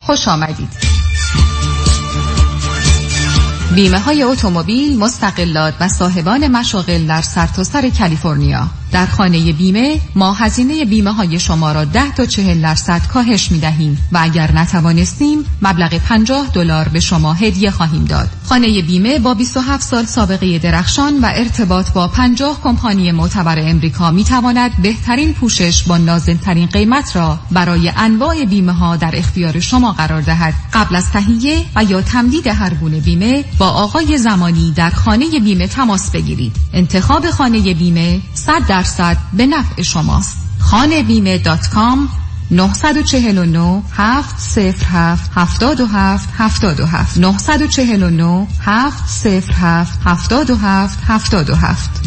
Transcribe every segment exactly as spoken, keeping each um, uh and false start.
خوش آمدید. بیمه های اتومبیل، مستقلات و صاحبان مشاغل در سرتاسر کالیفرنیا. در خانه بیمه ما هزینه بیمه های شما را ده تا چهل درصد کاهش می دهیم و اگر نتوانستیم مبلغ پنجاه دلار به شما هدیه خواهیم داد. خانه بیمه با بیست و هفت سال سابقه درخشان و ارتباط با پنجاه کمپانی معتبر امریکا می تواند بهترین پوشش با نازل‌ترین قیمت را برای انواع بیمه ها در اختیار شما قرار دهد. قبل از تهیه و یا تمدید هر گونه بیمه با آقای زمانی در خانه بیمه تماس بگیرید. انتخاب خانه بیمه صد درصد به نفع شماست. خانه بیمه دات کام نه چهار نه هفت صفر هفت هفت هفت هفت هفت نه چهار نه هفت صفر هفت هفت هفت هفت هفت.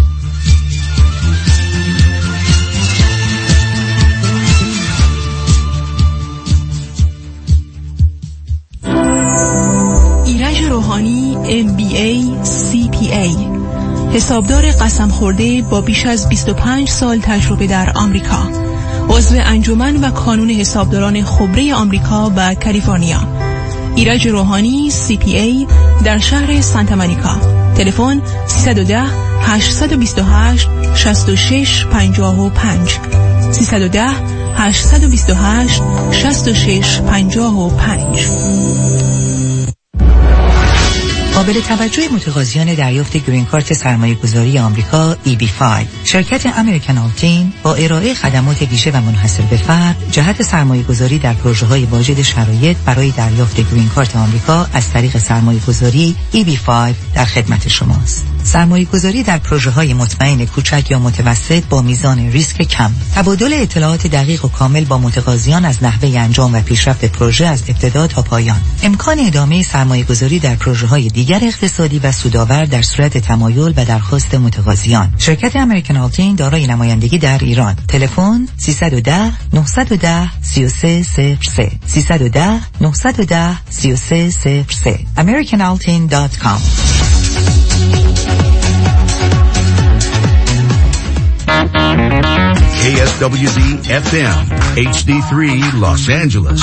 ایرج روحانی ام بی ای سی پی ای، حسابدار قسم خورده با بیش از بیست و پنج سال تجربه در آمریکا، عضو انجمن و کانون حسابداران خبره آمریکا و کالیفرنیا. ایرج روحانی سی پی ای در شهر سانتا مونیکا. تلفن سیصد و ده هشتصد و بیست و هشت شصت و شش پنجاه و پنج سیصد و ده هشتصد و بیست و هشت شصت و شش پنجاه و پنج. قابل توجه متقاضیان دریافت گرین کارت سرمایه‌گذاری آمریکا ای بی پنج، شرکت امریکن آلتین با ارائه خدمات ویژه و منحصر به فرد جهت سرمایه‌گذاری در پروژه‌های واجد شرایط برای دریافت گرین کارت آمریکا از طریق سرمایه‌گذاری ای بی پنج در خدمت شماست. سرمایه‌گذاری در پروژه‌های مطمئن کوچک یا متوسط با میزان ریسک کم، تبادل اطلاعات دقیق و کامل با متقاضیان از نحوه انجام و پیشرفت پروژه از ابتدا تا پایان، امکان ادامه سرمایه‌گذاری در پروژه‌های دیگر اقتصادی و سودآور در صورت تمایل و درخواست متقاضیان. شرکت امریکن آلتین دارای نمایندگی در ایران. تلفن سیصد و ده نهصد و ده سی و سه صفر سه سیصد و ده نهصد و ده سی و سه صفر سه american altin dot com. K S W Z F M H D three Los Angeles.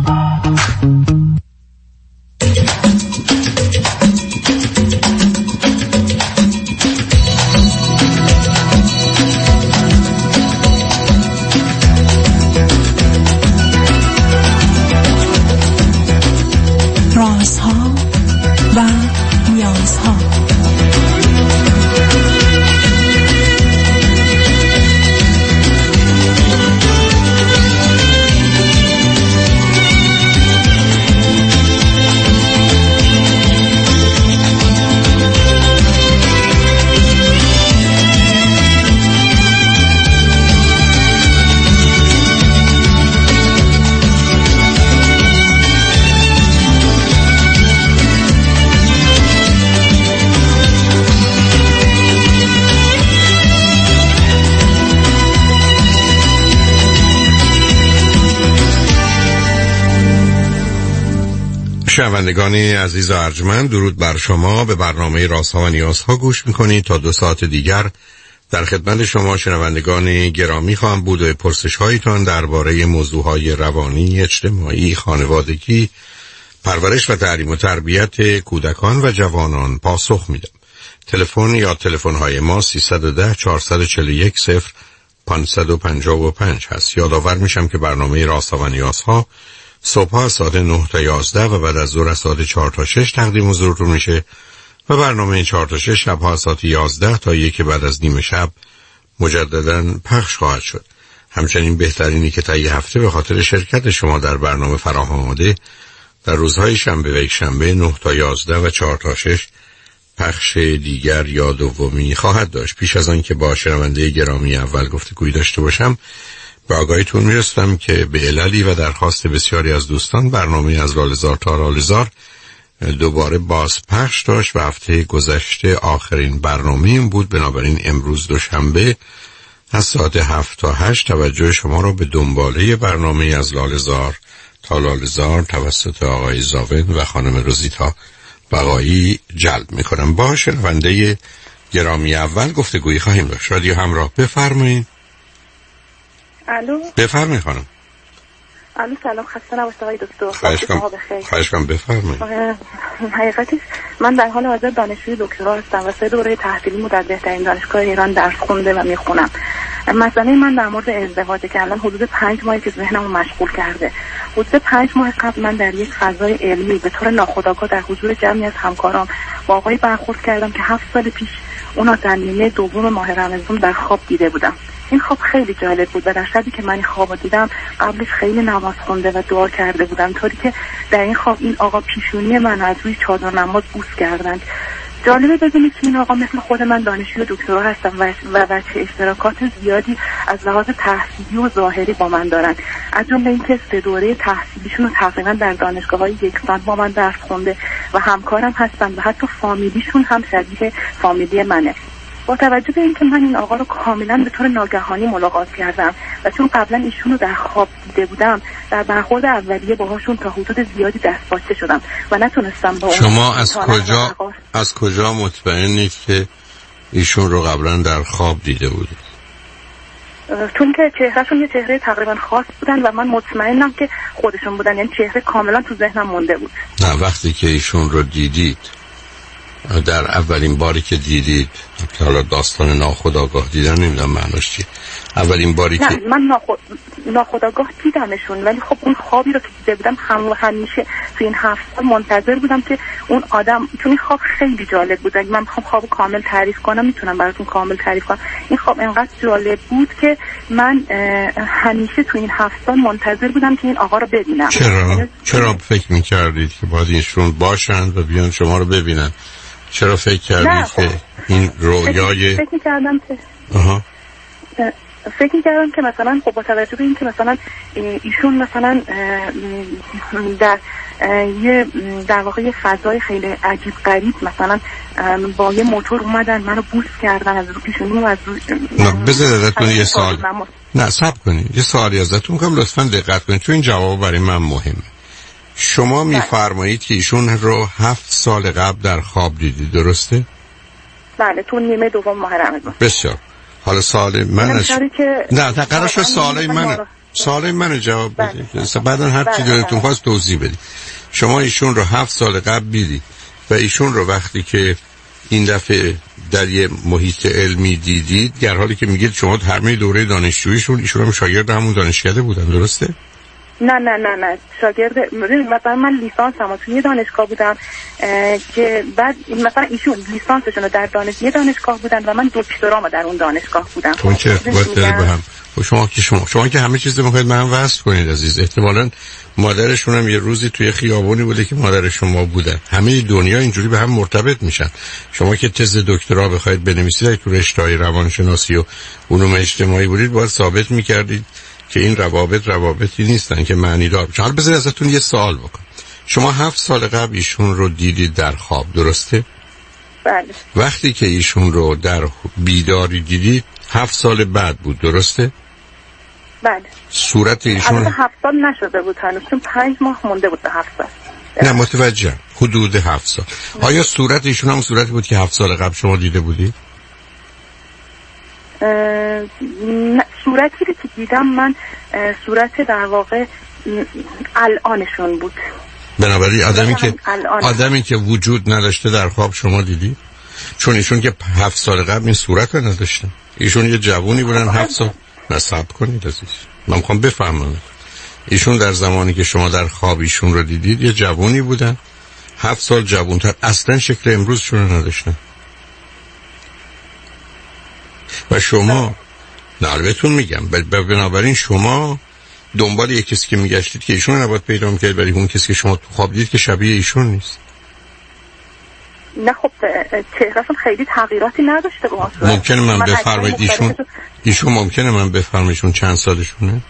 رازها و نیازها. شنوندگان عزیز و ارجمند، درود بر شما. به برنامه رازها و نیازها گوش میکنید. تا دو ساعت دیگر در خدمت شما شنوندگان گرامی خواهم بود و پرسش هایتان درباره موضوعهای روانی، اجتماعی، خانوادگی، پرورش و تعلیم و تربیت کودکان و جوانان پاسخ میدم. تلفن یا تلفن های ما سیصد و ده چهارصد و چهل و یک صفر پانصد و پنجاه و پنج هست. یادآور میشم که برنامه رازها و نیازها صبح از ساعت نه تا یازده و بعد از ظهر از ساعت چهار تا شش تقدیم حضورتون میشه و برنامه چهار تا شش شب ها از ساعت یازده تا یک بعد از نیم شب مجددا پخش خواهد شد. همچنین بهترینی که تا یه هفته به خاطر شرکت شما در برنامه فراهم آمده در روزهای شنبه و یک شنبه نه تا یازده و چهار تا شش پخش دیگر یا دومی خواهد داشت. پیش از آن که با شنونده گرامی اول گفتگویی داشته باشم، به آگاهیتون میرسم که به عللی و درخواست بسیاری از دوستان برنامه از لاله‌زار تا لاله‌زار دوباره باز پخش داشت و هفته گذشته آخرین برنامه این بود. بنابراین امروز دوشنبه از ساعت هفت تا هشت توجه شما رو به دنباله برنامه از لاله‌زار تا لاله‌زار توسط آقای زاون و خانم روزیتا بقایی جلب میکنم. با شنونده گرامی اول گفتگویی خواهیم داشت. رادیو همراه، بفرمایید. الو، بفرمایید خانم. الو سلام، خسته نباشید آقای دکتر. خواهش کنم خواهش کنم بفرمایید. حقیقتش من در حال حاضر دانشجوی دکترا هستم و سه دوره تحصیلیمو در بهترین دانشگاه ایران درس خونده و میخونم. مسئله من در مورد ازدواجه که الان حدود پنج ماهی که ذهنمو مشغول کرده. حدود پنج ماه قبل من در یک فضای علمی به طور ناخودآگاه در حضور جمعی از همکارام با آقایی برخورد کردم که هفت سال پیش اونا در نیمه دوم ماه رمضان در خواب دیده بودم. این خواب خیلی جالب بود و در شبی که من این خوابو دیدم قبلش خیلی نماز خونده و دعا کرده بودم، طوری که در این خواب این آقا پیشونی من از روی چادر نماز بوس کردند. جالبه بدونید که این آقا مثل خود من دانشجوی دکترا هستم و و بچه اشتراکات زیادی از لحاظ تحصیلی و ظاهری با من دارن، از جمله اینکه سه دوره تحصیلیشون رو تقریبا در دانشگاه‌های یکسان با من درس خونده و همکارم هستن و حتی فامیلیشون هم شبیه فامیلی منه. با توجه به اینکه من این آقا رو کاملا به طور ناگهانی ملاقات کردم و چون قبلا ایشون رو در خواب دیده بودم، در برخورد اولیه باهاشون تا حدود زیادی دستپاچه شدم و نتونستم با اون. شما از کجا از کجا مطمئنید که ایشون رو قبلا در خواب دیده بودید؟ چون که چهرهشون یه چهره تقریبا خاص بودن و من مطمئنم که خودشون بودن، یعنی چهره کاملا تو ذهنم مونده بود. نه، وقتی که ایشون رو دیدید، در اولین باری که دیدید، حالا داستان ناخودآگاه دیدن نمیدونم معناش چیه، اولین باری نه، که من ناخود... ناخودآگاه دیدمشون، ولی خب اون خوابی رو که دیده بودم هم همیشه تو این هفت سال منتظر بودم که اون آدم، چون این خواب خیلی جالب بود. اگه من بخوام خواب کامل تعریف کنم میتونم براتون کامل تعریف کنم. این خواب انقدر جالب بود که من همیشه تو این هفت سال منتظر بودم که این آقا رو ببینم. چرا چرا فکر می‌کردید که باید ایشون باشن و بیان شما رو ببینن؟ چرا فکر کردید که این رویای فکر می‌کردم که آها فکر می‌کردم که مثلا خب با توجه به اینکه مثلا ایشون مثلا در یه در واقع یه فضای خیلی عجیب غریب مثلا با یه موتور اومدن منو بوس کردن از رو پیشونی و از رو نه بذارید ازتون یه سوال نه صبر کنید یه سوالی ازتون می‌کنم، لطفاً دقت کنید چون این جواب برای من مهمه. شما میفرمایید که ایشون رو هفت سال قبل در خواب دیدید، درسته؟ بله، تو نیمه دوم ماه رمضان. بسیار. حالا سوال من اش... که... نه نه قرار شد سوالای من سوالای من جواب بدید، بعدا هر چی دلتون خواست توضیح بدید. شما ایشون رو هفت سال قبل دیدید و ایشون رو وقتی که این دفعه در یه محیط علمی دیدید، در حالی که میگید شما همه دوره دانشجوییشون ایشون هم شاگرد همون دانشکده بودن، درسته؟ نه نه نه نه شاگرد مثلا من لیسانسم توی دانشگاه بودم که بعد مثلا ایشون لیسانسشون رو در دانشگاه دانشگاه بودن و من دکترامو در اون دانشگاه بودم. اون چه ارتباط داره به هم؟ شما که شما شما که همه چیز رو میخواید من وصل کنید عزیز. احتمالاً مادرشون هم یه روزی توی خیابونی بوده که مادر شما بوده. همه دنیا اینجوری به هم مرتبط میشن. شما که تز دکترا بخواید بنویسید تو رشته‌های روانشناسی و علوم اجتماعی بودید، باید ثابت میکردید که این روابط روابطی نیستن که معنی دار بشه. حالا بذارید ازتون یه سوال بکنم. شما هفت سال قبل ایشون رو دیدید در خواب، درسته؟ بله. وقتی که ایشون رو در بیداری دیدید هفت سال بعد بود، درسته؟ بله. صورت ایشون البته هفت سال نشده بود هنوز، چون پنج ماه مونده بود به هفت سال. نه متوجهم، حدود هفت سال. آیا صورت ایشون هم صورتی بود که هفت سال قبل شما دیده بودید؟ نه، صورتی که دیدم من صورت در واقع الانشون بود. بنابراین آدمی که آدمی که وجود نداشته در خواب شما دیدی؟ چون ایشون که هفت سال قبل این صورت رو نداشتن. ایشون یه جوونی بودن هفت سال. نصب کنید عزیز، من میخوام بفهمم. ایشون در زمانی که شما در خواب ایشون رو دیدید یه جوونی بودن هفت سال جوونتر، اصلا شکل امروزشون رو نداشتن. و شما نه بهتون میگم بنابراین شما دنبال یک کسی که میگشتید که ایشون نباید پیدا میکرد، ولی اون کسی که شما تو خواب دید که شبیه ایشون نیست. نه خب چهرهشون خیلی تغییراتی نداشته با اصلا. ممکنه من بفرمایید ایشون ایشون ممکنه من بفرمایشون چند سالشونه؟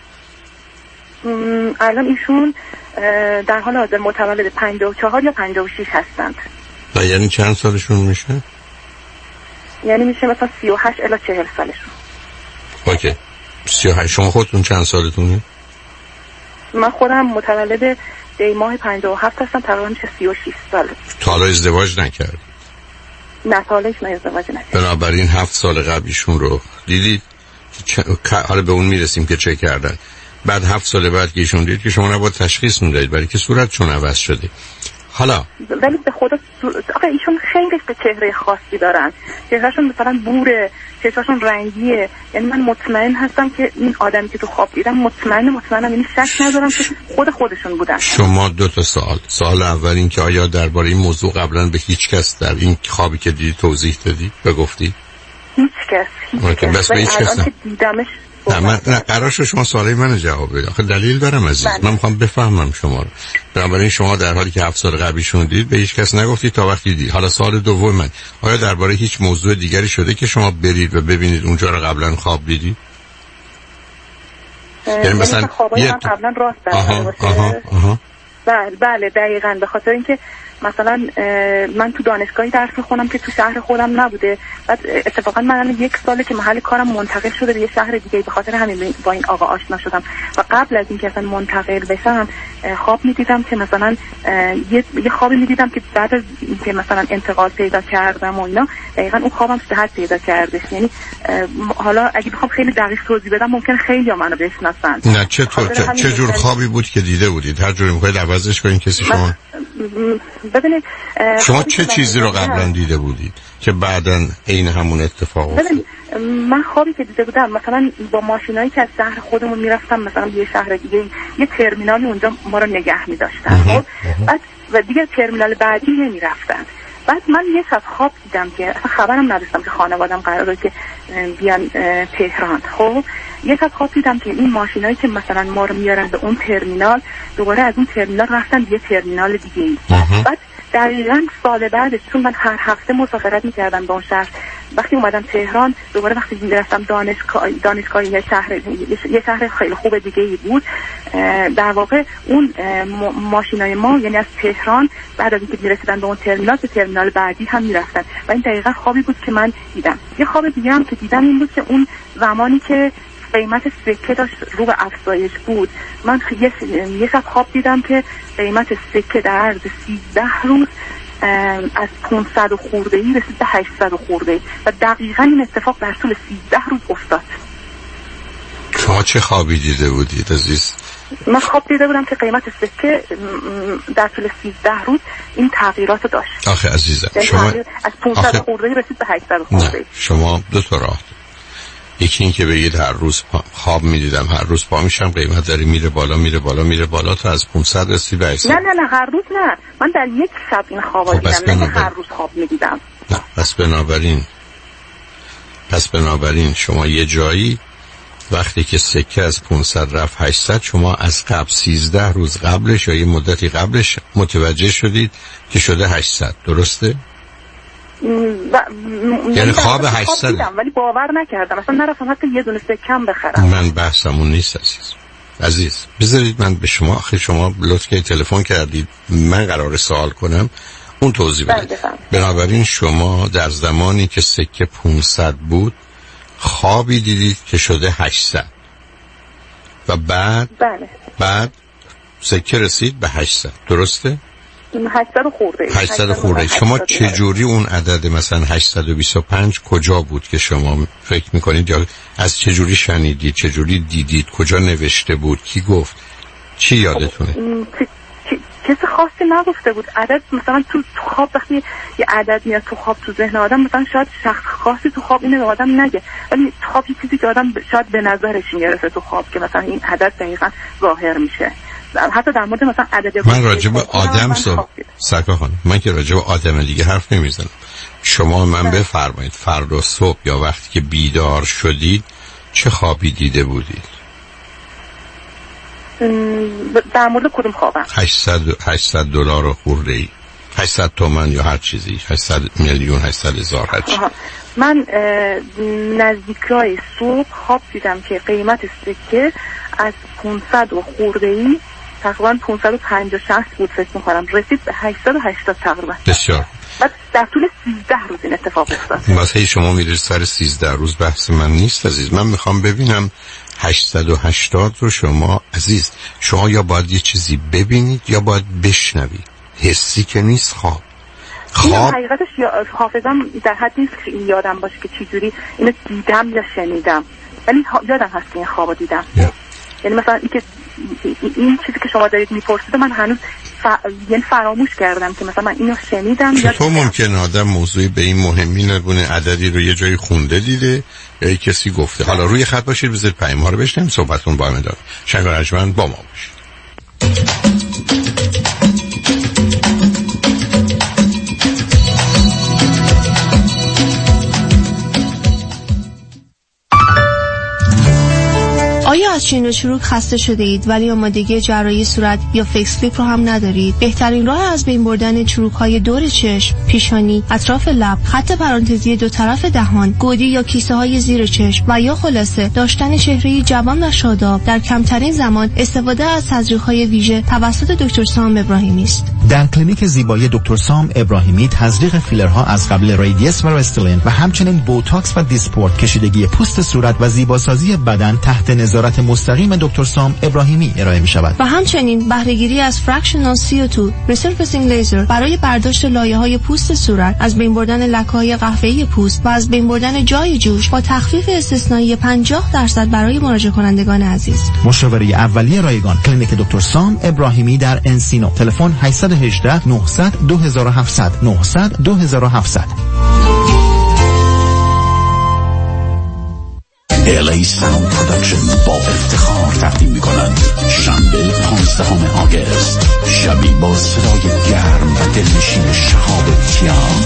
الان ایشون در حال حاضر متولد پنجاه و چهار یا پنجاه و شش هستند. و یعنی چند سالشون میشه؟ یعنی میشه مثلا سی و هشت الی چهل سالشون. اوکی. سی و هشت. شما خودتون چند سالتونه؟ من خودم متولد دی ماه پنجاه و هفت هستم، تقریبا میشه سی و شش ساله. تا حالا ازدواج نکردید؟ نه تا حالا من ازدواج نکردم. بنابراین هفت سال قبل ایشون رو دیدید. چ... حالا به اون میرسیم که چه کردن. بعد هفت سال بعد که ایشون دید که شما نباید تشخیص میدادید برای که صورتشون عوض شده. حالا ولی به خدا آقا ایشون خیلی به چهره خاصی دارن، چهرهشون مثلا بوره، چشمشون رنگیه، یعنی من مطمئن هستم که این آدمی که تو خواب دیدم مطمئن مطمئنم یعنی شک ندارم که خود خودشون بودن. شما دو تا سوال، سوال اول این که آیا درباره این موضوع قبلا به هیچ کس در این خوابی که دیدی توضیح دادی و گفتی؟ هیچ کس هیچ کس بس به هیچ کس نه دیدمش. نه من نه قرار شد شما سوالای منو جواب بدید. آخه دلیل دارم عزیز. بله. من میخوام بفهمم شما رو. بنابراین شما در حالی که هفت سال قبلی شون دید به هیچ کس نگفتید تا وقتی دید. حالا سوال دوم من، آیا درباره هیچ موضوع دیگری شده که شما برید و ببینید اونجا رو قبلا خواب دیدید؟ یعنی مثلا خوابای من قبلا راست در آها آها آها بله بله دقیقاً به خاطر اینکه مثلا من تو دانشگاهی درس میخونم که تو شهر خودم نبوده، بعد اتفاقا من یک ساله که محل کارم منتقل شده به یه شهر دیگه، به خاطر همین با این آقا آشنا شدم و قبل از اینکه اصلا منتقل بشم خواب میدیدم که مثلا یه یه خوابی میدیدم که بعد از اینکه مثلا انتقال پیدا کردم و اینا دقیقاً اون خوابم صحت پیدا کردش. یعنی حالا اگه بخوام خیلی دقیق توضیح بدم ممکن خیلی منو بشناسن. نه چه چه, چه جور خوابی بود که دیده بودید؟ هر جوری میخواید عوضش کنین کسی شما. ببینید شما چه چیزی رو قبلا دیده بودید که بعداً عین همون اتفاق افتاد؟ من خوابی که دیده بودم مثلا با ماشینایی که از شهر خودمون میرفتم مثلا یه شهر دیگه یه ترمینالی اونجا ما رو نگه می‌داشتن، خب بعد و دیگه ترمینال بعدی نمی‌رفتن. بعد من یه شب خواب دیدم که اصلا خبرم نداشتم که خانواده‌ام قراره که بیان تهران. خب یه شب خواب دیدم که این ماشینایی که مثلا ما رو میارن به اون ترمینال دوباره از اون ترمینال رفتن به یه ترمینال دیگه. بعد دقیقاً سال بعدش چون من هر هفته مسافرت می‌کردم به اون شهر، وقتی اومدم تهران دوباره وقتی می‌رفتم دانشگاه دانشگاه یه شهر یه شهر خیلی خوب دیگه‌ای بود، در واقع اون ماشینای ما یعنی از تهران بعد از اینکه می‌رسیدن به اون ترمینال به ترمینال بعدی هم می‌رفتن و این دقیقاً خوابی بود که من دیدم. یه خواب دیگه هم که دیدم این بود که اون زمانی که قیمت سکه داشت رو به افزایش بود، من یه یه شب خواب دیدم که قیمت سکه در عرض سیزده روز از پانصد و خورده‌ای رسید به هشتصد و خورده‌ای و دقیقاً این اتفاق در طول سیزده روز افتاد. شما چه خوابی دیده بودید عزیز؟ من خواب دیده بودم که قیمت سکه در طول سیزده روز این تغییرات داشت. آخه عزیزم شما از پانصد و خورده‌ای رسید به هشتصد و خورده‌ای. شما دو تا راه، یکی این که بگید هر روز خواب میدیدم هر روز پا میشم قیمت داره میره بالا میره بالا میره بالا تا از پانصد رسید به هشتصد. نه نه نه هر روز نه، من در یک شب این خوابا دیدم، نه هر روز خواب میدیدم. نه پس بنابراین پس بنابراین شما یه جایی وقتی که سکه از پانصد رفت هشتصد شما از قبل سیزده روز قبلش یا یه مدتی قبلش متوجه شدید که شده هشتصد، درسته؟ و... یعنی خواب هشتصد ولی باور نکردم اصلا نرفتم حتی یه دونه سکم بخرم. من بحثمون نیست عزیز عزیز بذارید من به شما آخه شما لطف که تلفن کردید من قرار سوال کنم اون توضیح بدید. بنابراین شما در زمانی که سکه پانصد بود خوابی دیدید که شده هشتصد و بعد بله. بعد سکه رسید به هشتصد، درسته؟ هشتصد خورده. هشتصد خورده. شما چه جوری اون عدد مثلا هشتصد و بیست و پنج کجا بود که شما فکر میکنید یا از چه جوری شنیدید، چه جوری دیدید، کجا نوشته بود، کی گفت، چی یادتونه؟ کسی خاصی نگفته بود. عدد مثلا تو خواب وقتی یه عدد میاد تو خواب تو ذهن آدم مثلا شاید شخص خاصی تو خواب اینو به آدم نگه، ولی تو خواب یه چیزی که آدم شاید به نظرش میرسه تو خواب که مثلا این عدد دقیقاً ظاهر میشه. حتی در مورد مثلا عدد من راجع به آدم صبح سرکار خانم من که راجع به آدم دیگه حرف نمیزنم. شما من بفرمایید فردا صبح یا وقتی که بیدار شدید چه خوابی دیده بودید؟ در مورد کدوم خوابم؟ هشتصد دلار و خورده ای، هشتصد تومن یا هر چیزی، هشتصد میلیون، هشتصد هزار هر چی. من نزدیکای صبح خواب دیدم که قیمت سکه از پانصد و خورده ای تقریبا پانصد و پنجاه شصت بود فکر می‌کنم رسید به هشتصد و هشتاد تقریبا. بسیار. بعد در طول سیزده روز این اتفاق افتاد. واسه شما میرید سر سیزده روز بحث من نیست عزیز. من میخوام ببینم هشتصد و هشتاد رو شما عزیز شما یا باید یه چیزی ببینید یا باید بشنوید. حسی که نیست خواب. خواب حقیقتش حافظم در حد نیست که یادم باشه که چجوری اینو دیدم یا شنیدم، ولی یادم هست که این خوابو دیدم. یعنی مثلا این که این چیزی که شما دارید میپرسید من هنوز ف... یعنی فراموش کردم که مثلا من اینو شنیدم. چطور ممکن آدم موضوعی به این مهمی نبونه عددی رو یه جایی خونده دیده یا کسی گفته؟ حالا روی خط باشید بذارید پیام ها رو بشنویم صحبتون با هم ادامه. شنگ و رجمن با ما باشید. آیا از چین و چروک خسته شده اید ولی آمادگی جراحی صورت یا فیکس لیپ رو هم ندارید؟ بهترین راه از بین بردن چروک‌های دور چشم، پیشانی، اطراف لب، خط پرانتزی دو طرف دهان، گودی یا کیسه‌های زیر چشم و یا خلاصه داشتن چهره‌ای جوان و شاداب در کمترین زمان استفاده از تزریق‌های ویژه توسط دکتر سام ابراهیمی است. در کلینیک زیبایی دکتر سام ابراهیمی تزریق فیلرها از قبل ریدیس و رستلین و همچنین بوتاکس و دیسپورت، کشیدگی پوست صورت و زیباسازی بدن تحت نظارت مستقیم دکتر سام ابراهیمی ارائه می شود. و همچنین بهره‌گیری از فرکشنال سی او دو ریسرفیسینگ لیزر برای برداشت لایه‌های پوست صورت، از بین بردن لکه‌های قهوه‌ای پوست و از بین بردن جای جوش با تخفیف استثنایی پنجاه درصد برای مراجعه کنندگان عزیز. مشاوره اولیه رایگان کلینیک دکتر سام ابراهیمی در انسینو. تلفن هشت یک هشت نه صفر صفر دو هفت صفر صفر نه صفر صفر دو هفت صفر صفر. ال ای Sound Production با افتخار تقدیم می‌کنند شنبه پانزدهم آگوست، شبی با صدای گرم و دلنشین شهاب تیام،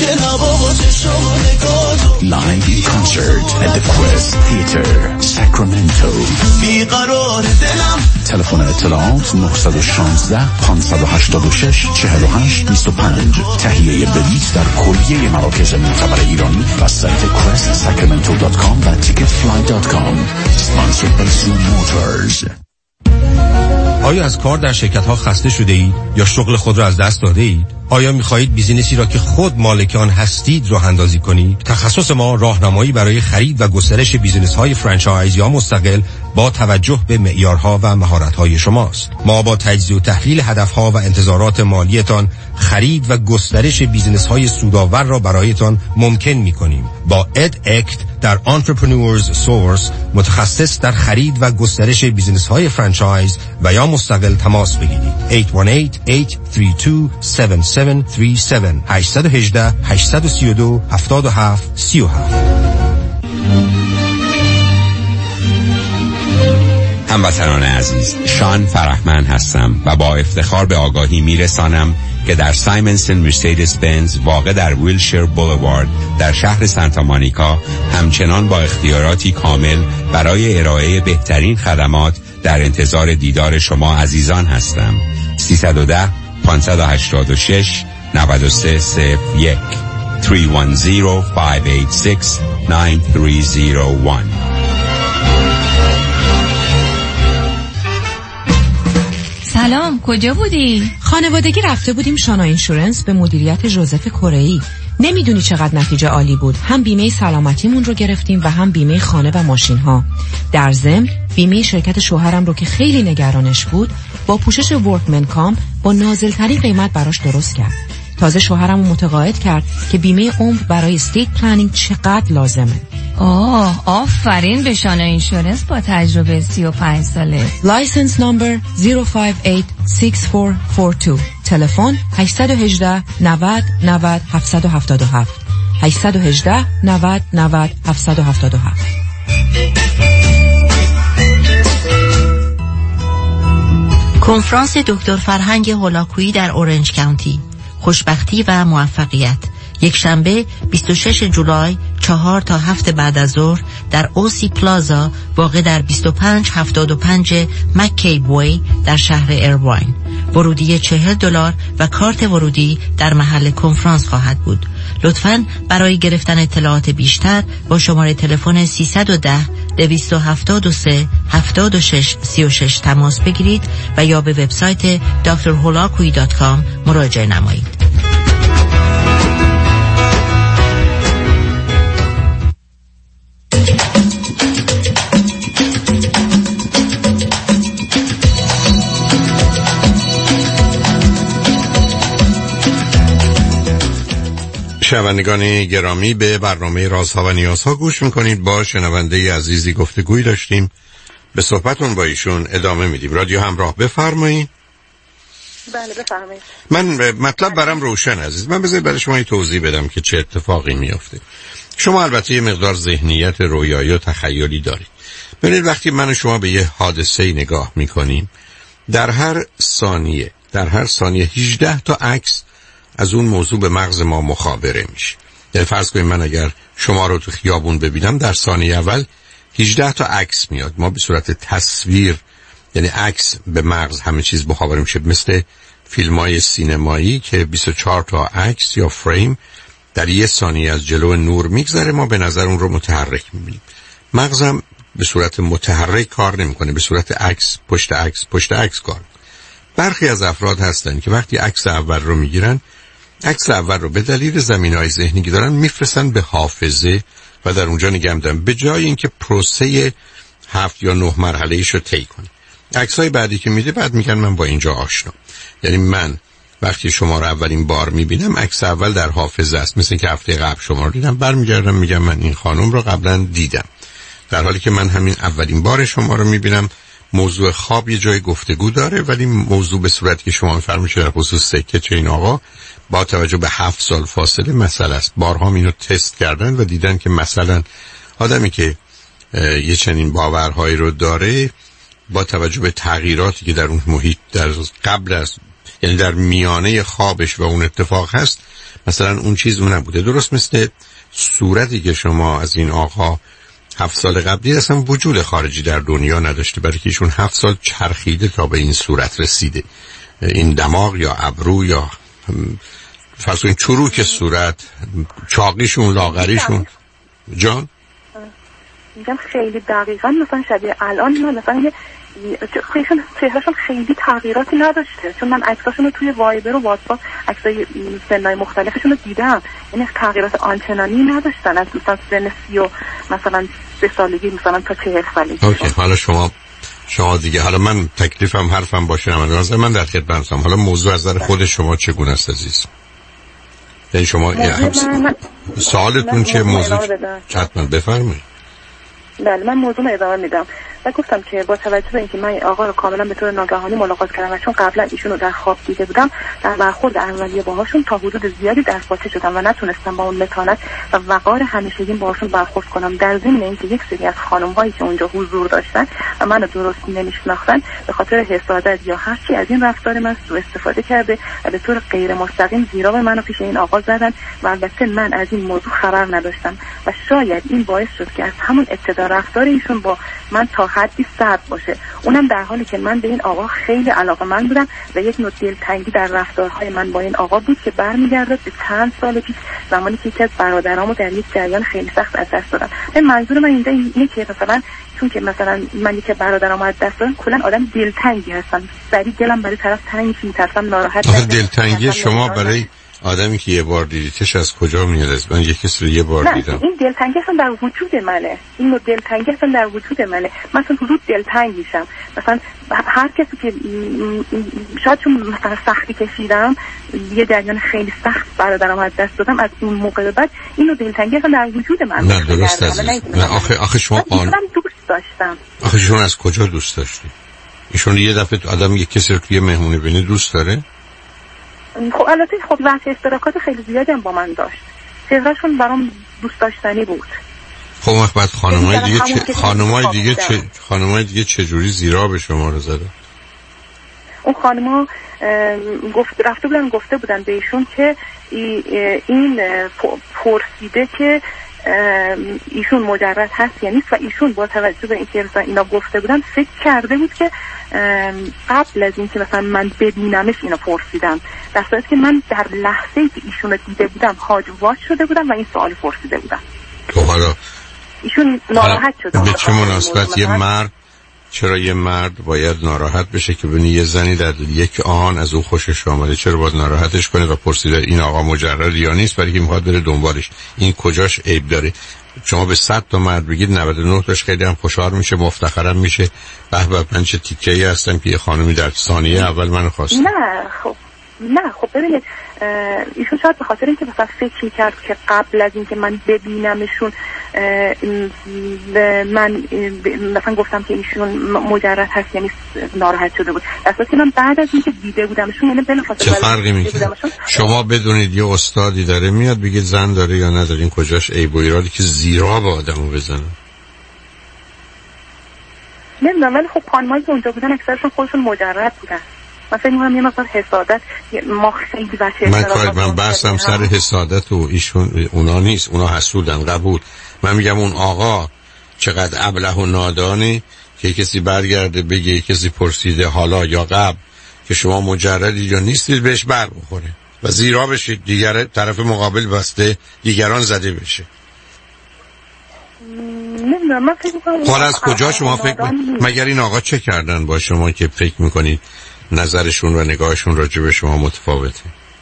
لایو کانسرت at the Quest Theater ساکرامنتو. بیقرار دلم. تلفن اطلاعات نه یک شش پنج هشت شش چهار هشت دو پنج. تهیه بلیط در کلیه مراکز معتبر ایرانی و سایت quest sacramento dot com و ticketfly dot com. Sponsored by Zoom Motors. آیا از کار در شرکت‌ها خسته شده اید یا شغل خود را از دست داده اید؟ آیا می‌خواهید بیزینسی را که خود مالک آن هستید راه اندازی کنید؟ تخصص ما راهنمایی برای خرید و گسترش بیزینس‌های فرانچایز یا مستقل با توجه به معیارها و مهارت‌های شماست. ما با تجزیه و تحلیل هدف‌ها و انتظارات مالیتان خرید و گسترش بیزینس‌های سودآور را برایتان ممکن می‌کنیم. با اداکت در Entrepreneurs Source متخصص در خرید و گسترش بیزینس‌های فرانچایز و یا مستقل تماس بگیرید. هشت یک هشت، هشت سه دو، هفت هفت سه هفت هشت یک هشت، هشت سه دو، هفت هفت سه هفت. هموطنان عزیز، شان فرحمن هستم و با افتخار به آگاهی میرسانم که در سایمنسن مرسدس بنز واقع در ویلشیر بولوارد در شهر سانتا مونیکا همچنان با اختیاراتی کامل برای ارائه بهترین خدمات در انتظار دیدار شما عزیزان هستم. سیصد و ده پانصد و هشتاد و شش نود و سه صفر یک سه یک صفر پنج هشت شش نه سه صفر یک. سلام، کجا بودی؟ خانوادگی رفته بودیم شانا اینشورنس به مدیریت ژوزف کره‌ای. نمیدونی چقدر نتیجه عالی بود. هم بیمه سلامتیمون رو گرفتیم و هم بیمه خانه و ماشین ها. در ضمن بیمه شرکت شوهرم رو که خیلی نگرانش بود با پوشش ورکمن کام با نازل‌ترین قیمت براش درست کرد. تازه شوهرم رو متقاعد کرد که بیمه عمر برای استیت پلنینگ چقدر لازمه. آه، آفرین به شانا اینشورنس با تجربه سی و پنج ساله. لایسنس نمبر صفر پنج هشت شش چهار چهار دو. تلفن هشت یک هشت نود نود هفت هفت هفت هشت یک هشت نود نود هفت هفت هفت. کنفرانس دکتر فرهنگ هولاکویی در اورنج کانتی، خوشبختی و موفقیت، یک شنبه بیست و ششم جولای چهار تا هفت بعد از ظهر در اوسی پلازا واقع در بیست و پنج هفتاد و پنج مککیب وی در شهر ایرواین. ورودی چهل دلار و کارت ورودی در محل کنفرانس خواهد بود. لطفاً برای گرفتن اطلاعات بیشتر با شماره تلفن سیصد و ده دویست و هفتاد و سه هفتاد و شش سی و شش تماس بگیرید و یا به وبسایت دکتر هولاکویی دات کام مراجعه نمایید. شنوندگان گرامی، به برنامه رازها و نیازها گوش میکنید. با شنونده عزیزی گفتگوی داشتیم به صحبتون با ایشون ادامه میدیم. رادیو همراه، بفرمایید. بله بفرمایید. من مطلب برام روشن عزیز. من بذارید برای شما یه توضیح بدم که چه اتفاقی میفته. شما البته یه مقدار ذهنیت رویایی و تخیلی دارید. ببینید وقتی من و شما به یه حادثه نگاه میکنیم، در هر ثانیه در هر ثانیه هجده تا عکس از اون موضوع به مغز ما مخابره میشه. یعنی فرض کنید من اگر شما رو تو خیابون ببینم، در ثانیه اول هجده تا عکس میاد. ما به صورت تصویر، یعنی عکس به مغز همه چیز مخابره میشه، مثل فیلم‌های سینمایی که بیست و چهار تا عکس یا فریم در یه ثانیه از جلو نور میگذره، ما به نظر اون رو متحرک میبینیم. مغزم به صورت متحرک کار نمیکنه، به صورت عکس پشت عکس پشت عکس کار. برخی از افراد هستن که وقتی عکس اول رو میگیرن، عکس اول رو به دلیل زمینه‌های ذهنی که دارن میفرستن به حافظه و در اونجا نگه می‌دارن، به جای اینکه پروسه هفت یا نه مرحله‌ایش رو طی کنه. عکس‌های بعدی که میده بعد میگن من با اینجا آشنا. یعنی من وقتی شما رو اولین بار میبینم، عکس اول در حافظه است، مثل که هفته قبل شما رو دیدم، برمیگردم میگم من این خانم رو قبلا دیدم، در حالی که من همین اولین بار شما رو میبینم. موضوع خواب یه جای گفتگو داره، ولی موضوع به صورتی که شما می‌فرمایید در خصوص سکه چه این آقا با توجه به هفت سال فاصله مسئله است. بارها اینو تست کردن و دیدن که مثلا آدمی که یه چنین باورهایی رو داره، با توجه به تغییراتی که در اون محیط در قبل از، یعنی در میانه خوابش و اون اتفاق هست، مثلا اون چیز اون نبوده. درست مثل صورتی که شما از این آقا هفت سال قبلی اصلا وجود خارجی در دنیا نداشته، برای که ایشون هفت سال چرخیده تا به این صورت رسیده. این دماغ یا ابرو یا فرض کنید چروک صورت، چاقیشون، لاغریشون. جان میگم خیلی دقیقاً مثلا شبیه الان من مثلا یه خیلیشون چهرهشون خیلی تغییراتی نداشته، چون من عکساشون رو توی وایبر و واتساپ عکسای سنای مختلفشون رو دیدم، یعنی تغییرات آنچنانی نداشتن از مثلا سن سی و مثلا سه سالگی مثلا تا چهل سالگی. اوکی، حالا شما شما دیگه، حالا من تکلیفم حرفم باشه، من من در خدمتم. حالا موضوع از نظر خود شما چگونه است عزیز؟ یعنی شما سوالتون چه موضوع؟ حتما بفرمایید. بله من موضوع ادامه میدم و گفتم که با توجه به اینکه من آقا رو کاملا به طور ناگهانی ملاقات کردم و چون قبلا ایشون رو در خواب دیده بودم، در برخورد اولیه باهاشون تا حدود زیادی دستپاچه شدم و نتونستم با اون متانت و وقار همیشگی باهاشون برخورد کنم، در ضمن اینکه یک سری از خانم‌هایی که اونجا حضور داشتن و منو درست نمی‌شناختن به خاطر حسادت یا هر چی از این رفتار من سوء استفاده کرده و به طور غیر مستقیم زیرا به منو پیش این آقا زدن و البته من از این موضوع خبر نداشتم و شاید این باعث شد که از همون ابتدا رفتار ایشون با من تا حدی سرد باشه، اونم در حالی که من به این آقا خیلی علاقه‌مند بودم و یک نوع دلتنگی در رفتارهای من با این آقا بود که برمیگرده به چند سال پیش، زمانی که یکی از برادرامو در یک جریان خیلی سخت از دست دادم. منظور من اینجا اینه که مثلا چون که مثلا من یک برادرامو از دست دادم، کلا آدم دلتنگی هستم، سری دلم برای طرف تنگ میشه، میترسم ناراحت بشه. دلتنگی شما برای آدمی که یه بار دیدیتش از کجا میاد؟ من یک کسی رو یه بار نه، دیدم. این دلتنگی اصلا در وجود منه، این نوع دلتنگی اصلا در وجود منه. من اصلا حدود دلتنگ میشم، مثلا هر کسی که شاید چون مثلا سختی کشیدم، یه جریان خیلی سخت برادرم از دست دادم، از اون موقع بعد اینو دلتنگی اصلا در وجود من. نه درست است. نه آخه آخه شما آن دوست داشتم. آخه شما از کجا دوست داشتی؟ ایشون یه دفعه آدم یک کسی رو توی مهمونی ببینه دوست داره؟ خب البته خب وقت اشتراکات خیلی زیادی هم با من داشت، چهرهشون برام دوست داشتنی بود. خب وقت خانمای دیگه چه خانمای دیگه چه خانمای دیگه چه جوری زیرا به شما رو زدن؟ اون خانما گفت رفته بودن گفته بودن به ایشون که این پرسیده که ایشون مجرد هست یا نیست و ایشون با توجه به اینکه مثلا اینا گفته بودن فکر کرده بود که قبل از اینکه مثلا من ببینمش اینا پرسیدم، در صورتی که من در لحظه‌ای که ایشون رو دیده بودم هاج واج شده بودم و این سوال پرسیده بودم. تو حالا ایشون ناراحت شده. به چه مناسبت یه مرد، چرا یه مرد باید ناراحت بشه که ببینی یه زنی در یک آن از او خوشش آمده؟ چرا باید ناراحتش کنه و پرسیده این آقا مجرد یا نیست برای که میخواد بره دنبالش؟ این کجاش عیب داره؟ شما به صد تا مرد بگید نود و نه تاش خیلی هم خوشحال میشه، مفتخرم میشه، به به من چه تیکه‌ای هستم که یه خانمی در ثانیه اول منو خواست. نه خب نه خب ببینید ایشون شاید به خاطر اینکه مثلا فکر کرد که قبل از اینکه من ببینمشون من مثلا گفتم که ایشون مجرد هست یعنی ناراحت شده بود، اساسی من بعد از اینکه دیده بودمشون یعنی بلافاصله چه فرقی میکنه؟ شما بدونید یه استادی داره میاد بگید زن داره یا نداره، این کجاش عیب و ایرادی که زیرا به آدمو بزنه؟ نمیدونم، ولی خب خانمایی که اونجا بودن اکثرشون خودشون مجرد بودن. من فکر می‌کنم یه مقدار حسادت ما خیلی بچه من کار من بحثم سر حسادت و ایشون اونا نیست، اونا حسودن قبول. من میگم اون آقا چقدر ابله و نادانی که کسی برگرده بگه کسی پرسیده حالا یا قبل که شما مجردید یا نیستید بهش بر بخوره و زیرا بشید، دیگر طرف مقابل بسته دیگران زده بشه. نمیدونم، من فکر می‌کنم حالا از کجا شما فکر می... مگر این آقا چه کردن با شما که فکر میکنید نظرشون و نگاهشون راجع به شما متفاوته؟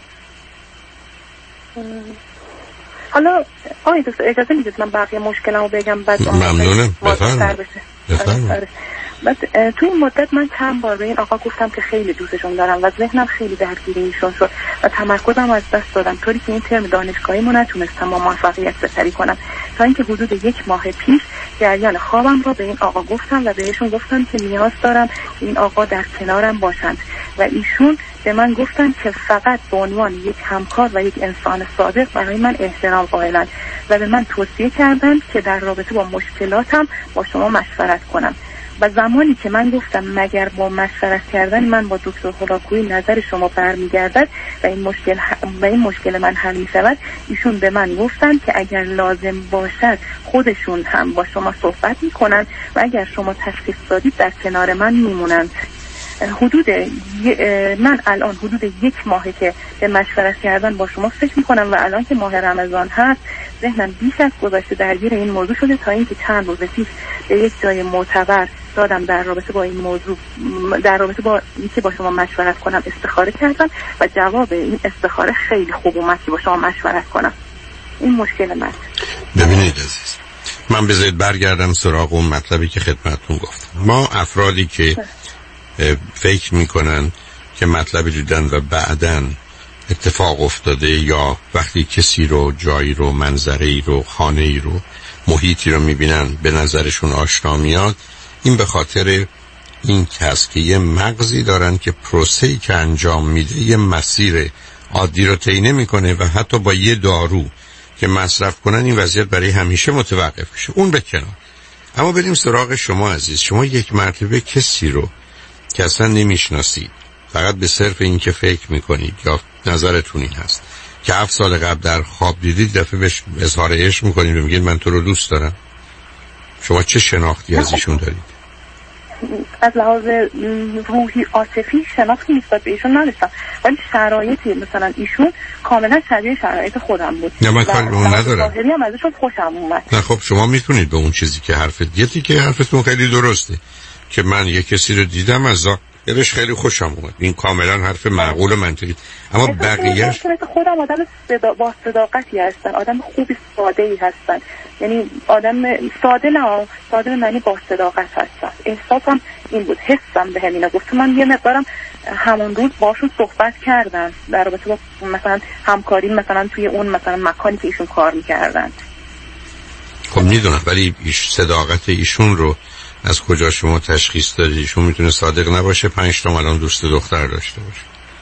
حالا آقای دکتر اجازه میدید من بقیه مشکلمو بگم بعد ممنونم، بفرمایید. بفرمایید. بعد توی این مدت من چند بار به این آقا گفتم که خیلی دوستشون دارم و ذهنم خیلی درگیر ایشون شد و تمرکزم از دست دادم، طوری که این ترم دانشگاهیمو نتونستم با موفقیت سپری کنم تا اینکه حدود یک ماه پیش جریان خوابم رو به این آقا گفتم و بهشون گفتم که نیاز دارم این آقا در کنارم باشند و ایشون به من گفتن که فقط به عنوان یک همکار و یک انسان صادق برای من احترام قائلند و به من توصیه کردند که در رابطه با مشکلاتم با شما مشورت کنم. و زمانی که من گفتم مگر با مشورت کردن من با دکتر هولاکویی نظر شما برمیگردد و این مشکل و این مشکل من حل می شود، ایشون به من گفتن که اگر لازم باشد خودشون هم با شما صحبت می کنند و اگر شما تشخیص دادید در کنار من میمونند. حدود من الان حدود یک ماهه که به مشورت کردن با شما فکر میکنم و الان که ماه رمضان هست ذهنم بیش از گذشته درگیر این موضوع شده تا اینکه چند روز پیش به یک جای معتبر دادم در رابطه با این موضوع در رابطه با اینکه با شما مشورت کنم استخاره کردم و جواب این استخاره خیلی خوب اومد که با شما مشورت کنم. این مشکل من. ببینید عزیز، من بذارید برگردم سراغ اون مطلبی که خدمتتون گفتم. ما افرادی که فکر میکنن که مطلبی دیدن و بعدن اتفاق افتاده یا وقتی کسی رو، جایی رو، منظری رو، خانه‌ای رو، محیطی رو میبینن به نظرشون آشنا میاد، این به خاطر این کس که یه مغزی دارن که پروسه‌ای که انجام میده یه مسیر عادی رو طی نمیکنه و حتی با یه دارو که مصرف کنن این وضعیت برای همیشه متوقف میشه. اون به کنار. اما بریم سراغ شما عزیز. شما یک مرتبه کسی رو که اصلا نمیشناسید فقط به صرف این که فکر میکنید یا نظرتون این هست که هفت سال قبل در خواب دیدید دفعه بهش اظهار عشق میکنید و میگید من تو رو دوست دارم. شما چه شناختی از ایشون دارید؟ از لحاظ روحی عاطفی شناختی نسبت به ایشون نداشتم، ولی شرایطی مثلا ایشون کاملا شبیه شرایط خودم بود. نه من کاری به اون ندارم. ظاهری هم ازشون خوشم اومد. نه خب شما میتونید به اون چیزی که حرفت گیتی که حرفتون خیلی درسته که من یک کسی رو دیدم از ظاهرش خیلی خوشم اومد، این کاملا حرف معقول و منطقی، اما بقیه‌اش خودم آدم صدا با صداقتی هستن، آدم خوبی ساده‌ای هستن، یعنی آدم ساده نه ساده معنی با صداقت هستن. احساسم این بود، حسم به همینا گفت. من یه مقدارم همون روز باشون صحبت کردم در رابطه با مثلا همکاری مثلا توی اون مثلا مکانی که ایشون کار می‌کردن. خب میدونم، ولی ایش صداقت ایشون رو از کجا شما تشخیص دادید؟ ایشون میتونه صادق نباشه، پنج تا الان دوست دختر داشته باشه.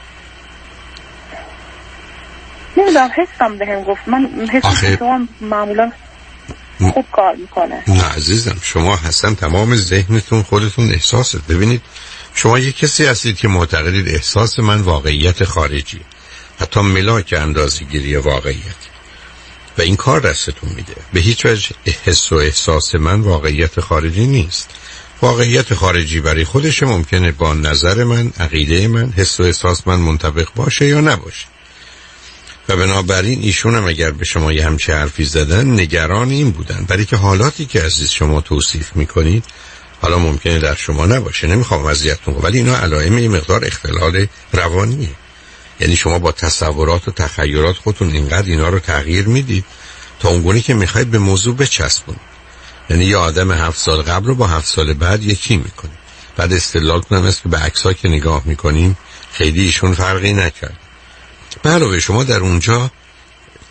نمیدونم، حسم به هم گفت. من حسم شما معمولا خوب کار میکنه. نه عزیزم، شما حسن تمام ذهنتون خودتون احساست. ببینید شما یک کسی هستید که معتقدید احساس من واقعیت خارجی، حتی ملاک اندازه‌گیری واقعیت، و این کار دستتون میده. به هیچ وجه حس و احساس من واقعیت خارجی نیست. واقعیت خارجی برای خودش ممکنه با نظر من، عقیده من، حس و احساس من منطبق باشه یا نباشه. و بنابراین ایشون هم اگر به شما یه همچه حرفی زدن نگران این بودن، برای که حالاتی که عزیز شما توصیف میکنید حالا ممکنه در شما نباشه. نمیخوام اذیتتون کنم، ولی اینا علائم یه مقدار اختلال روانیه. یعنی شما با تصورات و تخیلات خودتون اینقدر اینا رو تغییر میدید تا اونگونه که میخواید به موضوع بچسبونید. یعنی یه آدم هفت سال قبل رو با هفت سال بعد یکی میکنید. بعد استدلال کنم است که به عکس‌ها که نگاه میکنیم خیلی ایشون فرقی نکرد. به علاوه شما در اونجا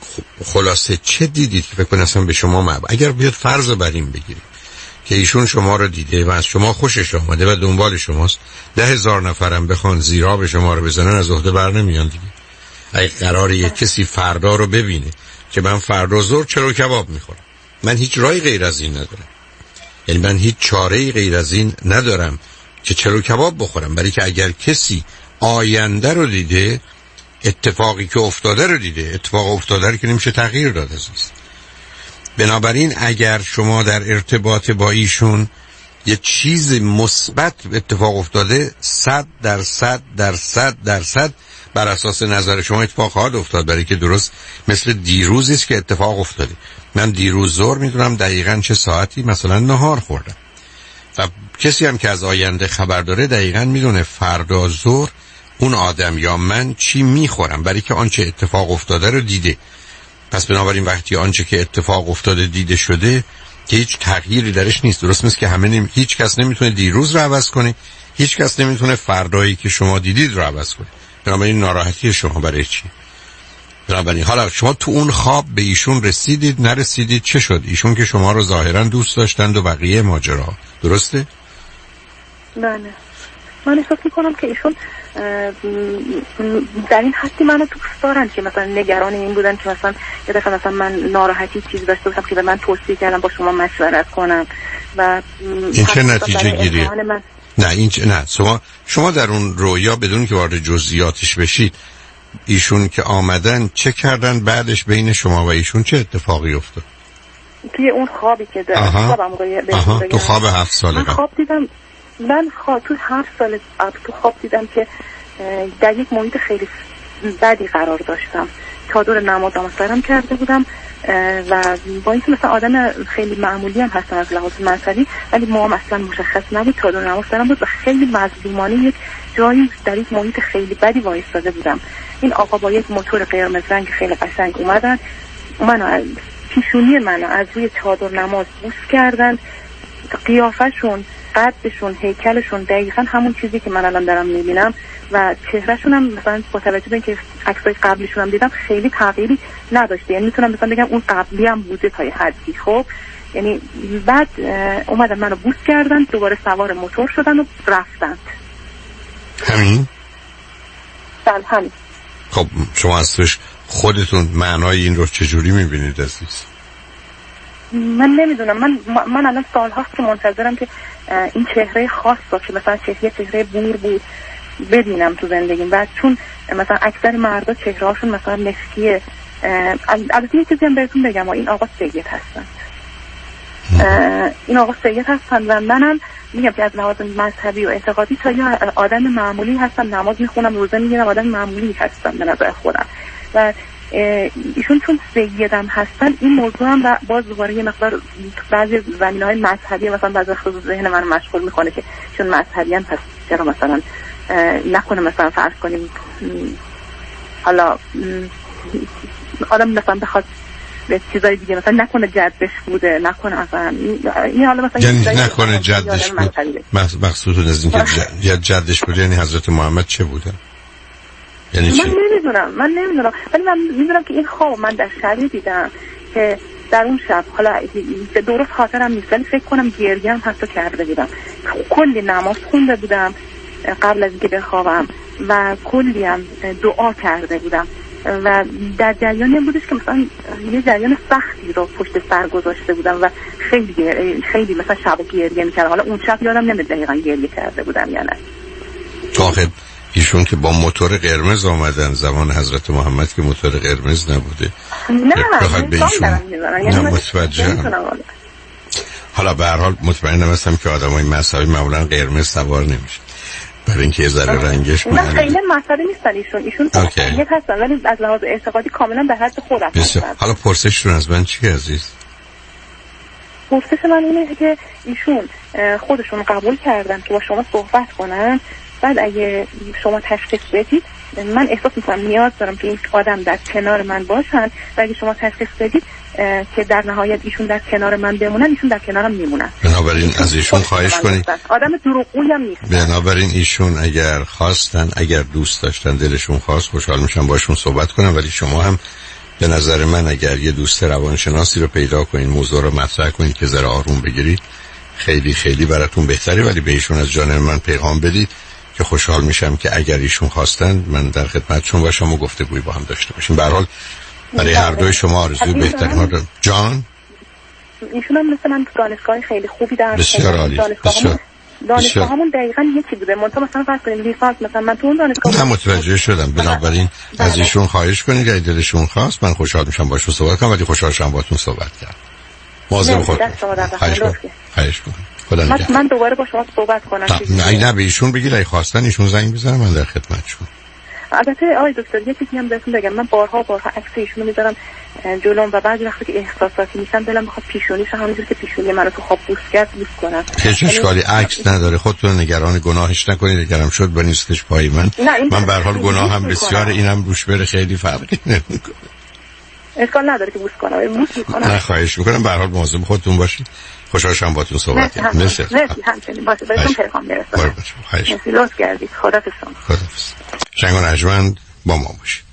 خلاصه چه دیدید که فکر کنید اصلا به شما معب اگر بیاد فرض بر این بگیرید که ایشون شما رو دیده و از شما خوشش آمده و دنبال شماست، ده هزار نفرم بخوان زیرا به شما رو بزنن از عهده بر نمیان دیگه. اگه قراره یک کسی فردا رو ببینه که من فردا ظهر چلو کباب میخورم، من هیچ راهی غیر از این ندارم، یعنی من هیچ چاره‌ای غیر از این ندارم که چلو کباب بخورم، برای که اگر کسی آینده رو دیده، اتفاقی که افتاده رو دیده، اتفاق افتاده رو که نمیشه تغییر داد عزیز. بنابراین اگر شما در ارتباط با ایشون یه چیز مثبت اتفاق افتاده، صد درصد درصد درصد بر اساس نظر شما اتفاق خواهد افتاد، برای که درست مثل دیروزی است که اتفاق افتاده. من دیروز ظهر میدونم دقیقاً چه ساعتی مثلا نهار خوردم و کسی هم که از آینده خبر داره دقیقاً میدونه فردا ظهر اون آدم یا من چی میخورم، برای که آنچه اتفاق افتاده رو دیده. پس بنابراین وقتی آنچه که اتفاق افتاده دیده شده که هیچ تغییری درش نیست، درست مثل که همه نمی... هیچ کس نمیتونه دیروز رو عوض کنه، هیچ کس نمیتونه فردایی که شما دیدید رو عوض کنه. بنابراین ناراحتی شما برای چی؟ بنابراین حالا شما تو اون خواب به ایشون رسیدید نرسیدید چه شد؟ ایشون که شما رو ظاهرا دوست داشتند و بقیه ماجرا، درسته؟ بله. من احساس میکنم که ایشون در این حدی منو دوست دارن که مثلا نگران این بودن که مثلا یه دفعه مثلا من ناراحتی چیزی داشته باشم که به من توصیه کردن با شما مشورت کنم و این چه نتیجه گیریه؟ نه این چه... نه شما شما در اون رویا بدون که وارد جزئیاتش بشید، ایشون که آمدن چه کردن بعدش بین شما و ایشون چه اتفاقی افتاد؟ توی اون خوابی که در خوابم روی تو خواب هفت ساله من خواب دیدم من خواب تو هفت سال تو خواب دیدم که در یک محیط خیلی بدی قرار داشتم، چادر نمازم سرم کرده بودم و با اینکه مثلا آدم خیلی معمولی هم هستم از لحاظ مذهبی، ولی موام اصلا مشخص نبود، چادر نماز سرم بود و خیلی مظلومانه یک جایی در یک محیط خیلی بدی وایستاده بودم. این آقا با یک موتور قرمز رنگ خیلی قشنگ اومدن، منو از پیشونی منو از روی چادر نماز بوس کردن، قیافشون، قدشون، هیکلشون دقیقاً همون چیزی که من الان دارم میبینم و چهرهشون هم مثلا با توجه به اینکه عکسای قبلیشون هم دیدم خیلی تغییری نداشته، یعنی میتونم مثلا بگم اون قبلی هم بوده تا یه حدی. خب یعنی بعد اومدن منو بوس کردن، دوباره سوار موتور شدن و رفتن. همین؟ بله همین. خب شما از توش خودتون معنای این رو چجوری میبینید عزیز؟ من نمیدونم، من من الان سال‌هاست که منتظرم که این چهره خاص با که مثلا چهره چهره بور بود ببینم تو زندگیم، و چون مثلا اکثر مردا چهره‌هاشون مثلا مسکیه. البته یه چیزی هم بهتون بگم، این آقا سید هستن، این آقا سید هستن و منم میگم که از لحاظ مذهبی و اعتقادی تا یه آدم معمولی هستم، نماز میخونم، روزه میگیرم، آدم معمولی هستم به نظر خودم. و ایشون چون سیدم هستن این موضوع هم باز دوباره یه مقدار بعضی زمینه‌های مذهبی مثلا بعضی خصوص ذهن من مشغول میکنه که چون مذهبی هم پس چرا مثلا نکنه مثلا فرض کنیم حالا آدم مثلا بخواد به چیزای دیگه مثلا نکنه جدش بوده، نکنه مثلا این حالا مثلا یعنی نکنه جدش بود. مقصودتون از این که جدش بود یعنی حضرت محمد چه بودن؟ یعنی من نمیدونم من نمیدونم ولی من میدونم که این خواب من در شبی دیدم که در اون شب، حالا درست خاطرم نیست ولی فکر کنم گریه هم حتی کرده بودم، کلی نماز خونده بودم قبل از اینکه بخوابم و کلی هم دعا کرده بودم و در جریانی هم بودش که مثلا یه جریان سختی رو پشت سر گذاشته بودم و خیلی خیلی مثلا شب گریه میکردم. حالا اون شب یادم نمیاد دقیقاً گریه کرده بودم یا نه. آخه ایشون که با موتور قرمز آمدن زمان حضرت محمد که موتور قرمز نبوده، نه بخواد به ایشون نه متوجه. حالا به هر حال مطمئنم هستم که آدمای مذهبی معمولا قرمز سوار نمیشه برای اینکه یه ذره رنگش نه خیلی مذهبی نیستن ایشون ایشون خیلی هستن ولی از لحاظ اعتقادی کاملا به حد خودم هستن. حالا پرسشتون از من چیه عزیز؟ پرسش من اینه که ایشون خودشون قبول کردن که با شما صحبت کنن، بعد اگه شما تشخیص بدید من احساس میکنم نیاز دارم که این آدم در کنار من باشن و اگه شما تشخیص بدید که در نهایت ایشون در کنار من بمونن، ایشون در کنارم میمونن. بنابراین از ایشون خواهش کنید، آدم دروغگویی هم نیست. بنابراین ایشون اگر خواستن، اگر دوست داشتن، دلشون خواست، خوشحال میشن باشون صحبت کنن، ولی شما هم به نظر من اگر یه دوست روانشناسی رو پیدا کنین، موضوع رو مطرح کنین که ذره آروم بگیرید، خیلی خیلی براتون بهتره. ولی به ایشون از جانب من پیغام بدید که خوشحال میشم که اگر ایشون خواستن من در خدمتشون باشم و گفتگوی با هم داشته باشیم. به هر حال برای هر دوی شما آرزوی بهترین ها دارم. جان ایشون هم مثل من دانشگاه خیلی خوبی درس بسیار عالی. بسیار دانشگاه همون دقیقاً یکی بوده. منتها مثلا فرض کنیم لیسانس مثلا من تو اون دانشگاه نه متوجه شدم. بنابراین از ایشون خواهش کنید اگه دلشون خواست من خوشحال میشم باهاشون صحبت کنم، ولی خوشحال شدم باهاتون صحبت کردم. مواظب خودتون خواهش کنم. خدا نگهدار. من دوباره با شما صحبت کنم. نه نه به ایشون بگید اگه خواستن ایشون زنگ بزنم من در خدمتشون. البته آقای دکتر یه چیزی هم بهتون بگم، من بارها بارها عکس ایشونو میذارم جلوم و بعضی وقتی که احساساتی میشم دلم میخواد پیشونیشو همونجوری که پیشونی منو تو خواب بوس کرد بوس کنم. هیچ اشکالی عکس نداره، خودتون نگران گناهش نکنید. نگران شد با نیستش پای من. من به هر حال گناهم بسیار، اینم روش بره خیلی فرقی نمیکنه. اشکال نداره که بوس کنم، بوس میکنم. نه خواهش میکنم. به هر حال مواظب خودتون باشید. خوشحال شدم باهاتون صحبت کردم. مرسی. مرسی همچنین باشه. بهتون پیغام برسونم. مرسی لطف کردید. خداحافظ. خداحافظ. شنگ و نجمند با ما باشید.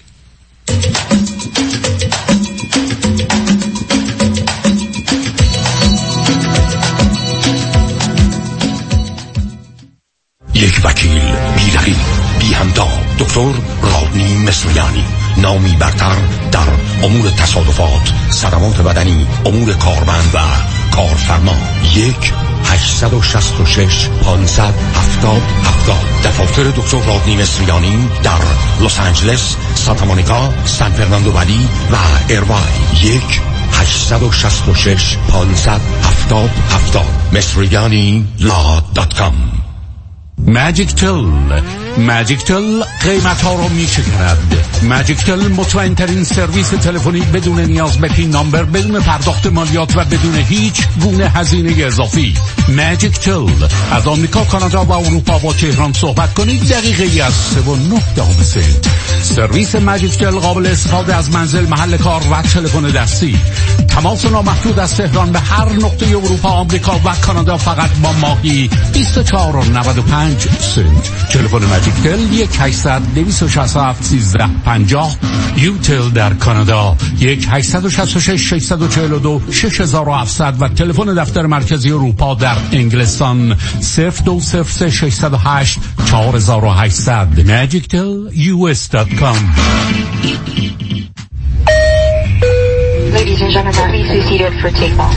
یک وکیل بی رقیب بی همتا، دکتر رادنی مصریانی، نامی برتر در امور تصادفات، صدمات بدنی، امور کارمند و کارفرما. یک هشتصد و شصت و شش پانصد هفتاد هفتاد. دفاتر دکتر رادنی مصریانی در لس آنجلس، سانتا مونیکا، سان فرناندو ولی و ایروای. یک هشتصد و شصت و شش پانصد هفتاد هفتاد. مصریانی لا دات کام. ماجیک تل ماجیک تل قیمت ها رو می شکرد. ماجیک تل مطمئن ترین سرویس تلفنی بدون نیاز به پین نامبر، بدون پرداخت مالیات و بدون هیچ گونه هزینه اضافی. ماجیک تل از آمریکا، کانادا و اروپا با تهران صحبت کنید دقیقه ای از سه و نه دهم سنت. سرویس ماجیک تل قابل استفاده از منزل، محل کار و تلفن دستی. تماس نامحدود از تهران به هر نقطه اروپا، آمریکا و کانادا فقط با ماهی بیست و چهار و نود و پنج سنت. تلفن ماجیک تل یک هشتصد دویست و شصت و هفت سیزده پنجاه. یوتل در کانادا یک هشتصد و شصت و شش ششصد و چهل و دو شش هزار و هفتصد و تلفن دفتر مرکزی اروپا در انگلستان صفر دو صفر سه ششصد و هشت چهار هزار و هشتصد. ماجیک تل یو اس دات کام. Ladies and gentlemen, please be seated for takeoff.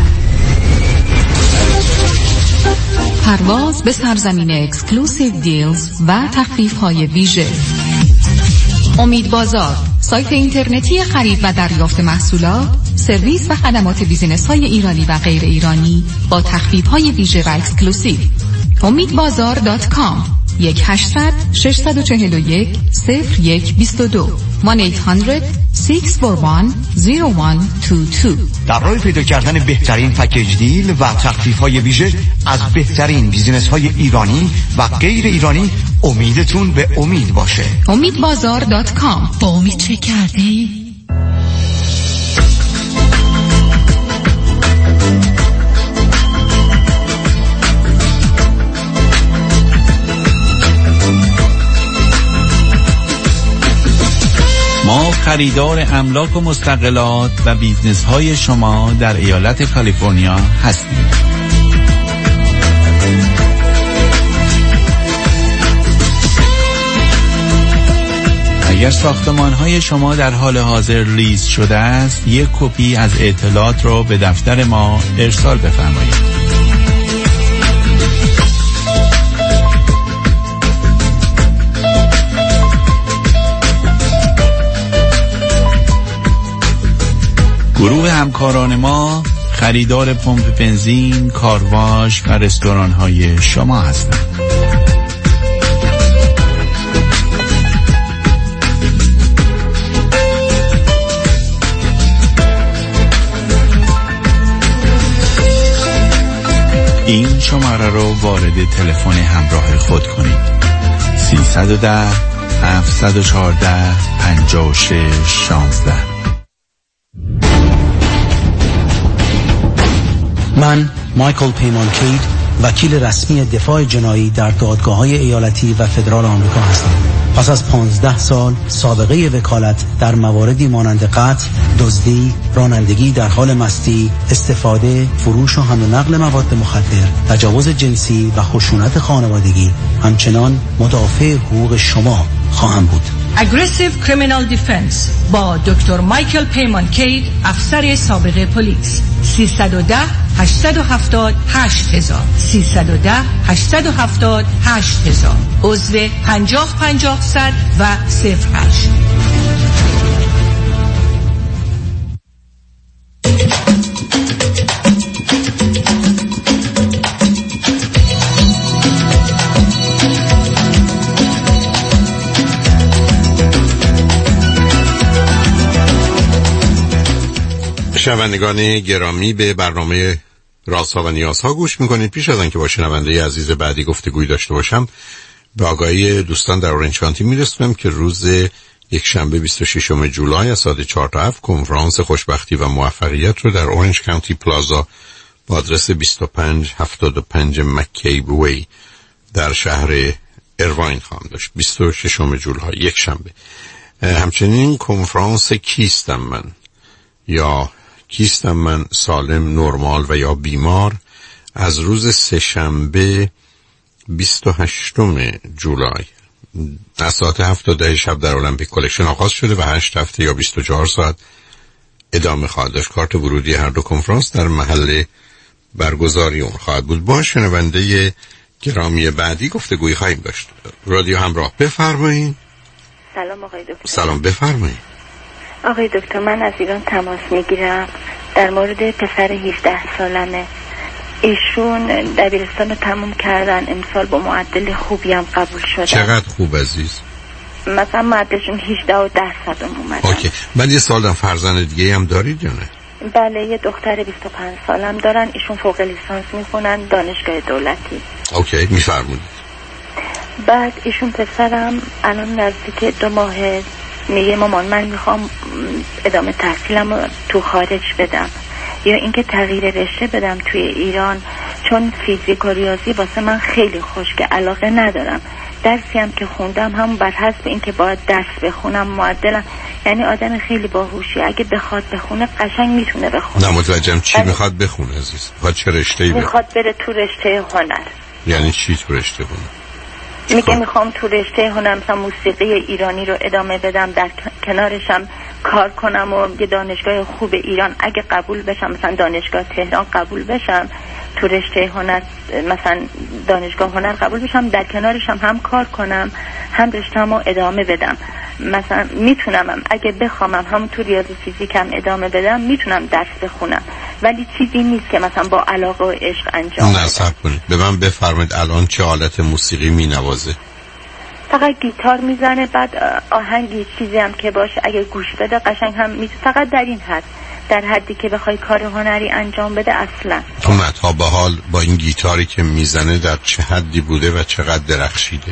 پرواز به سرزمین اکسکلوسیو دیلز و تخفیف های ویژه. امید بازار، سایت اینترنتی خرید و دریافت محصولات، سرویس و خدمات بیزینس های ایرانی و غیر ایرانی با تخفیف های ویژه و اکسکلوسیو. امید بازار دات کام. یک هشتصد ششصد و چهل و یک صفر یک بیست و دو. یک هشتصد شش چهار یک صفر یک دو دو. در راه پیدا کردن بهترین پکیج دیل و تخفیف های ویژه از بهترین بیزینس های ایرانی و غیر ایرانی، امیدتون به امید باشه. امید بازار دات کام. با امید چه کردی؟ ما خریدار املاک و مستقلات و بیزنس های شما در ایالت کالیفرنیا هستیم. اگر ساختمان های شما در حال حاضر لیز شده است، یک کپی از اطلاعات را به دفتر ما ارسال بفرمایید. گروه همکاران ما خریدار پمپ بنزین، کارواش و رستوران های شما هستند. این شماره رو وارد تلفن همراه خود کنید. سیصد و ده هفتصد و چهارده پنجاه و شش شانزده. من مایکل پیمانکید، وکیل رسمی دفاع جنایی در دادگاه‌های ایالتی و فدرال آمریکا هستم. پس از پانزده سال سابقه وکالت در مواردی مانند قتل، دزدی، رانندگی در حال مستی، استفاده، فروش و حمل و نقل مواد مخدر، تجاوز جنسی و خشونت خانوادگی، همچنان مدافع حقوق شما خواهم بود. Aggressive Criminal Defense با دکتر مایکل پیمانکید، افسر سابق پلیس. سیصد و ده هشتصد و هفتاد هشت هزار سیصد و ده هشتصد و هفتاد هشت هزار عضو پنجاه پنجاه صد و صفر هشت. شنوندگان گرامی، به برنامه رازها و نیازها گوش میکنید. پیش از آنکه با شنونده عزیز بعدی گفتگوی داشته باشم، به آگاهی دوستان در اورنج کانتی میرسونم که روز یک شنبه بیست و ششم جولای از ساعت چهار تا هفت کنفرانس خوشبختی و موفقیت رو در اورنج کانتی پلازا با آدرس بیست و پنج هفتاد و پنج مکیب وی در شهر ایرواین خواهم داشت. بیست و ششم جولای یک شنبه. همچنین کنفرانس کیستم من، یا کیستم من سالم، نرمال و یا بیمار، از روز سه‌شنبه بیست و هشتم جولای از ساعت هفت تا ده شب در المپیک کلکشن آغاز شده و هشت هفته یا بیست و چهار ساعت ادامه خواهد داشت. کارت ورودی هر دو کنفرانس در محل برگزاری اون خواهد بود. با شنونده گرامی بعدی گفتگویی خواهیم داشت. رادیو همراه، بفرمایید. سلام آقای دکتر. سلام، بفرمایید. آقای دکتر، من از ایران تماس میگیرم در مورد پسر هفده سالمه. ایشون دبیرستان رو تموم کردن، امسال با معدل خوبی هم قبول شدن. چقدر خوب عزیز؟ مثلا معدلشون هجده و ده صدم اومدن. اوکی. بعد یه سال هم فرزند دیگه هم دارید یا نه؟ بله، یه دختر بیست و پنج سالم دارن. ایشون فوق لیسانس میخونن دانشگاه دولتی. اوکی، میفرمونید. بعد ایشون پسرم الان نزدیک دو ماه میگه مامان من میخوام ادامه تحصیلم رو تو خارج بدم یا اینکه تغییر رشته بدم توی ایران، چون فیزیک و ریاضی واسه من خیلی خوشگه، علاقه ندارم. درسی هم که خوندم هم بر حسب اینکه باید درس بخونم معدلم، یعنی آدم خیلی باهوشی، اگه بخواد بخونه قشنگ میتونه بخونه. نه متوجهم چی میخواد بخونه عزیز؟ میخواد چه رشته‌ای بخونه؟ میخواد بره تو رشته هنر. یعنی چی تو رشته هنر؟ میگه میخوام تو رشته هنر مثلا موسیقی ایرانی رو ادامه بدم، در کنارشم کار کنم و یه دانشگاه خوب ایران اگه قبول بشم، مثلا دانشگاه تهران قبول بشم، تو رشته هنر مثلا دانشگاه هنر قبول بشم، در کنارشم هم کار کنم هم رشته‌مو ادامه بدم. مثلا میتونم اگه بخوام هم تو ریاضی فیزیکم ادامه بدم، میتونم درس بخونم، ولی چیزی نیست که مثلا با علاقه و عشق انجام بدم. نه صبر کنید، به من بفرمایید الان چه آلت موسیقی مینوازه؟ فقط گیتار میزنه، بعد آهنگی چیزی هم که باشه اگه گوش بده قشنگ هم میتونه، فقط در این حد، در حدی که بخوای کار هنری انجام بده اصلا. تو تا به حال با این گیتاری که میزنه در چه حدی بوده و چقدر درخشیده؟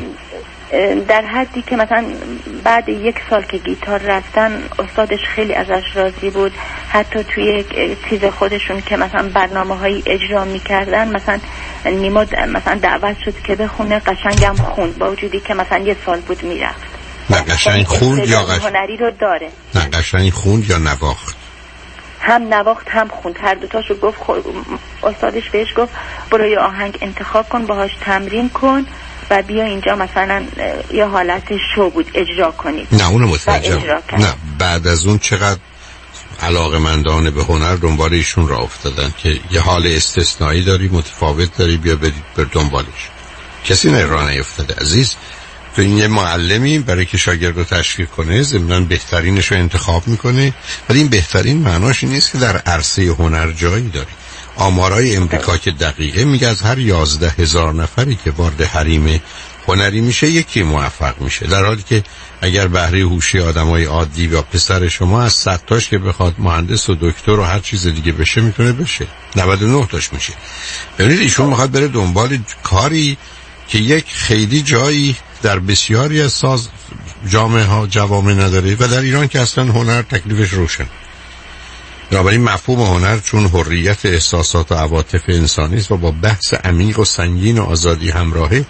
در حدی که مثلا بعد یک سال که گیتار رفتن استادش خیلی ازش راضی بود، حتی توی یک چیز خودشون که مثلا برنامه‌هایی اجرا می‌کردن مثلا نیما مثلا دعوت شد که بخونه، قشنگم خوند با وجودی که مثلا یه سال بود میرفت. نه قشنگ خوند یا قشنگ هنری رو داره؟ نه قشنگ خوند یا نواخت؟ هم نواخت هم خوند، هر دوتاشو گفت. استادش بهش گفت برو یه آهنگ انتخاب کن باهاش تمرین کن و بیا اینجا مثلا یه حالت شو بود اجرا کنید. نه اونو متوجهم. نه بعد از اون چقدر علاقه‌مندان به هنر دنبال ایشون راه افتادن که یه حال استثنایی داری، متفاوت داری، بیا برید بر دنبالش. کسی نه راه نیفتاده عزیز. تو این یه معلمی برای که شاگرد رو تشویق کنه ضمناً بهترینش رو انتخاب میکنه، ولی این بهترین معناش این نیست که در عرصه هنر جایی داری. آمارای امریکا که دقیقه میگه از هر یازده هزار نفری که وارد حریم هنری میشه یکی موفق میشه، در حالی که اگر بهره هوشی آدمای عادی و پسر شما از صد تاش که بخواد مهندس و دکتر و هر چیز دیگه بشه میتونه بشه، نود و نه تاش میشه. ببینید ایشون میخواد بره دنبال کاری که یک خیلی جایی در بسیاری از ساز جامعه ها جوامع نداره و در ایران که اصلا هنر تکلیفش روشن. بنابراین مفهوم هنر چون حریت احساسات و عواطف انسانی است و با بحث عمیق و سنگین و آزادی همراهه،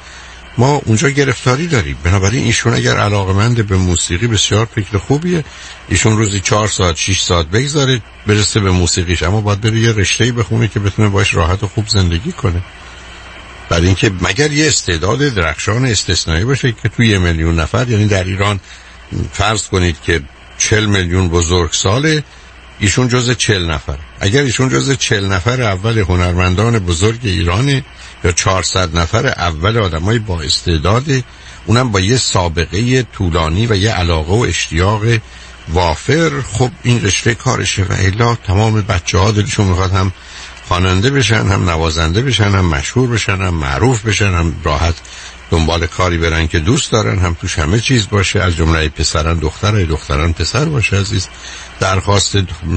ما اونجا گرفتاری داریم. بنابراین ایشون اگر علاقمند به موسیقی بسیار فکر خوبیه، ایشون روزی چهار ساعت شش ساعت بگذاره برسه به موسیقیش، اما باید بره یه رشته‌ای بخونه که بتونه باش راحت و خوب زندگی کنه. بعد اینکه مگر یه استعداد درخشان استثنایی باشه که توی یه میلیون نفر، یعنی در ایران فرض کنید که چهل میلیون بزرگساله، ایشون جز چهل نفر. اگر ایشون جز چهل نفر اول هنرمندان بزرگ ایرانه یا چهارصد نفر اول آدمای با استعداد، اونم با یه سابقه طولانی و یه علاقه و اشتیاق وافر، خب این رشته کارشه. و الا تمام بچه‌ها دلشون میخواد هم خواننده بشن، هم نوازنده بشن، هم مشهور بشن، هم معروف بشن، هم راحت دنبال کاری برن که دوست دارن، هم توش همه چیز باشه، از جمله پسران دختر، دختران پسر باشه. عزیز، درخواست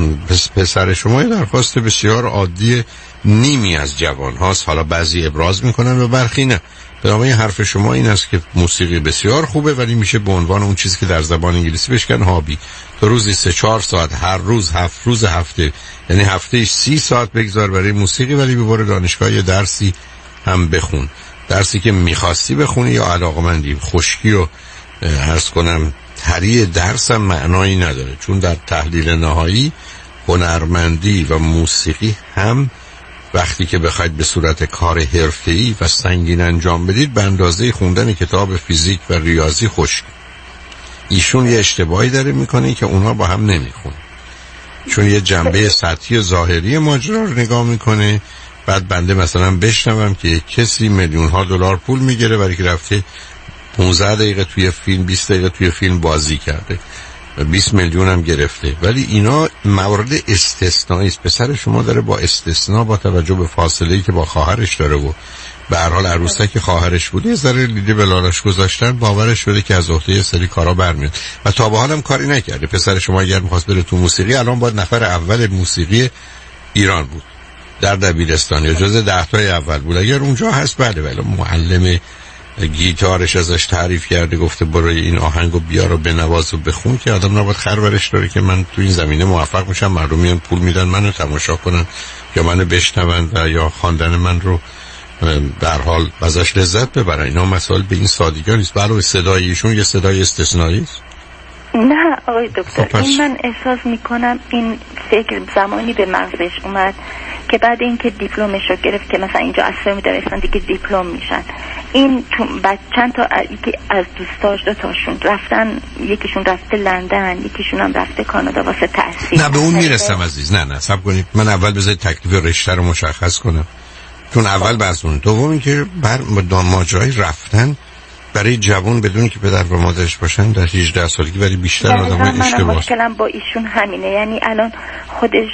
پسر شما یه درخواست بسیار عادی نیمی از جوان هاست. حالا بعضی ابراز میکنن و برخی نه. بنابراین حرف شما این است که موسیقی بسیار خوبه، ولی میشه به عنوان اون چیزی که در زبان انگلیسی بشکن هابی. تو روزی سه چهار ساعت هر روز، هفت روز هفته، یعنی هفتهش سی ساعت بگذار برای موسیقی، ولی ببر دانشگاه یه درسی هم بخون، درسی که میخواستی بخونی یا علاقمندی. خشکی و عرض کنم تری درس هم معنایی نداره، چون در تحلیل نهایی هنرمندی و موسیقی هم وقتی که بخواید به صورت کار حرفه‌ای و سنگین انجام بدید، به اندازه خوندن کتاب فیزیک و ریاضی خشک. ایشون یه اشتباهی داره میکنه که اونا با هم نمیخونه، چون یه جنبه سطحی ظاهری ماجرا رو نگاه میکنه. بعد بنده مثلا بشنوم که کسی میلیون ها دلار پول میگیره برای که رفته پانزده دقیقه توی فیلم، بیست دقیقه توی فیلم بازی کرده، بیست میلیون هم گرفته. ولی اینا موارد استثنایی است. پسر شما داره با استثناء، با توجه به فاصله‌ای که با خواهرش داره و به هر حال عروسک خواهرش بوده، یه ذره لیده به لالاش گذاشتن، باورش شده که از عهده یه سری کارا برمیاد و تا به حالم کاری نکرده. پسر شما اگر می‌خواست بره تو موسیقی، الان باید نفر اول موسیقی ایران بود در دبیرستان، یا جز ده تای اول بود. اگر اونجا هست بله، ولی معلم گیتارش ازش تعریف کرده، گفته برو این آهنگو بیار و بنواز و بخون، که آدم نباید خرورش داره که من تو این زمینه موفق میشم، مردم میان پول میدن منو تماشا کنن یا منو بشنون و یا خواندن من رو در حال ازش لذت ببرن. اینا مسائل به این سادگی نیست. علاوه صدای ایشون یه صدای استثنایی است. نه آقای دکتر، این من احساس میکنم این فکر زمانی به مغزش اومد که بعد اینکه دیپلمش رو گرفت که مثلا اینجا اصلا میدرسن دیگه دیپلم میشن، این بعد چند تا از دوستاش دو تاشون رفتن، یکیشون رفته لندن، یکیشون هم رفته کانادا واسه تحصیل. نه به اون میرسم عزیز. نه نه صبر کنید، من اول بذارید تکلیف رشته رو مشخص کنم، چون اول بحث اون. دوم اینکه بر ماجرای رفتن برای جوان بدون که پدر و مادرش باشن در هجده سالگی، ولی بیشتر آدمای اشتباه. مشکلم با ایشون همینه، یعنی الان خودش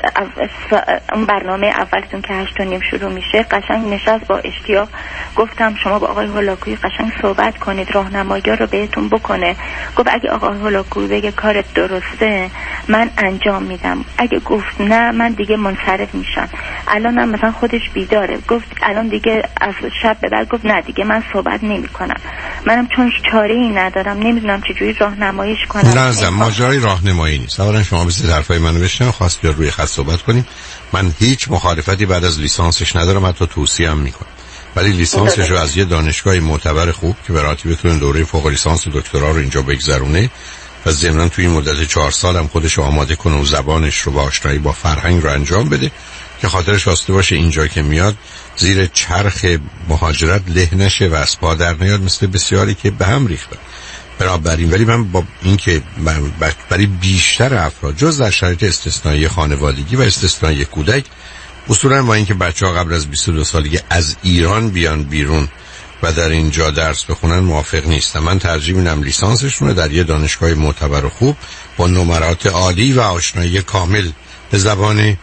اون برنامه اولتون که هشت و نیم شروع میشه، قشنگ نشست با اشتیاق، گفتم شما با آقای هولاکویی قشنگ صحبت کنید، راهنمایی رو بهتون بکنه. گفت اگه آقای هولاکویی بگه کارت درسته من انجام میدم، اگه گفت نه من دیگه منصرف میشم. الان هم مثلا خودش بیداره، گفت الان دیگه از شب به بعد گفت نه دیگه من صحبت نمیکنم. منم چون چاره ای ندارم نمیدونم چجوری راهنماییش کنم. نه ماجرای راهنمایی نیست. اولا شما بذارید حرفای منو بشنوید، خواست بیا روی خط صحبت کنیم. من هیچ مخالفتی بعد از لیسانسش ندارم، حتی توصیه هم میکنم، ولی لیسانسش رو از یه دانشگاه معتبر خوب که براتی بتونه دوره فوق لیسانس و دکترا رو اینجا بگذرونه و ضمن توی این مدت چهار سال هم خودش رو آماده کنه و زبانش رو با آشنایی با فرهنگ رو انجام بده، که خاطرش واسطه باشه اینجا که میاد زیر چرخ مهاجرت له نشه و از پا در نیاد مثل بسیاری که به هم ریختن. بنابراین ولی من با اینکه برای بیشتر افراد جز در شرایط استثنایی خانوادگی و استثنایی کودک، اصولا با اینکه بچه‌ها قبل از بیست و دو سالگی از ایران بیان بیرون و در اینجا درس بخونن موافق نیستم. من ترجیح میدم لیسانسشون رو در یه دانشگاه معتبر و خوب با نمرات عالی و آشنایی کامل به زبان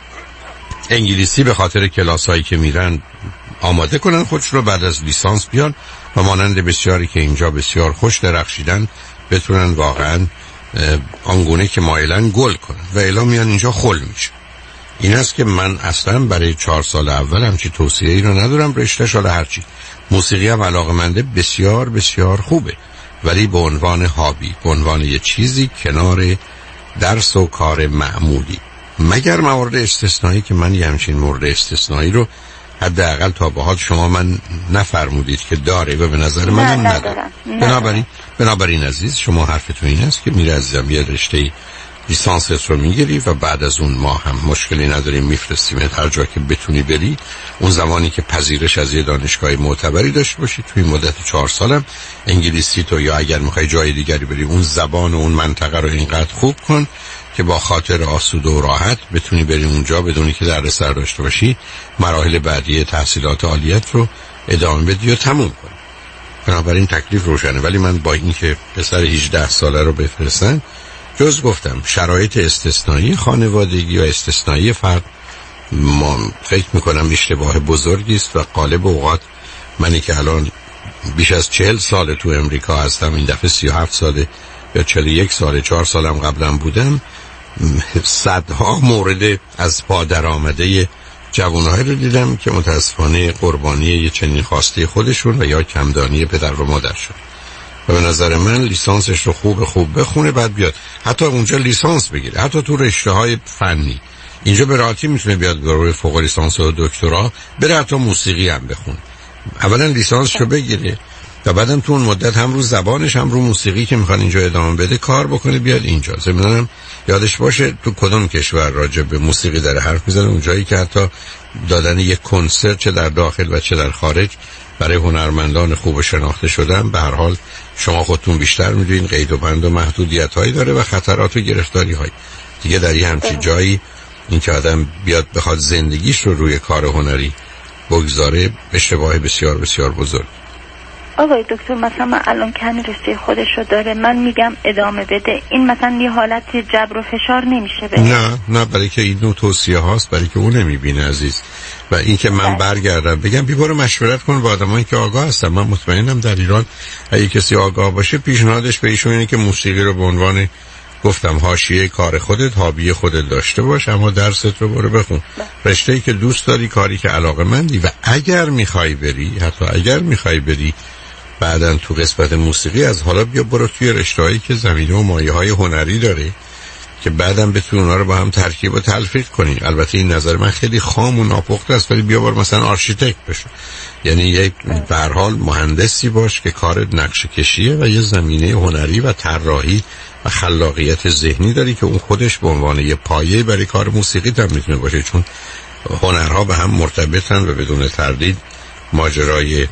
انگلیسی به خاطر کلاسایی که میرن آماده کنن خودشون رو، بعد از لیسانس بیان و مانند بسیاری که اینجا بسیار خوش درخشیدن بتونن واقعا آنگونه که مایلن گل کنن و الا میان اینجا خل میشه. این است که من اصلا برای چهار سال اول همچی توصیه ای رو ندارم. رشته شاله هرچی موسیقی هم علاقمنده بسیار بسیار خوبه، ولی به عنوان هابی، به عنوان یه چیزی کنار درس و کار معمولی، مگر موارد استثنایی که من یه همچین مورد استثنایی رو حداقل تا به حال شما من نفرمودید که داره و به نظر من هم نداره. بنابراین بنابراین عزیز شما حرفتون این است که میره عزیزم یه رشته لیسانست رو میگیری و بعد از اون ما هم مشکلی نداریم میفرستیم هر جا که بتونی بری. اون زمانی که پذیرش از یه دانشگاه معتبری داشته باشی توی مدت چهار سالم انگلیسی تو، یا اگر میخوای جای دیگری بری اون زبان و اون منطقه رو اینقدر خوب کن که با خاطر آسوده و راحت بتونی بری اونجا بدونی که دردسر داشته باشی، مراحل بعدی تحصیلات عالیت رو ادامه بدی و تموم کنی. بنابراین تکلیف روشنه. ولی من با اینکه پسر هجده ساله رو بفرستن، جز گفتم شرایط استثنایی خانوادگی یا استثنایی فرد، ما فکر میکنم اشتباه بزرگی است و غالب اوقات منی که الان بیش از چهل سال تو امریکا هستم، این دفعه سی و هفت ساله یا چهل و یک ساله، چهار سالم قبلا بودم، صدها مورد از پادر آمده جوانهایی رو دیدم که متاسفانه قربانی یه چنین خواسته خودشون و یا کمدانی پدر و مادر شد. و به نظر من لیسانسش رو خوب خوب بخونه بعد بیاد حتی اونجا لیسانس بگیره، حتی تو رشته های فنی اینجا به راحتی میتونه بیاد برای فوق لیسانس و دکترا بره، حتی موسیقی هم بخونه. اولا لیسانسش رو بگیره تا بعدم تو اون مدت هم رو زبانش هم رو موسیقی که میخوان اینجا ادامه بده کار بکنه بیاد اینجا. ضمناً یادش باشه تو کدوم کشور راجع به موسیقی داره حرف میزنه، اونجایی که حتی دادن یک کنسرت چه در داخل و چه در خارج برای هنرمندان خوب شناخته شدن. به هر حال شما خودتون بیشتر میدونین قید و بند و محدودیت هایی داره و خطرات و گرفتاری هایی دیگه در یه همچین جایی. این که آدم بیاد بخواد زندگیش رو روی کار هنری بگذاره اشتباه بسیار بسیار بزرگ. آقای دکتر مثلا من الان کمی رشته خودش رو داره، من میگم ادامه بده، این مثلا یه حالت جبر و فشار نمیشه بده؟ نه نه، برای که این نوع توصیه هاست، برای که اون نمیبینه عزیز. و این که من برگردم بگم بی برو مشورت کن با آدمایی که آگاه هستن. من مطمئنم در ایران اگه کسی آگاه باشه پیشنهادش به ایشون اینه که موسیقی رو به عنوان گفتم حاشیه کار خودت، هابی خودت داشته باش، اما درست رو برو بخون، رشته‌ای که دوست داری، کاری که علاقه‌مندی. و اگر میخوای بری، حتی اگر میخوای بری بعدن تو قسمت موسیقی، از حالا بیا برو توی رشته‌هایی که زمینه و مایه‌های هنری داره که بعدم بتونی اونا رو با هم ترکیب و تلفیق کنی. البته این نظر من خیلی خام و ناپخته است، ولی بیا برو مثلا آرشیتکت بشو، یعنی یک به هر حال مهندسی باش که کار نقشه کشیه و یه زمینه هنری و طراحی و خلاقیت ذهنی داری که اون خودش به عنوان یه پایه برای کار موسیقی هم میتونه باشه، چون هنرها به هم مرتبطن و بدون تردید ماجرای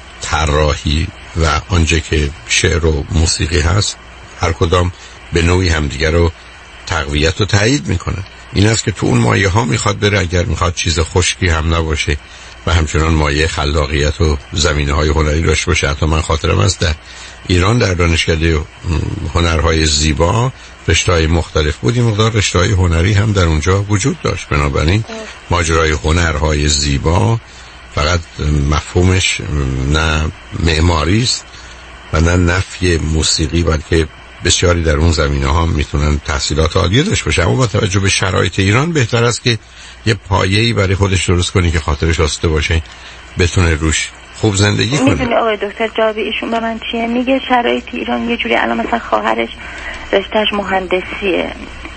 طراحی و آنچه که شعر و موسیقی هست هر کدام به نوعی همدیگر رو تقویت و تایید میکنن. این است که تو اون مایه ها میخواد بره، اگر میخواد چیز خشکی هم نباشه و همچنان مایه خلاقیت و زمینه های هنری داشته باشه. حتی من خاطرم است در ایران در دانشکده هنرهای زیبا رشته‌های مختلف بود، این مقدار رشته‌های هنری هم در اونجا وجود داشت. بنابراین ماجرای هنرهای زیبا فقط مفهومش نه معماری است و نه نفی موسیقی، بلکه بسیاری در اون زمینه ها میتونن تحصیلات عالیه داشته باشه. اما با توجه به شرایط ایران بهتر است که یه پایه‌ای برای خودش درست کنی که خاطرش آسوده باشه، بتونه روش خوب زندگی کنه. میدونی آقای دکتر جوابی ایشون به من چیه؟ میگه شرایط ایران یه جوری، الان مثلا خواهرش رشتهش مهندسیه،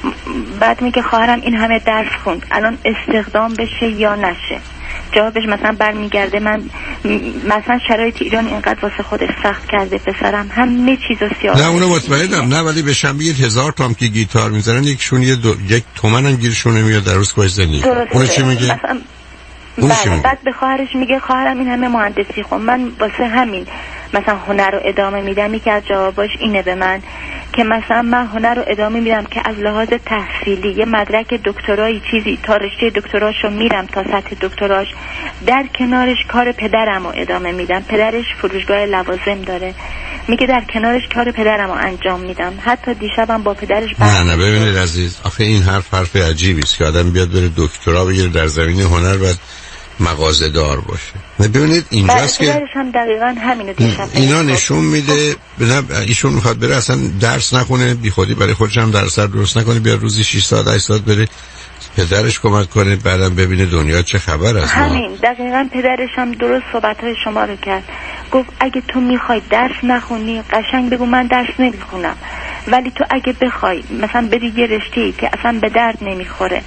بعد میگه خواهرم این همه درس خوند، الان استخدام بشه یا نشه؟ جوابش مثلا برمیگرده من مثلا شرایط ایران اینقدر واسه خودش سخت کرده پسرم، همه چیزو سیاه. نه اونو مطمئنم، نه ولی به شنبه هزار تام که گیتار میزنن یکشون یه دو... یک تومن هم گیرشون نمیاد در روز کاش زندگی. اون چی میگه؟ مثلا بله، بعد به خواهرش میگه خواهرم این همه مهندسی خون، من واسه همین مثلا هنر رو ادامه میدم. یکی از جواباش اینه به من که مثلا من هنر رو ادامه میدم که از لحاظ تحصیلی یه مدرک دکترایی چیزی تا رشته دکتراشو میرم تا سطح دکتراش، در کنارش کار پدرم رو ادامه میدم. پدرش فروشگاه لوازم داره، میگه در کنارش کار پدرم رو انجام میدم. حتی دیشبم با پدرش نه نه ببینید عزیز، آخه این حرف حرف عجیبی است که آدم بیاد بره دکترا بگیره در زمینه هنر و مغازه دار باشه. نه ببینید اینجاست که پدرش هم دقیقاً همینو دیشب اینا نشون میده. نه ایشون میخواد بره اصلا درس نخونه، بی خودی برای خودش هم درس درست نکنه، بیا روزی شش ساعت هشت ساعت بره پدرش کمک کنه، بعدم ببینه دنیا چه خبر است. همین دقیقاً پدرش هم درست صحبت‌های شما رو کرد، گفت اگه تو میخوای درس نخونی قشنگ بگو من درس نمیخونم، ولی تو اگه بخوای مثلا بری یه رشته‌ای که اصلا به درد نمیخوره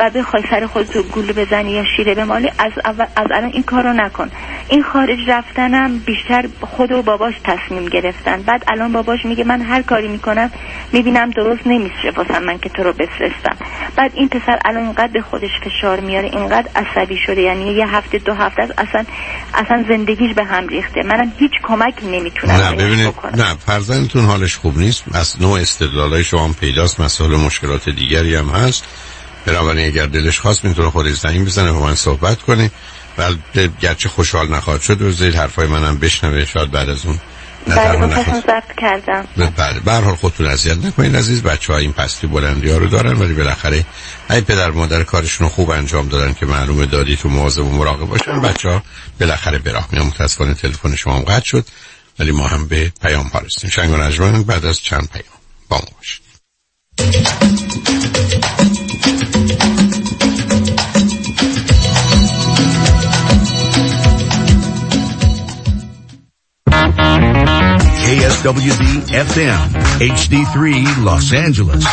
بعد بخوای سر خودت رو گول بزنی یا شیره بمالی، از اول از الان این کارو نکن. این خارج رفتنم بیشتر خود و باباش تصمیم گرفتن. بعد الان باباش میگه من هر کاری میکنم میبینم درست نمیشه واسه من که تو رو بفرستم. بعد این پسر الان اینقدر به خودش فشار میاره، اینقدر عصبی شده، یعنی یه هفته دو هفته است اصلا اصلا زندگیش به هم ریخته. منم هیچ کمکی نمیتونم. نه ببینید، نه فرزندتون حالش خوب نیست، از نوع استدلالای شما هم پیداست، مسائل مشکلات دیگری هم هست. بنابراین اگر دلش خواست میتونه خودش زنگ بزنه با من صحبت کنه. ولی گرچه خوشحال نخواهد شد بذارید حرفای منم بشنوه، شاید بعد از اون بله متاسفم ضبط کردم. بله به هر حال خودتون اذیت نکنید عزیز. بچه‌ها این پستی بلندی ها رو دارن، ولی بالاخره اگه پدر مادر کارشون رو خوب انجام دادن که معلومه دادی تو مواظب و مراقب باشن، بچه‌ها بالاخره به راه میان. متاسفانه تلفن شما هم قطع شد، ولی ما هم به پیام ها رسیدیم. شنگ و نجمن بعد از چند پیام با ما باشید. K S W D F M H D three Los Angeles.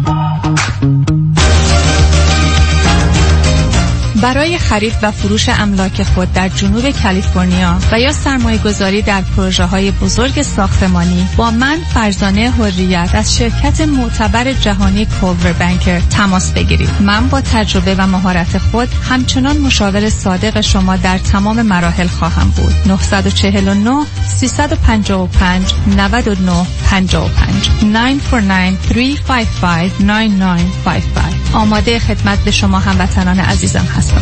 برای خرید و فروش املاک خود در جنوب کالیفرنیا و یا سرمایه گذاری در پروژه های بزرگ ساختمانی با من فرزانه حریت از شرکت معتبر جهانی کولور بانکر تماس بگیرید. من با تجربه و مهارت خود همچنان مشاور صادق شما در تمام مراحل خواهم بود. نه چهار نه سه پنج پنج نه نه پنج پنج نه چهار نه سه پنج پنج نه نه پنج پنج. آماده خدمت به شما هموطنان عزیزم هستم.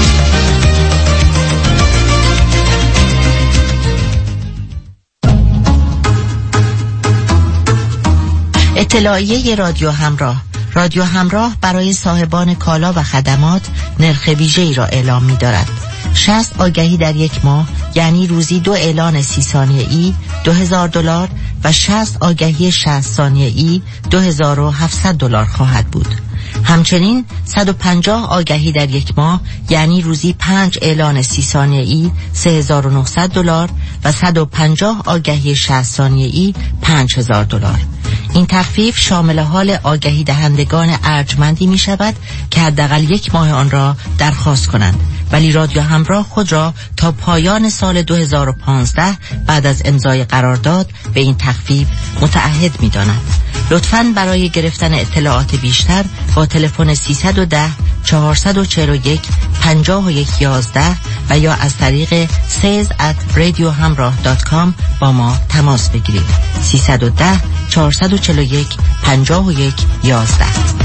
اطلاعیه رادیو همراه. رادیو همراه برای صاحبان کالا و خدمات نرخ ویژه‌ای را اعلام می‌دارد. شصت آگهی در یک ماه یعنی روزی دو اعلان سی ثانیه‌ای دو هزار دلار و شصت آگهی شصت ثانیه‌ای دو هزار و هفتصد دلار خواهد بود. همچنین صد و پنجاه آگهی در یک ماه یعنی روزی پنج اعلان سی ثانیه‌ای سه هزار و نهصد دلار و صد و پنجاه آگهی شصت ثانیه‌ای پنج هزار دلار. این تخفیف شامل حال آگهی دهندگان ارجمندی می شود که حداقل یک ماه آن را درخواست کنند، ولی رادیو همراه خود را تا پایان سال دو هزار و پانزده بعد از امضای قرارداد به این تخفیف متعهد می داند. لطفاً برای گرفتن اطلاعات بیشتر با تلفن سیصد و ده چهارصد و چهل و یک پنجاه و یک یازده و یا از طریق سیلز ات رادیو همراه دات کام با ما تماس بگیرید. سیصد و ده چهارصد و چهل و یک پنجاه و یک یازده.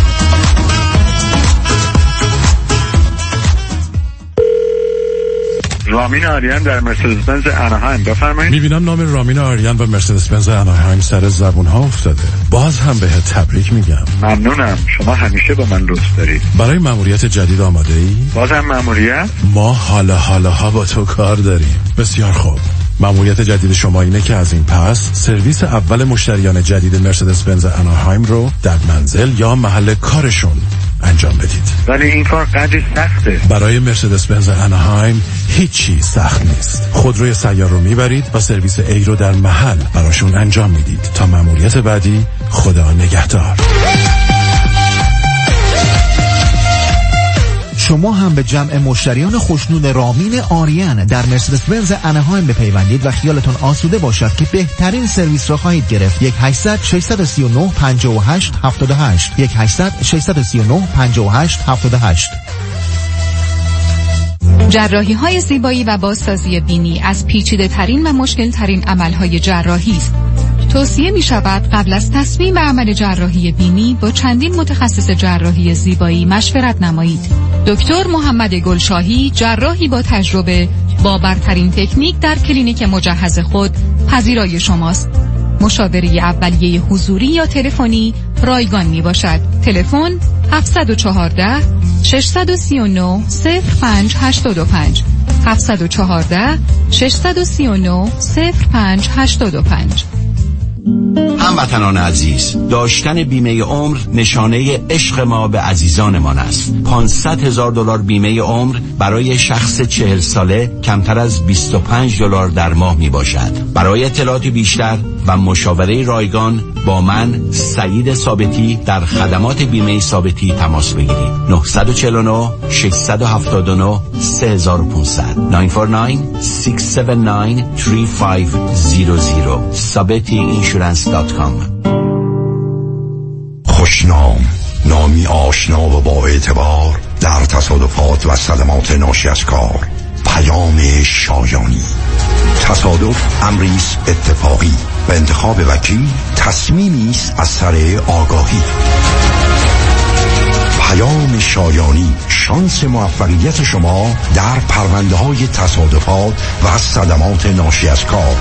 رامین آریان در مرسدس بنز اناهایم، بفرمایید. میبینم نام رامین آریان و مرسدس بنز اناهایم سر زبون ها افتاده. باز هم بهت تبریک میگم. ممنونم، شما همیشه با من لطف دارید. برای مأموریت جدید آماده ای؟ بازم مأموریت؟ ما حالا حالا ها با تو کار داریم. بسیار خوب. مأموریت جدید شما اینه که از این پس سرویس اول مشتریان جدید مرسدس بنز اناهایم رو در منزل یا محل کارشون انجام بدید. ولی این کار قدری سخته. برای مرسدس بنز اناهایم هیچی سخت نیست. خودروی سیار رو میبرید و سرویس ای رو در محل براشون انجام میدید. تا مأموریت بعدی، خدا نگهدار. شما هم به جمع مشتریان خوشنود رامین آریان در مرسدس بنز اناهایم بپیوندید و خیالتون آسوده باشد که بهترین سرویس را خواهید گرفت. یک هشتصد ششصد و سی و نه پنجاه و هشت هفتاد و هشت یک هشتصد ششصد و سی و نه پنجاه و هشت هفتاد و هشت. جراحی های زیبایی و بازسازی بینی از پیچیده ترین و مشکل ترین عمل های جراحی است. توصیه می شود قبل از تصمیم به عمل جراحی بینی با چندین متخصص جراحی زیبایی مشورت نمایید. دکتر محمد گلشاهی، جراحی با تجربه با برترین تکنیک در کلینیک مجهز خود پذیرای شماست. مشاوره اولیه حضوری یا تلفنی رایگان می باشد. تلفن هفت یک چهار شش سه نه صفر پنج هشت پنج هفت یک چهار شش سه نه صفر پنج هشت پنج. هموطنان عزیز، داشتن بیمه عمر نشانه عشق ما به عزیزانمان است. پانصد هزار دلار بیمه عمر برای شخص چهل ساله کمتر از بیست و پنج دلار در ماه می باشد. برای اطلاعات بیشتر و مشاوره رایگان با من سعید ثابتی در خدمات بیمه ثابتی تماس بگیرید. نه چهار نه شش هفت نه سه پانصد نه چهار نه شش هفت نه سه پنج صفر صفر sabeti insurance dot com. خوشنام، نامی آشنا و با اعتبار در تصادفات و صدمات ناشی از کار. پیام شایانی. تصادف امری است اتفاقی و انتخاب وکیل تصمیمی است از سر آگاهی. پیام شایانی، شانس موفقیت شما در پرونده های تصادفات و صدمات ناشی از کار.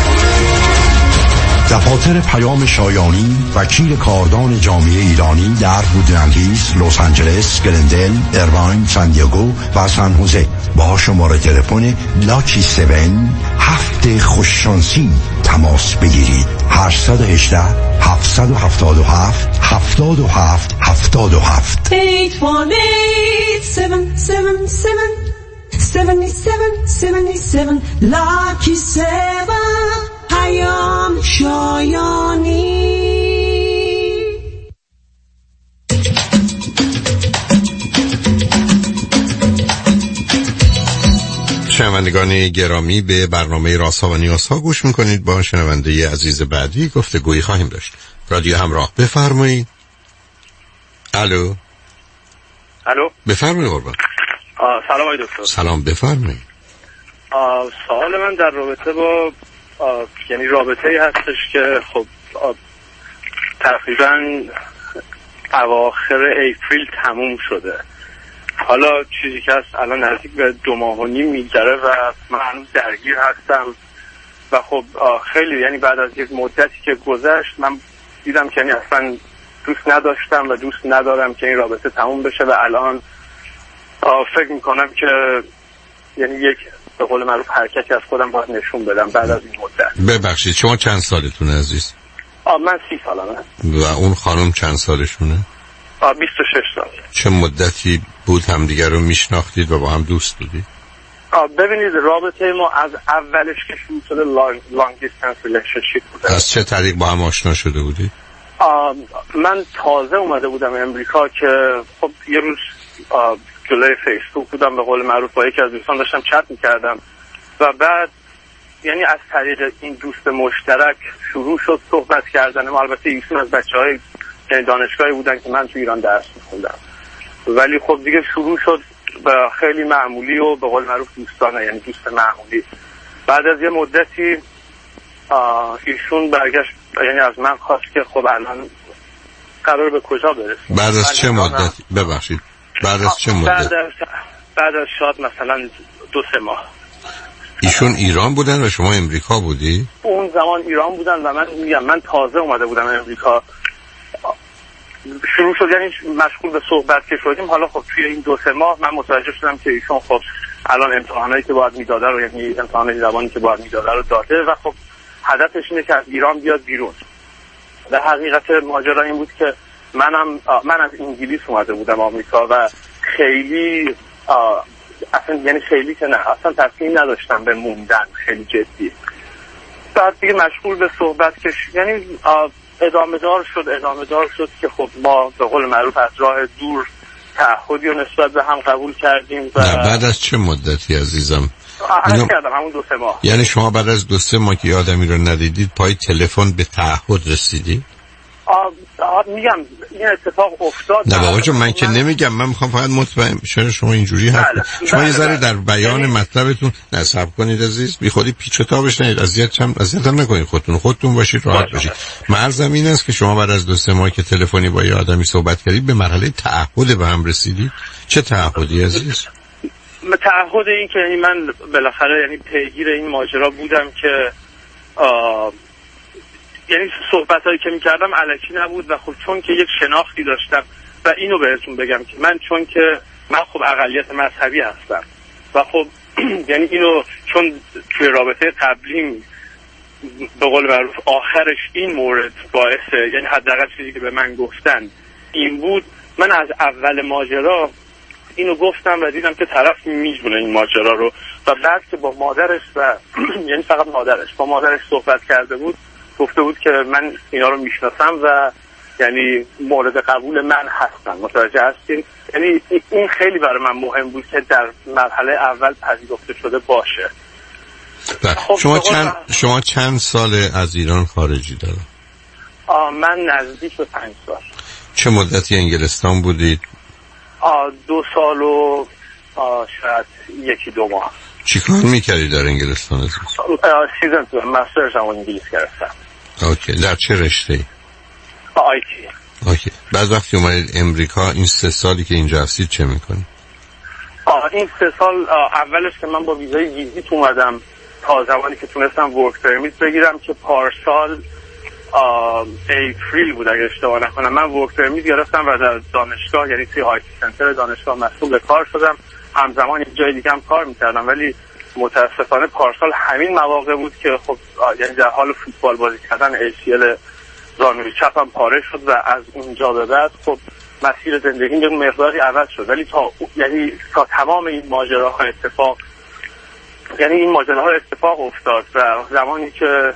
دفاتر پیام شایانی وکیل کاردان جامعه ایرانی در وودلند هیلز، لس آنجلس، گلندل، ایرواین، سان دیگو و سان خوزه با شماره تلفن لاکی هفت هفت خوششانسی تماس بگیرید. هشت یک هشت هفت هفت هفت هفت هفت هفت هفت هشت یک هشت هفت هفت هفت هفت هفت لاکی هفت پیام شایانی. شنوندگان گرامی، به برنامه رازها و نیازها گوش میکنید. با شنونده عزیز بعدی گفتگویی خواهیم داشت. رادیو همراه، بفرمایید. الو الو بفرمایید قربان. سلام آقای دکتر. سلام، بفرمایید. سوال من در رابطه با یعنی رابطه‌ای هستش که خب تقریبا اواخر اپریل تموم شده. حالا چیزی که هست الان نزدیک به دو ماه و نیم میگذره و من هنوز درگیر هستم و خب خیلی یعنی بعد از یک مدتی که گذشت من دیدم که یعنی اصلا دوست نداشتم و دوست ندارم که این رابطه تموم بشه و الان فکر میکنم که یعنی یک به قول معروف حرکتی از خودم باید نشون بدم بعد از این مدت. ببخشید شما چند سالتونه عزیز؟ آه من سی سالمه. و اون خانم چند سالشونه؟ آه بیست و شش سال. چه مدتی بود همدیگر رو میشناختید و با هم دوست بودید؟ آه ببینید رابطه ما از اولش که شروع شده لانگ دیستنس ریلیشنشیپ بوده. از چه طریق با هم آشنا شده بودید؟ آه من تازه اومده بودم امریکا که خب یه روز جلوی فیسبوک بودم به قول معروف با یکی از دوستان داشتم چت میکردم و بعد یعنی از طریق این دوست مشترک شروع شد صحبت کردن. ما البته ایشون از بچه‌های یعنی دانشگاهی بودن که من تو ایران درس می‌خوندم، ولی خب دیگه شروع شد به خیلی معمولی و به قول معروف دوستانه، یعنی دوست معمولی. بعد از یه مدتی ایشون برگشت یعنی از من خواست که خب الان قرار به کجا برسیم. بعد از چه مدتی؟ ببخشید بعد از چه مدت؟ بعد از بعد از شاید مثلا دو سه ماه. ایشون ایران بودن و شما امریکا بودی؟ اون زمان ایران بودن و من میگم من تازه اومده بودم امریکا. شروع شد یعنی مشغول به صحبت که شدیم. حالا خب توی این دو سه ماه من متوجه شدم که ایشون خب الان امتحانایی که باید میداده رو یعنی امتحانات زبانی که باید میداده رو داده و خب هدفش اینه که از ایران بیاد بیرون. و حقیقت ماجرا این بود که منم من از انگلیس اومده بودم آمریکا و خیلی اصلا یعنی خیلی که نه اصلا تصمیم نداشتم به موندن خیلی جدی. بعد دیگه مشغول به صحبت که یعنی ادامه دار شد ادامه دار شد که خب ما به قول معروف از راه دور تعهدی رو نسبت به هم قبول کردیم. و نه بعد از چه مدتی عزیزم؟ اینو... کردم همون دو سه ماه. یعنی شما بعد از دو سه ماه که آدمی رو ندیدید پای تلفن به تعهد رسیدی؟ آه آه میگم این اتفاق افتاد. نه بابا جون من که نمیگم، من میخوام فقط مطمئن شما شما اینجوری حرف شما یه ذره در بیان مطلبتون نصب کنید عزیز، بی خودی پیچ و تابش نید، اذیت چم اذیت هم نکنید، خودتون خودتون باشید، راحت باشید. مرزم این است که شما بعد از دو سه ماه که تلفنی با یه آدمی صحبت کردید به مرحله تعهد به هم رسیدید. چه تعهدی عزیز؟ تعهد این که یعنی من بالاخره یعنی پیگیر این ماجرا بودم که یعنی صحبتایی که میکردم الکی نبود و خب چون که یک شناختی داشتم و اینو بهتون بگم که من چون که من خب اقلیت مذهبی هستم و خب یعنی اینو چون توی رابطه قبلیم به قول معروف آخرش این مورد باعث، یعنی حداقل چیزی که به من گفتن این بود، من از اول ماجرا اینو گفتم و دیدم که طرف میجونه این ماجرا رو، و بعد که با مادرش و یعنی فقط مادرش با مادرش صحبت کرده بود، گفته بود که من اینا رو میشناسم و یعنی مورد قبول من هستن. متوجه هستین؟ یعنی این خیلی برای من مهم بود که در مرحله اول پذیرفته شده باشه. خب شما چند شما چند سال از ایران خارجی دارید؟ من نزدیک به پنج سال. چه مدتی انگلستان بودید؟ آه دو سال و شاید یکی دو ماه. چی کار میکردی در انگلستان عزیز؟ سیزن تو مسترش هم انگلیس گرفتم. اوکی. در چه رشته ای؟ آی تی. اوکی. بعد وقتی اومدید امریکا این سه سالی که اینجا هستید چه میکنید؟ آه این سه سال اولش که من با ویزای ویزیت اومدم تا زمانی که تونستم ورک پرمیت بگیرم که پارسال اپریل بود اگه اشتباه نکنم، من ورک پرمیت گرفتم و در دانشگاه، یعنی توی آی تی سنتر دانشگاه مسئول به کار شدم. همزمان یک جای دیگه هم کار میکردم، ولی متاسفانه پارسال همین مواقع بود که خب یعنی در حال فوتبال بازی کردن ای سی ال زانوی چپم پاره شد و از اونجا به بعد خب مسیر زندگیم به مقداری عوض شد. ولی تا یعنی تا تمام این ماجراها اتفاق یعنی این ماجراها اتفاق افتاد و زمانی که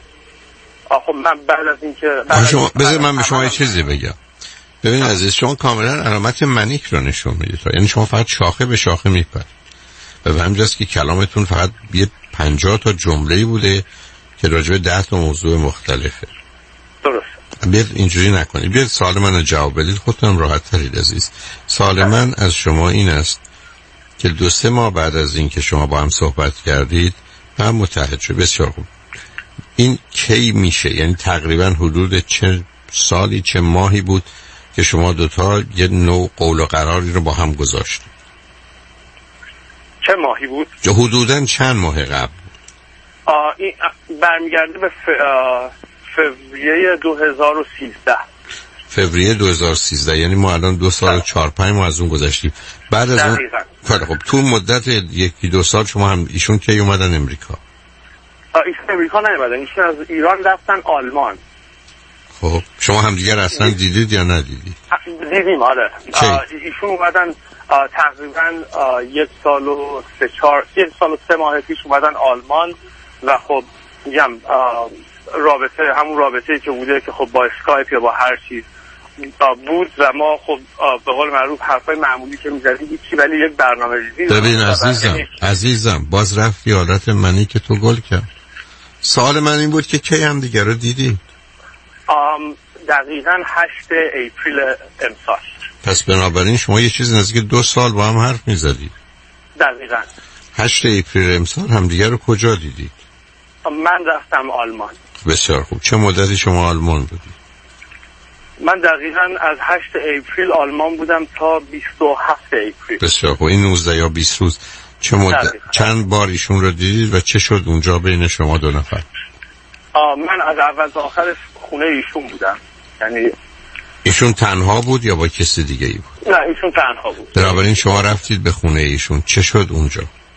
خب من بعد از این که شما بذار من به شما یه چیزی بگم. ببین عزیز، شما کاملا علامت منیک رو نشون میدید، یعنی شما فقط شاخه به شاخه میپرید و همینجاست که کلامتون فقط یه پنجاه تا جمله‌ای بوده که راجع به ده تا موضوع مختلفه. درست. بیاد اینجوری نکنید. بیاد سوال من رو جواب بدید، خودتون راحت ترید عزیز. سوال من از شما این است که دو سه ماه بعد از این که شما با هم صحبت کردید و هم متحد شد. بسیار خوب. این کی میشه؟ یعنی تقریبا حدود چه سالی چه ماهی بود که شما دوتا یه نوع قول و قراری رو با هم گذاشتید؟ چه ماهی بود؟ حدوداً چند ماه قبل؟ آه این برمیگرده به ف... فوریه دو هزار و سیزده. فوریه دو هزار و سیزده، یعنی ما الان دو سال و چهار پنج ماه از اون گذشتیم. بعد از اون خب تو مدت یکی دو سال شما هم ایشون کی اومدن امریکا؟ ایشون امریکا نیومدن، ایشون از ایران رفتن آلمان. خب شما هم دیگر اصلا دیدید یا ندیدید؟ دیدیم آره. ایشون اومدن تقریبا یک سال و سه چهار یک سال و سه ماه پیش اومدن آلمان و خب میگم رابطه همون رابطه‌ای که بوده که خب با اسکایپ یا با هر چیز بود و ما خب به قول معروف حرفای معمولی که می‌زدیم هیچی، ولی یک برنامه‌ریزی. ببین عزیزم عزیزم باز رفتی حالت منی که تو گل کرد. سوال من این بود که کی هم دیگه رو دیدی؟ ام دقیقاً هشت اپریل امسال. پس بنابراین شما یه چیز نزدیک دو سال با هم حرف می‌زدید. دقیقاً. هشت اپریل امسال هم دیگه رو کجا دیدید؟ من رفتم آلمان. بسیار خوب. چه مدتی شما آلمان بودید؟ من دقیقاً از هشت اپریل آلمان بودم تا بیست و هفت اپریل. بسیار خوب. این نوزده یا بیست روز چه مدت چند بار ایشون رو دیدید و چه شد اونجا بین شما دو نفر؟ آه من از اول تا آخر خونه ایشون بودم. یعنی ایشون تنها بود یا با کسی دیگه ای بود؟ نه ایشون تنها بود. بنابراین شما رفتید به خونه ایشون، چه شد اونجا؟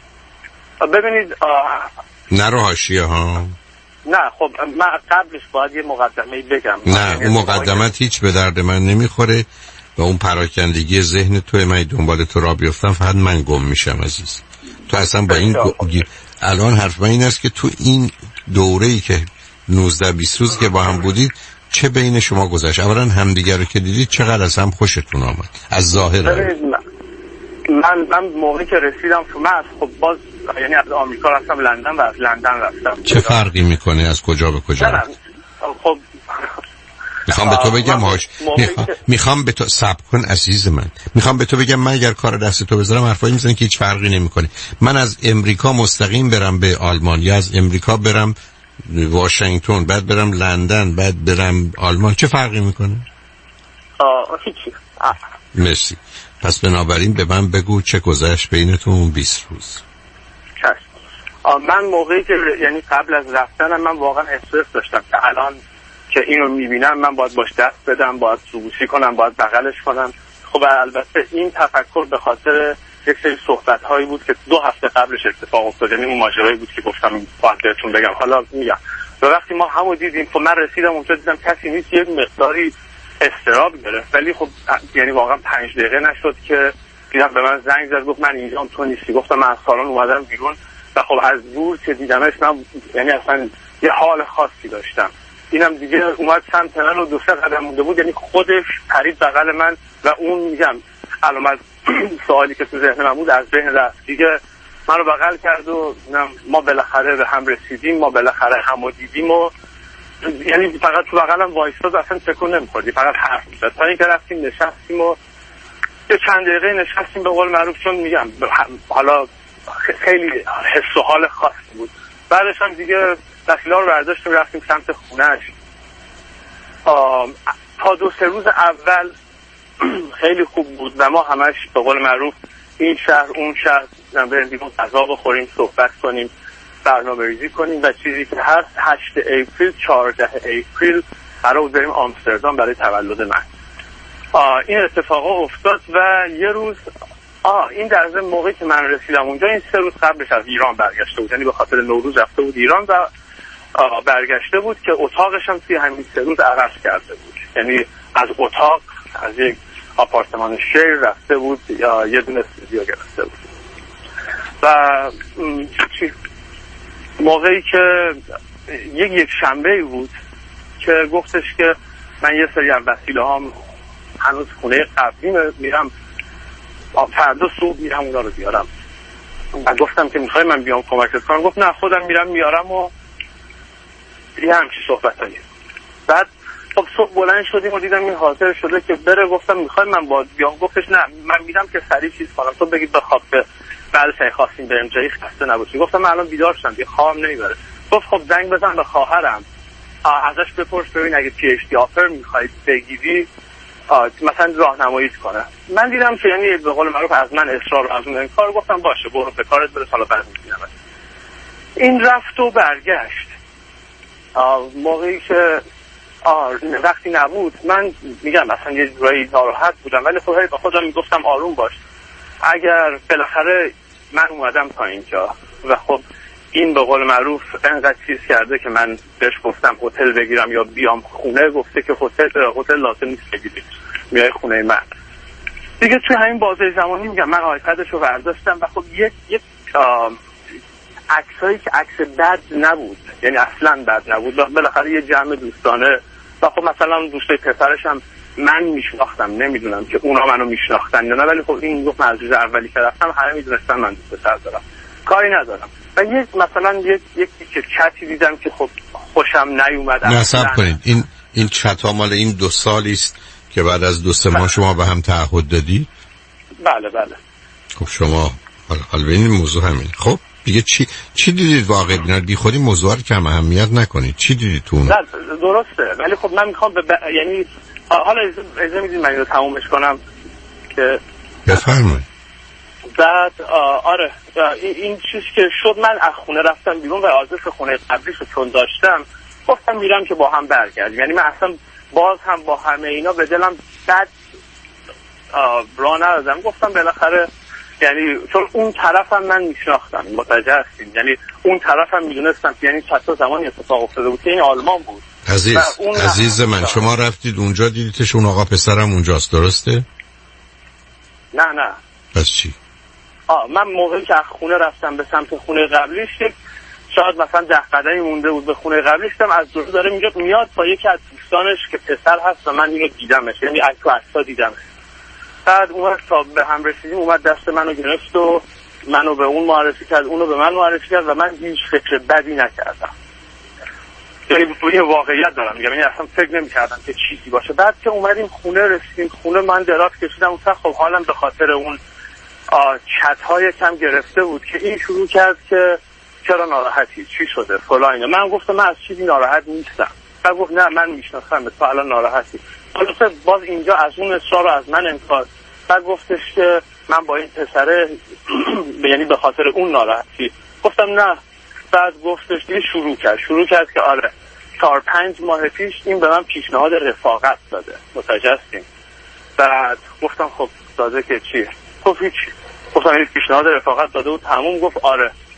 ببینید آه... نرو حاشیه ها. نه خب من قبلش باید یه مقدمه‌ای بگم. نه اون مقدمت هیچ به درد من نمیخوره و اون پراکندگی ذهن توی من دنبال تو را بیفتم فقط من گم میشم عزیز. تو اصلا با این گو... الان حرف من این است که تو این دوره‌ای که نوزده بیست روز که با هم بودید چه بین شما گذشت؟ اولا همدیگر رو که دیدید چقدر از هم خوشتون آمد از ظاهر؟ من من موقعی که رسیدم تو من خب باز یعنی از آمریکا رفتم لندن و از لندن رفتم. چه فرقی میکنه از کجا به کجا؟ نه خب میخوام به تو بگم هاش میخوام میخوام به تو صبر کن عزیز من. میخوام به تو بگم من اگر کار دست تو بذارم حرفایی میزنی که هیچ فرقی نمیکنه. من از امریکا مستقیم برم به آلمان یا از امریکا برم واشنگتن بعد برم لندن بعد برم آلمان چه فرقی میکنه؟ آه هیچی. مرسی. پس بنابراین به من بگو چه گذشت بینتون اون بیست روز؟ من موقعی که یعنی قبل از رفتنم من واقعا استرس داشتم که الان که اینو میبینم من باید باش دست بدم، باید سوگوشی کنم، باید بغلش کنم. خب البته این تفکر به خاطر یک سری صحبت هایی بود که دو هفته قبلش اتفاق افتاد، یعنی اون ماجرایی بود که گفتم باید بهتون بگم. حالا میگم و وقتی ما همو دیدیم خب من رسیدم اونجا دیدم کسی نیست، یک مقداری استراب گرفت، ولی خب یعنی واقعا پنج دقیقه نشد که دیدم به من زنگ زد گفت من اینجام تو نیستی. گفتم من از سالن اومدم بیرون و خب از دور که دیدمش من یعنی اصلا یه حال خاصی داشتم. اینم دیگه اومد سمت من و دو سه قدم مونده بود، یعنی خودش پرید بغل من و اون میگم علامت سوالی که تو ذهن من بود از بین رفت دیگه. منو بغل کرد و ما بالاخره به هم رسیدیم، ما بالاخره همو دیدیم و یعنی فقط تو بغلم وایساد، اصلا تکون نمی‌خوردی، فقط حرف می‌زد. تا اینکه رفتیم نشستیم و یه چند دقیقه نشستیم به قول معروف، چون میگم حالا خیلی حس و حال خاصی بود. بعدش هم دیگه وسیله‌ها رو برداشتیم رفتیم سمت خونه‌اش. تا دو سه روز اول خیلی خوب بود و ما همش به قول معروف این شهر اون شهر بریم بیرون غذا بخوریم، صحبت کنیم، برنامه‌ریزی کنیم و چیزی که هر هشت اپریل چهارده اپریل قرار بریم آمستردام برای تولد من. این اتفاقا افتاد و یه روز آه این در ضمن موقعی که من رسیدم اونجا این سه روز قبلش از ایران برگشته بود، یعنی به خاطر نوروز رفته بود ایران و برگشته بود که اتاقش هم توی همین سه روز عوض کرده بود، یعنی از اتاق از یک آپارتمان شیر رفته بود یا یه دونه استودیو گرفته بود. و موقعی که یک یک شنبه بود که گفتش که من یه سری از وسیله هام هنوز خونه قبلی میرم، فردا صبح میرم اونا رو بیارم. و گفتم که میخوای من بیام کمکت کنم؟ گفت نه خودم میرم میارم و یه همچی صحبت هایی. بعد خب صبح بلند شدیم و دیدم این حاضر شده که بره. گفتم میخوای من باید بیام؟ گفتش نه من میرم که سریع چیز کنم، تو بگید بخواب که بعدش اگه خواستیم بریم جایی خسته نباشی. گفتم من الان بیدار شدم دیگه خواهم نمیبره. گفت خب زنگ بزن به خواهرم ازش بپرس ببین اگه پی اچ دی آفر میخواید بگیری مثلا راهنمایی کنه. من دیدم که یعنی به قول معروف از من اصرار از اون کار. گفتم باشه برو به کارت برس، حالا بعد میبینم. این رفت و برگشت. موقعی که وقتی نبود من میگم مثلا یه جورایی ناراحت بودم، ولی خب با خودم میگفتم آروم باش، اگر بالاخره من اومدم تا اینجا و خب این به قول معروف انقدر چیز کرده که من بهش گفتم هتل بگیرم یا بیام خونه، گفته که هتل هتل لازم نیست بگیری، میای خونه من دیگه. توی همین بازه زمانی میگم من آیپدش رو برداشتم و خب یک یک عکسایی که عکس بد نبود، یعنی اصلا بد نبود، بالاخره یه جمع دوستانه و خب مثلا دوستای پسرش هم من میشناختم، نمیدونم که اونا منو میشناختن یا نه، ولی خب این گفت من از روز اولی که رفتم همه میدونستن من دوست پسر دارم، کاری ندارم. و یک مثلا یک یکی که چتی دیدم که خب خوشم نیومد. نصب کنید این این چت ها مال این دو سالی است که بعد از دو سه ماه شما به هم تعهد دادید؟ بله بله. خب شما حالا حالا این موضوع همین. خب دیگه چی چی دیدید واقعا؟ ببینید بی خودی موضوع رو کم اهمیت نکنید. چی دیدید تو اون؟ نه درسته، ولی خب من میخوام ب... یعنی حالا اجازه میدید من اینو تمومش کنم که بفرمایید. بعد آره این چیز که شد من از خونه رفتم بیرون و آدرس خونه قبلیش رو چون داشتم گفتم میرم که با هم برگردیم. یعنی من اصلا باز هم با همه اینا به دلم بد را ندادم. گفتم بالاخره یعنی چون اون طرفم من میشناختم، متوجه هستین، یعنی اون طرفم میدونستم یعنی چطور زمانی اتفاق افتاده بود که این آلمان بود. عزیز عزیز من شما رفتید اونجا دیدیدش اون آقا پسرم اونجاست، درسته؟ نه نه. پس چی؟ آه من موقعی که از خونه رفتم به سمت خونه قبلیش شاید مثلا ده قدمی مونده بود به خونه قبلیش، دم از دور داره میگه میاد با یکی از دوستانش که پسر هست و من اینو دیدمش، یعنی تو عکس‌ها دیدمش. بعد اومد تا به هم رسیدیم اومد دست منو گرفت و منو به اون معرفی کرد، اونو به من معرفی کرد و من هیچ فکر بدی نکردم. یعنی یه واقعیت دارم میگم، یعنی اصلا فکر نمی‌کردم که چیزی باشه. بعد که اومدیم خونه رسیدیم خونه من دراز کشیدم اون خب حالم به خاطر اون چت‌های کم گرفته بود که این شروع کرد که چرا ناراحتی، چی شده فلان. من گفتم من از چیزی ناراحت نیستم. بعد گفت نه من میشناسم تو الان ناراحتی. حالا باز اینجا از اون اصرار از من انکار. بعد گفتش که من با این پسره یعنی به خاطر اون ناراحتی. گفتم نه. بعد گفتش دیگه شروع کرد شروع کرد که آره چهار پنج ماه پیش این به من پیشنهاد رفاقت داده، متوجه هستین؟ بعد گفتم خب داده که چیه؟ گفت هیچ. گفتم این پیشنهاد رفاقت داده و تموم. گفت آره.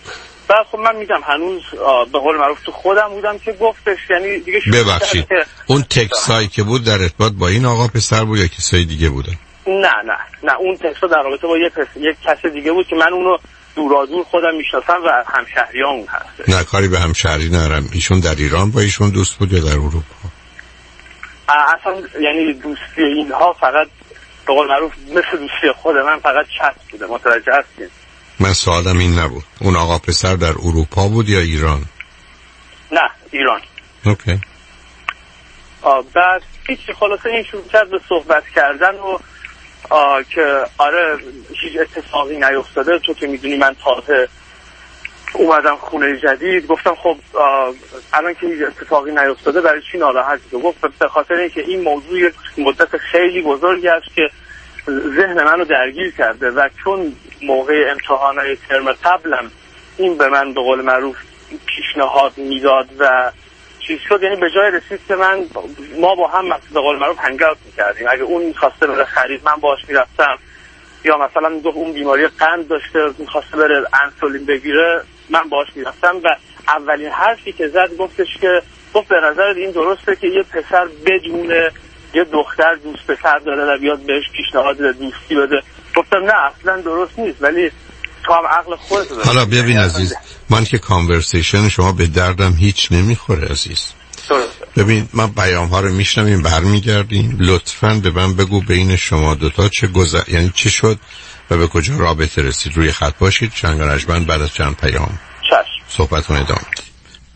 بعد خب من میگم هنوز به قول معروف تو خودم بودم که گفتش، یعنی دیگه ببخشید اون تکسایی که بود در ارتباط با این آقا پسر بود یا کسای دیگه بودن؟ نه نه نه اون تکسا در رابطه با یک یک کس دیگه بود که من اونو دورادور خودم میشناسم و همشهریامون هست. نه کاری به همشهری ندارم. ایشون در ایران با ایشون دوست بود یا در اروپا؟ اصلا یعنی دوستی اینها فقط به قول معروف مثل دوستی خود من فقط چت بوده. متوجه هستید؟ من سوالم این نبود. اون آقا پسر در اروپا بود یا ایران؟ نه ایران. اوکی. بعد هیچی خلاصه این شروع کرد به صحبت کردن و آه که آره هیچ اتفاقی نیفتاده، تو که میدونی من تازه اومدم خونه جدید. گفتم خب الان که هیچ اتفاقی نیفتاده برای چی ناراحتی؟ تو گفت به خاطر اینکه این موضوع مدت خیلی بزرگی است که ذهن منو درگیر کرده و چون موقع امتحانات ترم قبلم این به من به قول معروف پیشنهاد میداد و چیز شد، یعنی به جای رسید که من ما با هم به قول معروف هنگ اوت می‌کردیم. اگه اون می‌خواسته بره خرید من باهاش می‌رفتم، یا مثلا اون بیماری قند داشته می‌خواسته بره انسولین بگیره من باهاش می‌رفتم. و اولین حرفی که زد گفتش که گفت به نظر این درسته که یه پسر بدون یه دختر دوست پسر داره و بیاد بهش پیشنهاد دوستی بده؟ گفتم نه اصلا درست نیست، ولی تو هم عقل خودت داری. حالا ببین عزیز، من که کانورسیشن شما به دردم هیچ نمیخوره عزیز. ببین من پیام ها رو میشنویم برمیگردیم، لطفاً به من بگو بین شما دوتا چه گذر یعنی چه شد و به کجا رابطه رسید. روی خط باشید چنگرجمند بعد از چند پیام چشم صحبتون ادامه بدیم.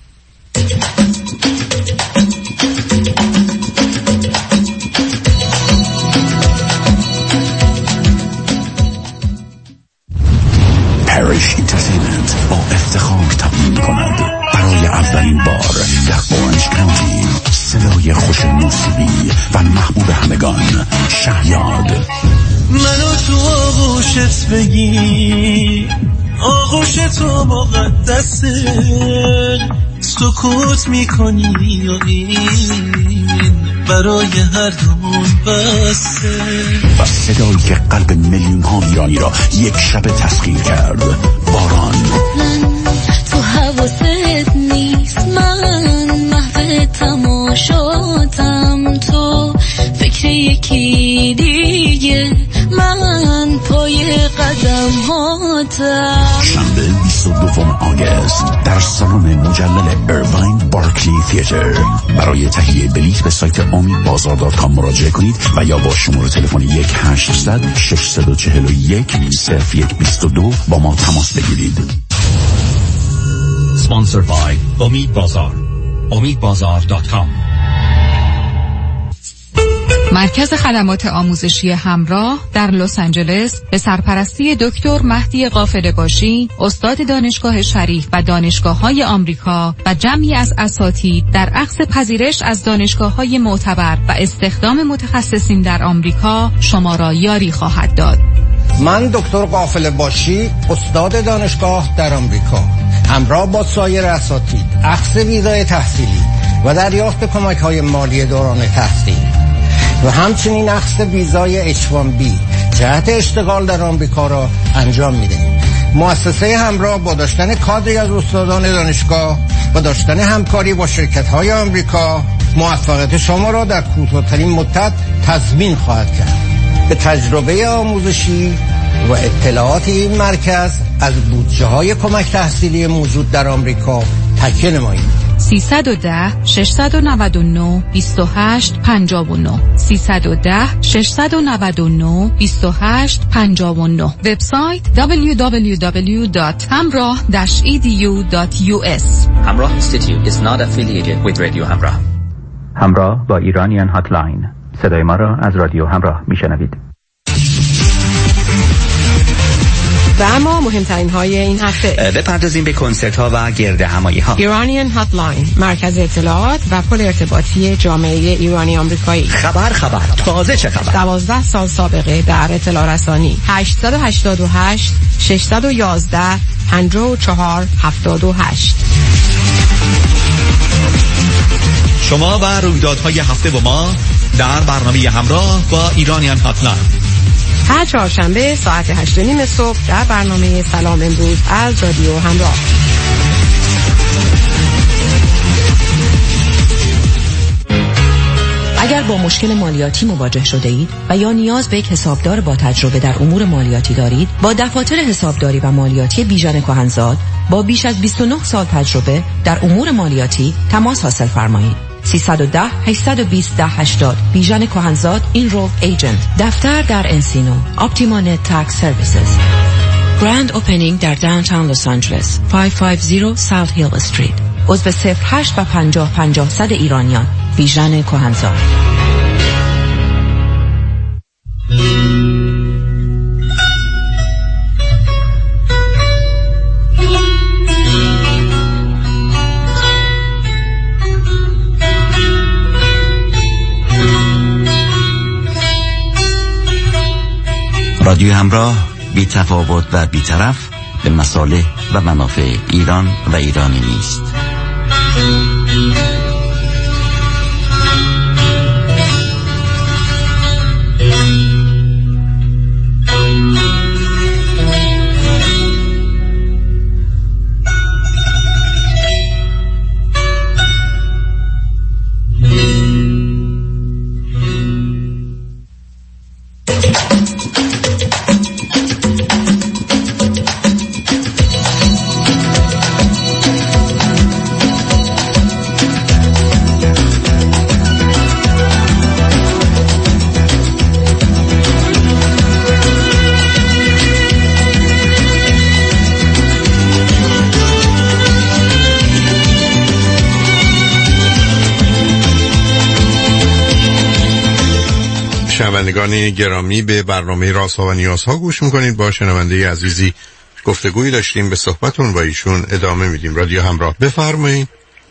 پریش اینترتینمنت با افتخار تقدیم کند برای اولین بار در اورنج کانتی صدای خوش موسیقی و محبوب همگان شهیاد. منو تو آغوشت بگی، آغوش تو مقدسه، سکوت میکنی و این برای هر دومون بسه. و صدایی که قلب میلیون ها ایرانی را یک شب تسخیر کرد، باران. تو حواست نیست، من محو تماشاتم، تو فکر یکی دیگه، من پای قدم هاتم. شنبه بیست و دوم آگست در سالن مجلل ایرواین بارکلی تیاتر. برای تهیه بلیط به سایت امید بازار دات کام مراجعه کنید و یا با شماره تلفن یک هشتصد ششصد و چهل و یک صفر یک بیست و دو با ما تماس بگیرید. Sponsored by امید بازار. امید بازار دات کام. مرکز خدمات آموزشی همراه در لس آنجلس به سرپرستی دکتر مهدی قافله باشی، استاد دانشگاه شریف و دانشگاه‌های آمریکا و جمعی از اساتید در عقد پذیرش از دانشگاه‌های معتبر و استخدام متخصصین در آمریکا شما را یاری خواهد داد. من دکتر قافله باشی، استاد دانشگاه در آمریکا، همراه با سایر اساتید عقد ویزای تحصیلی و دریافت کمک‌های مالی دوران تحصیل و همچنین اخذ ویزای اچ وان بی جهت اشتغال در آمریکا را انجام می‌دهیم. مؤسسه همراه با داشتن کادری از استادان دانشگاه و داشتن همکاری با شرکت‌های آمریکا موفقیت شما را در کوتاه‌ترین مدت تضمین خواهد کرد. به تجربه آموزشی و اطلاعات این مرکز از بودجه‌های کمک تحصیلی موجود در آمریکا تکیه نمایید. سیصد و ده ششصد و نود و نه بیست و هشت پنجاه و نه سیصد و ده ششصد و نود و نه بیست و هشت پنجاه و نه. وبسایت دبلیو دبلیو دبلیو دات همراه داش ای دی یو دات یو اس. همراه Institute is not affiliated with Radio همراه. همراه با ایرانیان هاتلاین. صدای ما را از رادیو همراه میشنوید. و اما مهمترین های این هفته بپردازیم به کنسرت ها و گرد همایی ها. ایرانیان هاتلاین، مرکز اطلاعات و پل ارتباطی جامعه ایرانی آمریکایی. خبر خبر تازه چه خبر؟ دوازده سال سابقه در اطلاع رسانی. هشت هشت هشت شش یک یک پنج چهار هفت هشت. شما و رویدادهای هفته با ما در برنامه همراه با ایرانیان هاتلاین. هر چهارشنبه ساعت هشت و نیم صبح در برنامه سلام امروز از رادیو همراه. اگر با مشکل مالیاتی مواجه شده اید و یا نیاز به یک حسابدار با تجربه در امور مالیاتی دارید، با دفاتر حسابداری و مالیاتی بیژن کهنزاد با بیش از بیست و نه سال تجربه در امور مالیاتی تماس حاصل فرمایید. سیصد و ده هشتصد و بیست ده هشتاد بیژن کهنزاد اینرولد ایجنت. دفتر در انسینو. اپتیما نت تکس سرویسز. گرند اوپنینگ در داونتاون لس آنجلس. پانصد و پنجاه ساوت هیل استریت. عضو صفر هشت و پنجاه پنجاه صد ایرانیان. بیژن کهنزاد. رادیو همراه، بی تفاوت و بی طرف به مصالح و منافع ایران و ایرانی نیست. شنوندگان گرامی، به برنامه رازها و نیازها گوش میکنید. با شنونده عزیزی گفتگویی داشتیم، به صحبتون با ایشون ادامه میدیم. رادیو همراه، بفرمایید.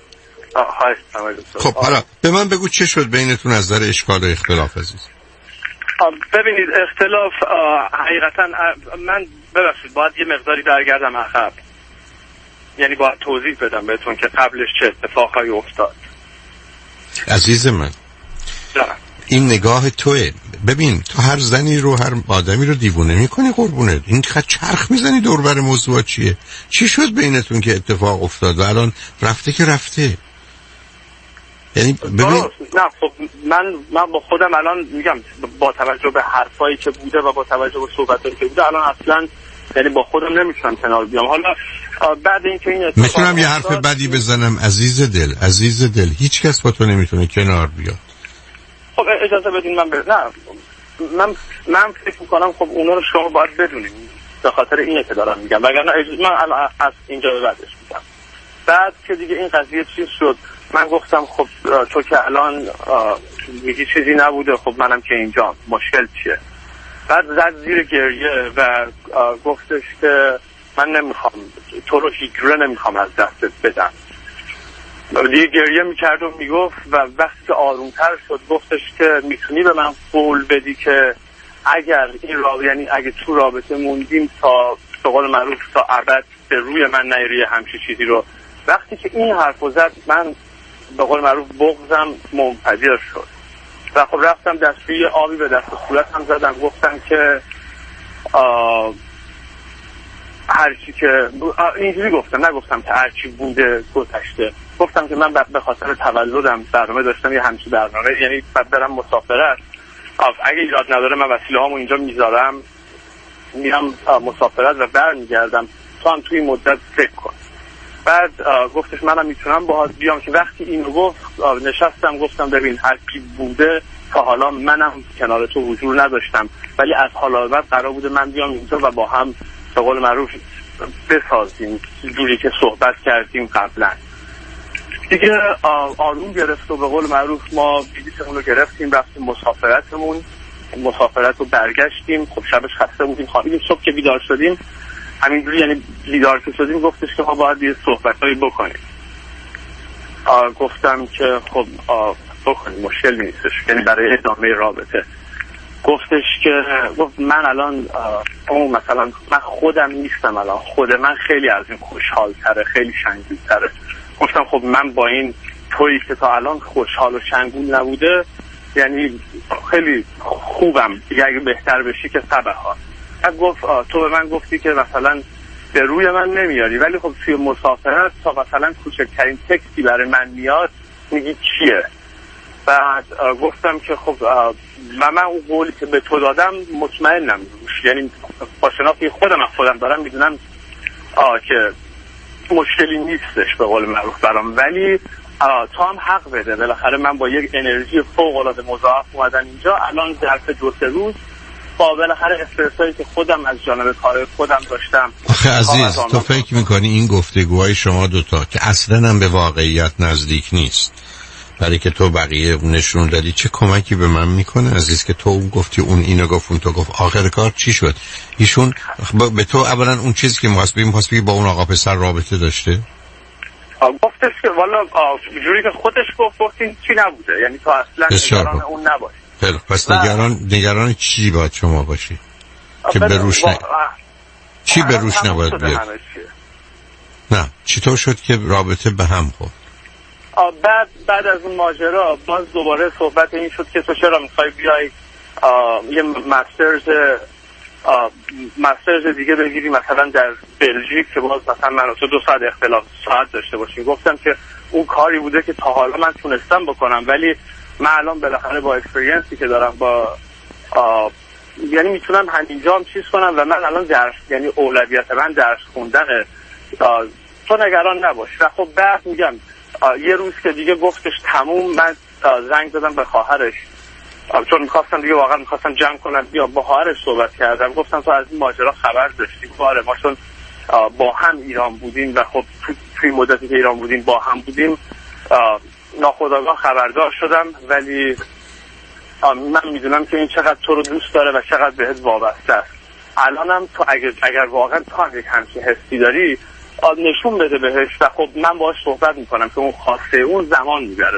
خب حالا به من بگو چه شد بینتون از نظر اشکال و اختلاف عزیز؟ ببینید اختلاف حقیقتا من ببخشید باید یه مقداری برگردم عقب، یعنی باید توضیح بدم بهتون که قبلش چه اتفاقایی افتاد. عزیز من نه. این نگاه توه. ببین تو هر زنی رو، هر آدمی رو دیوونه میکنی قربونت. این خط چرخ میزنی دور بر موضوع چیه؟ چی شد بینتون که اتفاق افتاد و الان رفته که رفته؟ یعنی ببین نه خب من من با خودم الان میگم با توجه به حرفایی که بوده و با توجه به صحبتایی که بوده الان اصلا یعنی با خودم نمیتونم کنار بیام. حالا بعد اینکه این اتفاق میتونم یه حرف بدی بزنم عزیز دل، عزیز دل هیچ کس با تو نمیتونه کنار بیاد. خب اجازه بدین من بر... نه من من فکر میکنم خب اونا رو شما باید بدونیم، به خاطر اینه که دارم میگم، وگرنه اجازه من الان از اینجا به بعدش میگم. بعد که دیگه این قضیه چیز شد من گفتم خب تو که الان میگی چیزی نبوده، خب منم که اینجا مشکل چیه؟ بعد زد زیر گریه و گفتش که من نمیخوام تو رو هیگره نمیخوام از دستت بدم. دیگه گریه میکرد و میگفت و وقتی که آرومتر شد گفتش که میتونی به من قول بدی که اگر این رابطه، یعنی اگه تو رابطه موندیم تا به قول معروف تا ابد به روی من نیاری همچین چیزی رو. وقتی که این حرفو زد من به قول معروف بغضم منفجر شد و خب رفتم دستشویی آبی به دست و صورتم زدم، گفتم که هرچی که اینجوری گفتم، نگفتم که هرچی بوده گذشته، گفتم که من به خاطر تولدم برنامه داشتم یه همچین برنامه، یعنی بعد برم مسافرت، اگه ایراد نداره من وسیله هامو اینجا میذارم میرم مسافرت و برمیگردم، تو هم توی مدت فکر کن. بعد گفتش منم میتونم باهات بیام. که وقتی اینو گفت نشستم گفتم ببین هر کی بوده تا حالا منم کنار تو حضور نداشتم، ولی از حالا بعد قرار بوده من بیام اینجا و با هم به قول معروف بسازیم جوری که صحبت کردیم قبلا. دیگه آروم گرفت و به قول معروف ما بلیطمون رو گرفتیم رفتیم مسافرتمون، مسافرت رو برگشتیم. خب شبش خسته بودیم خوابیدیم، صبح که بیدار شدیم همینجوری یعنی بیدار که شدیم گفتش که ما باید یه صحبتایی بکنیم. گفتم که خب بکنیم مشکل نیستش، یعنی برای ادامه رابطه. گفتش که گفت من الان اون مثلا من خودم نیستم، الان خود من خیلی از این خوشحال تره، خیلی شنگول تره. گفتم خب من با این تویی که تا الان خوشحال و شنگول نبوده یعنی خیلی خوبم دیگه، اگه بهتر بشی که سبه ها. بعد گفت تو به من گفتی که مثلا به روی من نمیاری، ولی خب توی مسافرت تا مثلا کوچکترین تکستی برای من میاد میگی چیه. بعد گفتم که خب من, من اون قولی که به تو دادم مطمئنم روش، یعنی با شناختی خودم از خودم دارم میدونم که مشکلی نیستش به قول معروف برام، ولی تو هم حق بده، بالاخره من با یک انرژی فوق العاده مضاعف اومدم اینجا الان ظرف دو سه روز با بالاخره استرسایی که خودم از جانب کار خودم داشتم. آخه عزیز تو فکر میکنی این گفتگوهای شما دوتا که اصلا هم به واقعیت نزدیک نیست، برای که تو بقیه نشون دادی، چه کمکی به من میکنه عزیز که تو اون گفتی اون اینو گفت اون تو گفت، آخر کار چی شد؟ ایشون به تو اولا اون چیزی که محاسبی محاسبی با اون آقا پسر رابطه داشته؟ گفتش که والا جوری که خودش گفت گفتین چی نبوده، یعنی تو اصلا نگران اون نباشی. خیلی پس نگران نگران چی باید شما باشی که به روش نه چی به روش نباید بیاد؟ نه چطور شد که رابطه به هم خورد؟ بعد بعد از اون ماجرا باز دوباره صحبت این شد که تو چرا میخوای بیای یه مسترز مسترز دیگه بگیری مثلا در بلژیک که باز مثلا من و تو دو ساعت اختلاف ساعت داشته باشیم. گفتم که اون کاری بوده که تا حالا من تونستم بکنم، ولی من الان بالاخره با اکسپریانسی که دارم با یعنی میتونم همینجا هم چیز کنم و من الان درس یعنی اولویت من درس خوندنه، تو نگران نباش. و خب بعد میگم یه روز که دیگه گفتش تموم، من زنگ زدم به خواهرش چون میخواستم دیگه واقعا میخواستم جمع کنم، بیا با خواهرش صحبت کردم، گفتم تو از این ماجرا خبر داشتی؟ باره ما چون با هم ایران بودیم و خب توی مدتی که ایران بودیم با هم بودیم ناخودآگاه خبردار شدم، ولی من میدونم که این چقدر تو رو دوست داره و چقدر بهت وابسته است. الانم تو اگر, اگر واقعا تو هم یک همچین حسی داری نشون بده بهش و خب من باهاش صحبت میکنم که اون خواسته اون زمان میبره.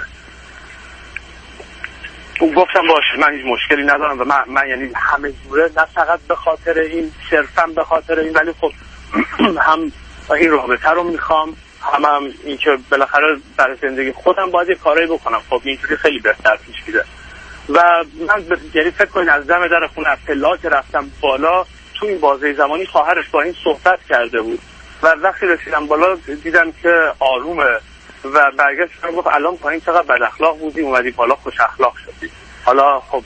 گفتم باشه من هیچ مشکلی ندارم و من, من یعنی همه جوره، نه فقط به خاطر این صرفا به خاطر این، ولی خب هم این رابطه رو میخوام، هم هم این که بالاخره برای زندگی خودم باید یه کارایی بکنم. خب اینجوری خیلی بهتر پیش میره و من یعنی فکر کنید از دم در خونه از پلا که رفتم بالا تو این بازه زمانی خواهرش با این صحبت کرده بود و وقتی رسیدم بالا دیدم که آرومه و برگشت گفت الان پایین چقدر بد اخلاق بودی اومدی بالا خوش اخلاق شدی. حالا خب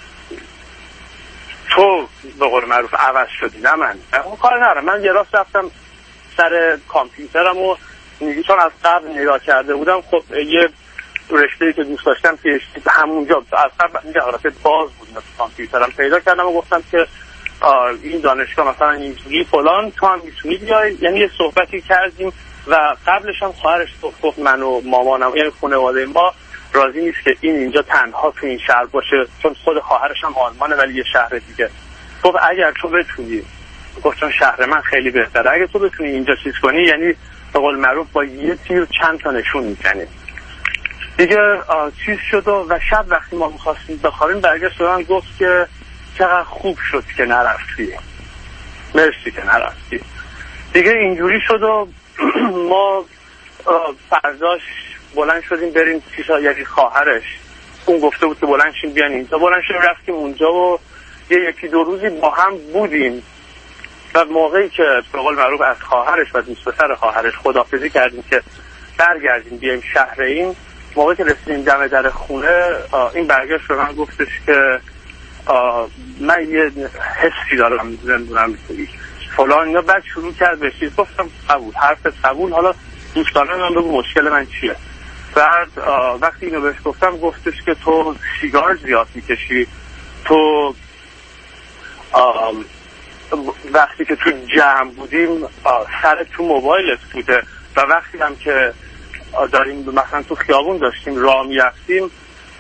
تو به قول معروف عوض شدی نه من. اون کار نرم، من یه راست رفتم سر کامپیوترم و چون از قبل نگاه کرده بودم خب یه رشته‌ای که دوست داشتم که همونجا از قبل رابطه باز بود تو کامپیوترم پیدا کردم و گفتم که این دانشگاه مثلا اینجوری فلان تو هم میتونی بیای، یعنی یه صحبتی کردیم و قبلش هم خواهرش گفت من و مامانم یعنی خانواده ما راضی نیست که این اینجا تنها تو این شهر باشه، چون خود خواهرش هم آلمانه ولی یه شهر دیگه. گفت اگر تو بتونی، گفت چون شهر من خیلی بهتره، اگر تو بتونی اینجا چیز کنی یعنی به قول معروف با یه تیر چند تا نشون میزنی. دیگه چیز شد و شب وقتی ما می‌خواستیم بخوابیم برگشت به من گفت که چقدر خوب شد که نرفتی، مرسی که نرفتی. دیگه اینجوری شد و ما فرداش بلند شدیم بریم پیشا یکی خواهرش، اون گفته بود که بلند شیم بیان اینجا، بلند شدیم رفتیم اونجا و یه یکی دو روزی با هم بودیم و موقعی که به قول معروف از خواهرش و دوست پسر خواهرش خداحافظی کردیم که برگردیم بیایم شهر این، موقعی که رسیدیم دم در خونه این برگشت به من گفتش که من یه حسی دارم نمیدونم فلان اینا. بعد شروع کرد به چیز، گفتم قبول، حرف قبول، حالا دوستانه من بگو مشکل من چیه. بعد وقتی اینو بهش گفتم گفتش که تو سیگار زیاد میکشی، تو وقتی که تو جمع بودیم سر تو موبایلت بوده و وقتی هم که داریم مثلا تو خیابون داشتیم راه میرفتیم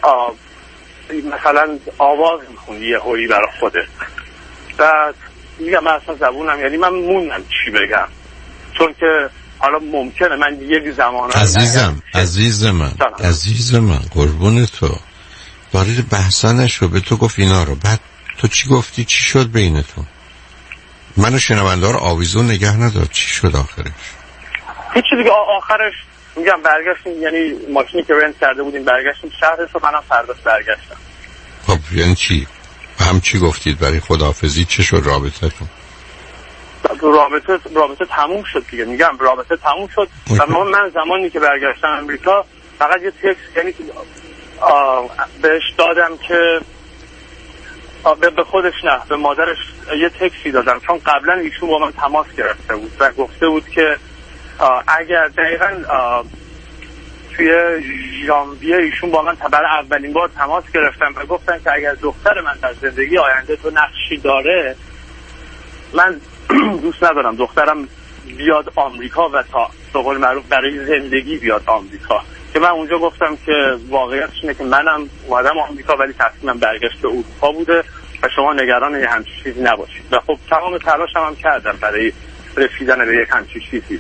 مثلا آواز میخوندی یه هویی برای خودت. بعد میگم من اصلا زبونم یعنی من موندم چی بگم، چون که حالا ممکنه من یک زمان عزیزم عزیز من عزیز من قربون تو وارد بحثا نشو. به تو گفت اینا رو، بعد تو چی گفتی؟ چی شد بینتون؟ منو شنونده رو آویزون نگه ندار. چی شد آخرش؟ هیچی دیگه. آخرش میگم برگشتیم، یعنی ماشینی که رنت کرده بودیم برگشتیم شهرش و منم فرداش برگشتم. خب یعنی چی؟ هم چی گفتید برای خداحافظی؟ چه شد رابطتون؟ رابطه رابطه تموم شد دیگه. میگم رابطه تموم شد و من زمانی که برگشتم امریکا فقط یه تکست یعنی بهش دادم که به خودش نه به مادرش یه تکسی دادم، چون قبلا ایشون با من تماس گرفته بود و گفته بود که اگر دقیقا توی ژانویه ایشون با من برای اولین بار تماس گرفتن و گفتن که اگر دختر من در زندگی آینده تو نقشی داره، من دوست ندارم دخترم بیاد آمریکا و تا به قول معروف برای زندگی بیاد آمریکا. که من اونجا گفتم که واقعیتش اینه که منم اومدم آمریکا ولی تصمیمم برگشت به اروپا بوده و شما نگران یه همچین چیزی نباشید. و خب تمام تلاشم هم کردم برای رسیدن به یک همچین چیزی.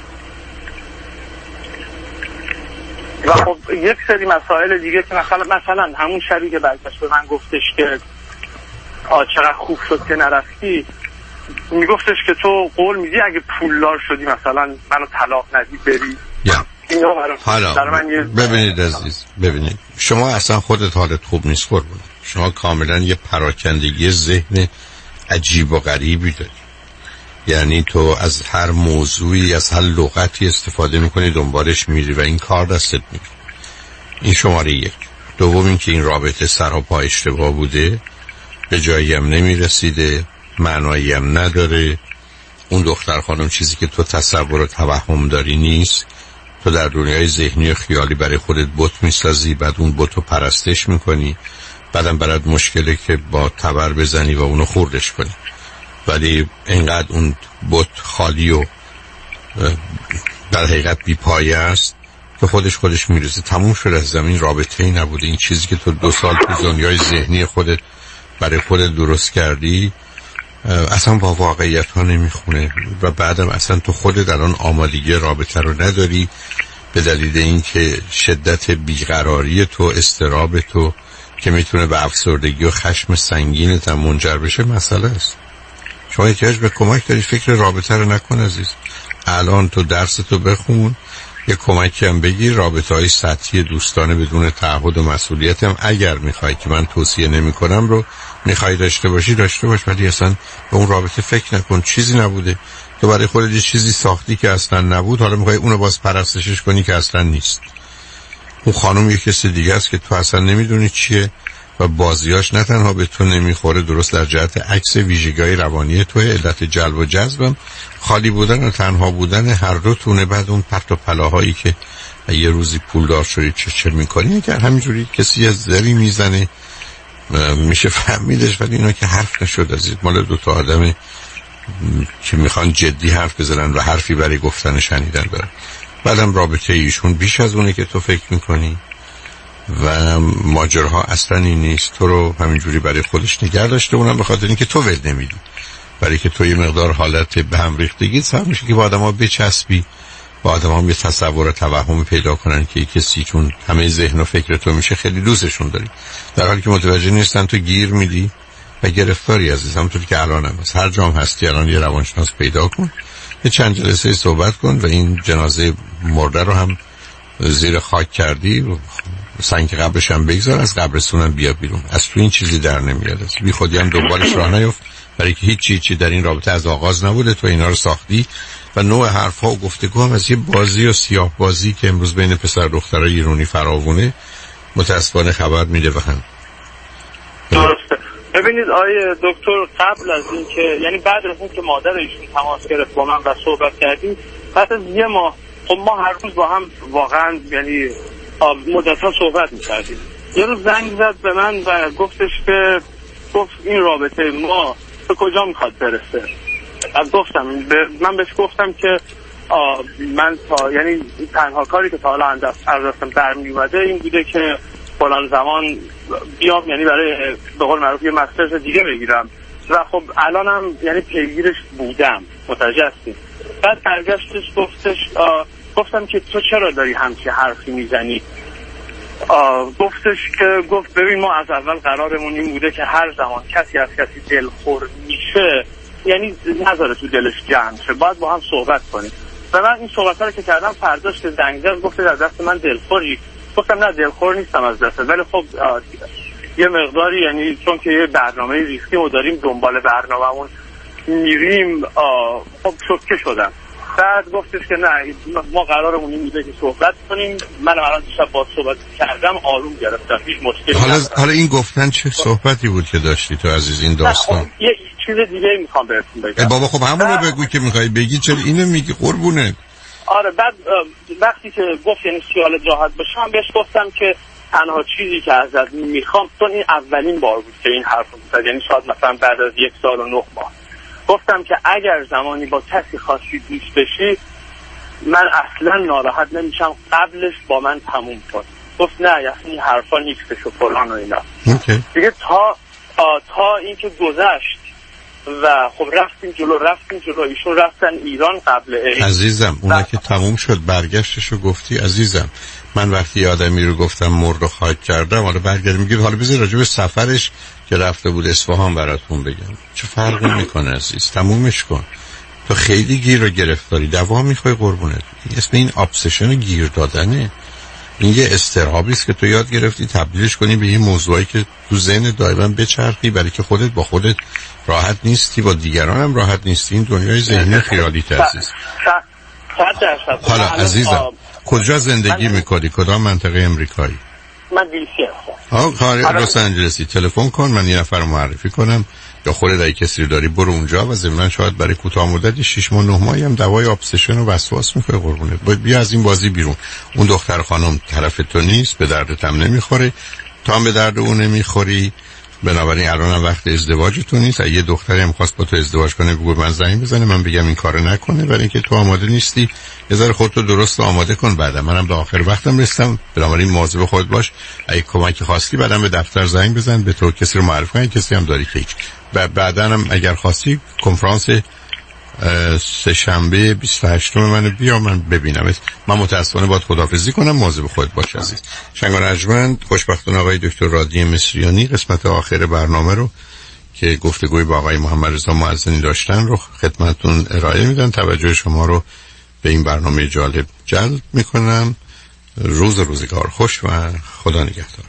و خب یک سری مسائل دیگه که مثلا مثلا همون شبی که برگشت به من گفتش که آ چقدر خوب شد که نرفتی، میگفتش که تو قول میدی اگه پولدار شدی مثلا منو طلاق ندی بری. یا حالا ببینید عزیز، ببینید شما اصلا خودت حالت خوب نیست قربون. شما کاملا یه پراکندگی ذهن عجیب و غریبی داری. یعنی تو از هر موضوعی از هر لغتی استفاده میکنی دنبالش میری و این کار دستت میگیره. این شماره یک. دوم این که این رابطه سر و پا اشتباه بوده، به جایی هم نمیرسیده، معنایی هم نداره. اون دختر خانم چیزی که تو تصور و توهم داری نیست. تو در دنیای ذهنی و خیالی برای خودت بت میسازی، بعد اون بت رو پرستش میکنی، بعدم برات مشکله که با تبر بزنی و اونو خوردش کنی. ولی اینقدر اون بت خالی و در حقیقت بی پایه است که خودش خودش میرسه. تموم شده از زمین، رابطه ای نبوده. این چیزی که تو دو سال تو دنیای ذهنی خودت برای خودت درست کردی اصلا با واقعیت ها نمیخونه و بعدم اصلا تو خودت الان آمادگی رابطه رو نداری به دلیل اینکه شدت بیقراری تو، اضطراب تو که میتونه به افسردگی و خشم سنگینت هم منجر بشه مسئله است. شما احتیاج به کمک داری، فکر رابطه رو نکن عزیز. الان تو درس تو بخون، یه کمکی هم بگیر، رابطه های سطحی دوستانه بدون تعهد و مسئولیت هم اگر میخوای که من توصیه نمی کنم رو میخوای داشته باشی داشته باش، ولی اصلا به اون رابطه فکر نکن. چیزی نبوده، تو برای خودت یه چیزی ساختی که اصلا نبود، حالا میخوای اونو باز پرستشش کنی که اصلا نیست. اون خانم یه کسی دیگه است که تو اصلا نمیدونی چیه و بازیاش نه تنها به تو نمیخوره، درست در جهت عکس ویژگی‌های روانی توه. علت جلب و جذبم خالی بودن و تنها بودن هر دو تونه. بعد اون پرت و پلاهایی که یه روزی پولدار شدی چه چه میکنی، اگر همینجوری کسی از زری میزنه میشه فهمیدش، ولی اینا که حرف نشد عزیز، مال دو تا آدم که میخوان جدی حرف بزنن و حرفی برای گفتن شنیدن دارن. بعدم رابطه ایشون بیش از اونه که تو فکر میکنی و ماجرها اصلا این نیست. تو رو همینجوری برای خودش نگه داشته، اونم به خاطر اینکه تو ول نمیدی، برای که تو یه مقدار حالت به هم ریختگی سبب میشه که با آدم‌ها بچسبی، با آدم‌ها یه تصور و توهم پیدا کنن که کسی چون همه ذهن و فکر تو میشه خیلی دوستشون داری، در حالی که متوجه نیستن تو گیر میدی و گرفتاری عزیز. همونطور که الان هم هست، هر جام هستی الان یه روانشناس پیدا کن، یه چند جلسه صحبت کن و این جنازه مرده رو هم زیر خاک کردی و سنگ قبرش هم بگذار، از قبرستونم بیا بیرون. از تو این چیزی در نمیاد، از بی خودی هم دنبالش راه نیفت، برای که هیچ چیزی در این رابطه از آغاز نبوده. تو اینا رو ساختی و نوع حرفا و گفتگو هم از یه بازی و سیاه بازی که امروز بین پسر دخترای ایرانی فراوونه متاسفانه خبر میده و هم درسته. ببینید آیه دکتر، قبل از این که یعنی بعد از این که مادر ایشون تماس گرفت با من و صحبت کردیم، بعد از یه ماه خب ما هر روز با هم واقعا یعنی مدت‌ها صحبت می‌کردیم. یه روز زنگ زد به من و گفتش که گفت این رابطه ما به کجا میخواد برسه. از گفتم من بهش گفتم که من تا یعنی تنها کاری که تا حالا از دستم برمی اومده این بوده که فلان زمان بیام، یعنی برای به قول معروف یه مسترز دیگه بگیرم و خب الانم یعنی پیگیرش بودم، متوجه هستیم. بعد برگشتش گفتش گفتم که تو چرا داری همچین حرفی میزنی؟ گفتش که گفت ببین ما از اول قرارمون این بوده که هر زمان کسی از کسی دلخور میشه یعنی نذاره تو دلش جمع شه، باید با هم صحبت کنیم. و من این صحبت رو که کردم فرداش که زنگ زد گفت از دست من دلخوری؟ گفتم نه دلخور نیستم از دست، ولی خب یه مقداری یعنی چون که یه برنامه ریسکی ما داریم دنبال برنامه‌مون میریم خب شوکه شدم. بعد گفتش که نه ما قرارمون این بوده که صحبت کنیم. منم الان شب با صحبت کردم آروم گرفتم، هیچ مشکلی حالا ندارم. حالا این گفتن چه صحبتی بود که داشتی تو عزیز این داستان؟ خب یه چیز دیگه میخوام بهتون بگم. بابا خب همون رو بگو که میخوای بگی، چرا اینو میگی قربونه؟ آره بعد وقتی که گفت یعنی خیال راحت بشم بهش گفتم که تنها چیزی که ازت میخوام، چون این اولین بار بود که این حرف رو زد، یعنی شاید مثلا بعد از یک سال و نه ماه، گفتم که اگر زمانی با کسی خاصی دوست بشی من اصلا ناراحت نمیشم، قبلش با من تموم کن. گفت نه یعنی این حرفا نیستش و فلان و اینا. اوکی. دیگه تا تا اینکه گذشت و خب رفتیم جلو رفتیم جلو ایشون رفتن ایران قبل عید. عزیزم اونا که تموم شد برگشتشو گفتی عزیزم. من وقتی آدمی رو گفتم مرد و خاک کردم، حالا برگرد میگید حالا بذار راجع به سفرش که رفته بود اصفهان براتون بگم. چه فرقی میکنه عزیز؟ تمومش کن. تو خیلی گیر رو گرفتاری، دوام میخوای قربونت. اسم این ابسشن گیر دادنه. این یه استرهابی است که تو یاد گرفتی تبدیلش کنی به یه موضوعی که تو ذهن دائما بچرخی، برای که خودت با خودت راحت نیستی، با دیگران هم راحت نیستی. این دنیای ذهنی خیالیت عزیز. حالا عزیزم کجا زندگی میکنی؟ کدام منطقه امریکایی؟ من دیسی هستم. آه لس آنجلسی. تلفن کن من یه نفر معرفی کنم، یا خودت اگه کسی رو داری برو اونجا و ضمن شاید برای کوتاه مدتی شش ماه نه ماهی هم دوای ابسشن و وسواس میخوای قربونت. باید بیا از این بازی بیرون. اون دختر خانم طرف تو نیست، به دردت هم نمیخوره، تو هم به درد اون نمیخوری. بنابراین الان هم وقت ازدواجتون نیست. اگه یه دختری هم خواست با تو ازدواج کنه بگو من زنگ بزنه من بگم این کارو نکنه، برای اینکه تو آماده نیستی. یه ذره خودتو درست آماده کن. بعدا منم به آخر وقتم رسیدم، بنابراین مواظب خودت باش. اگه کمکی خواستی بعدم به دفتر زنگ بزن، به تو کسی رو معرفی کن، کسی هم داری که بعد بعدا هم اگر خواستی کنفرانس سه شنبه بیست و هشتم منو بیا من ببینم. من متاسفانه باید خداحافظی کنم، مواظب خودت باش عزیز. شنگ و رجمند خوشبختانه آقای دکتر رادنی مصریانی قسمت آخر برنامه رو که گفتگوی با آقای محمد رضا معزنی داشتن رو خدمتتون ارائه میدن. توجه شما رو به این برنامه جالب جلب میکنم. روز روزگار خوش و خدا نگهدار.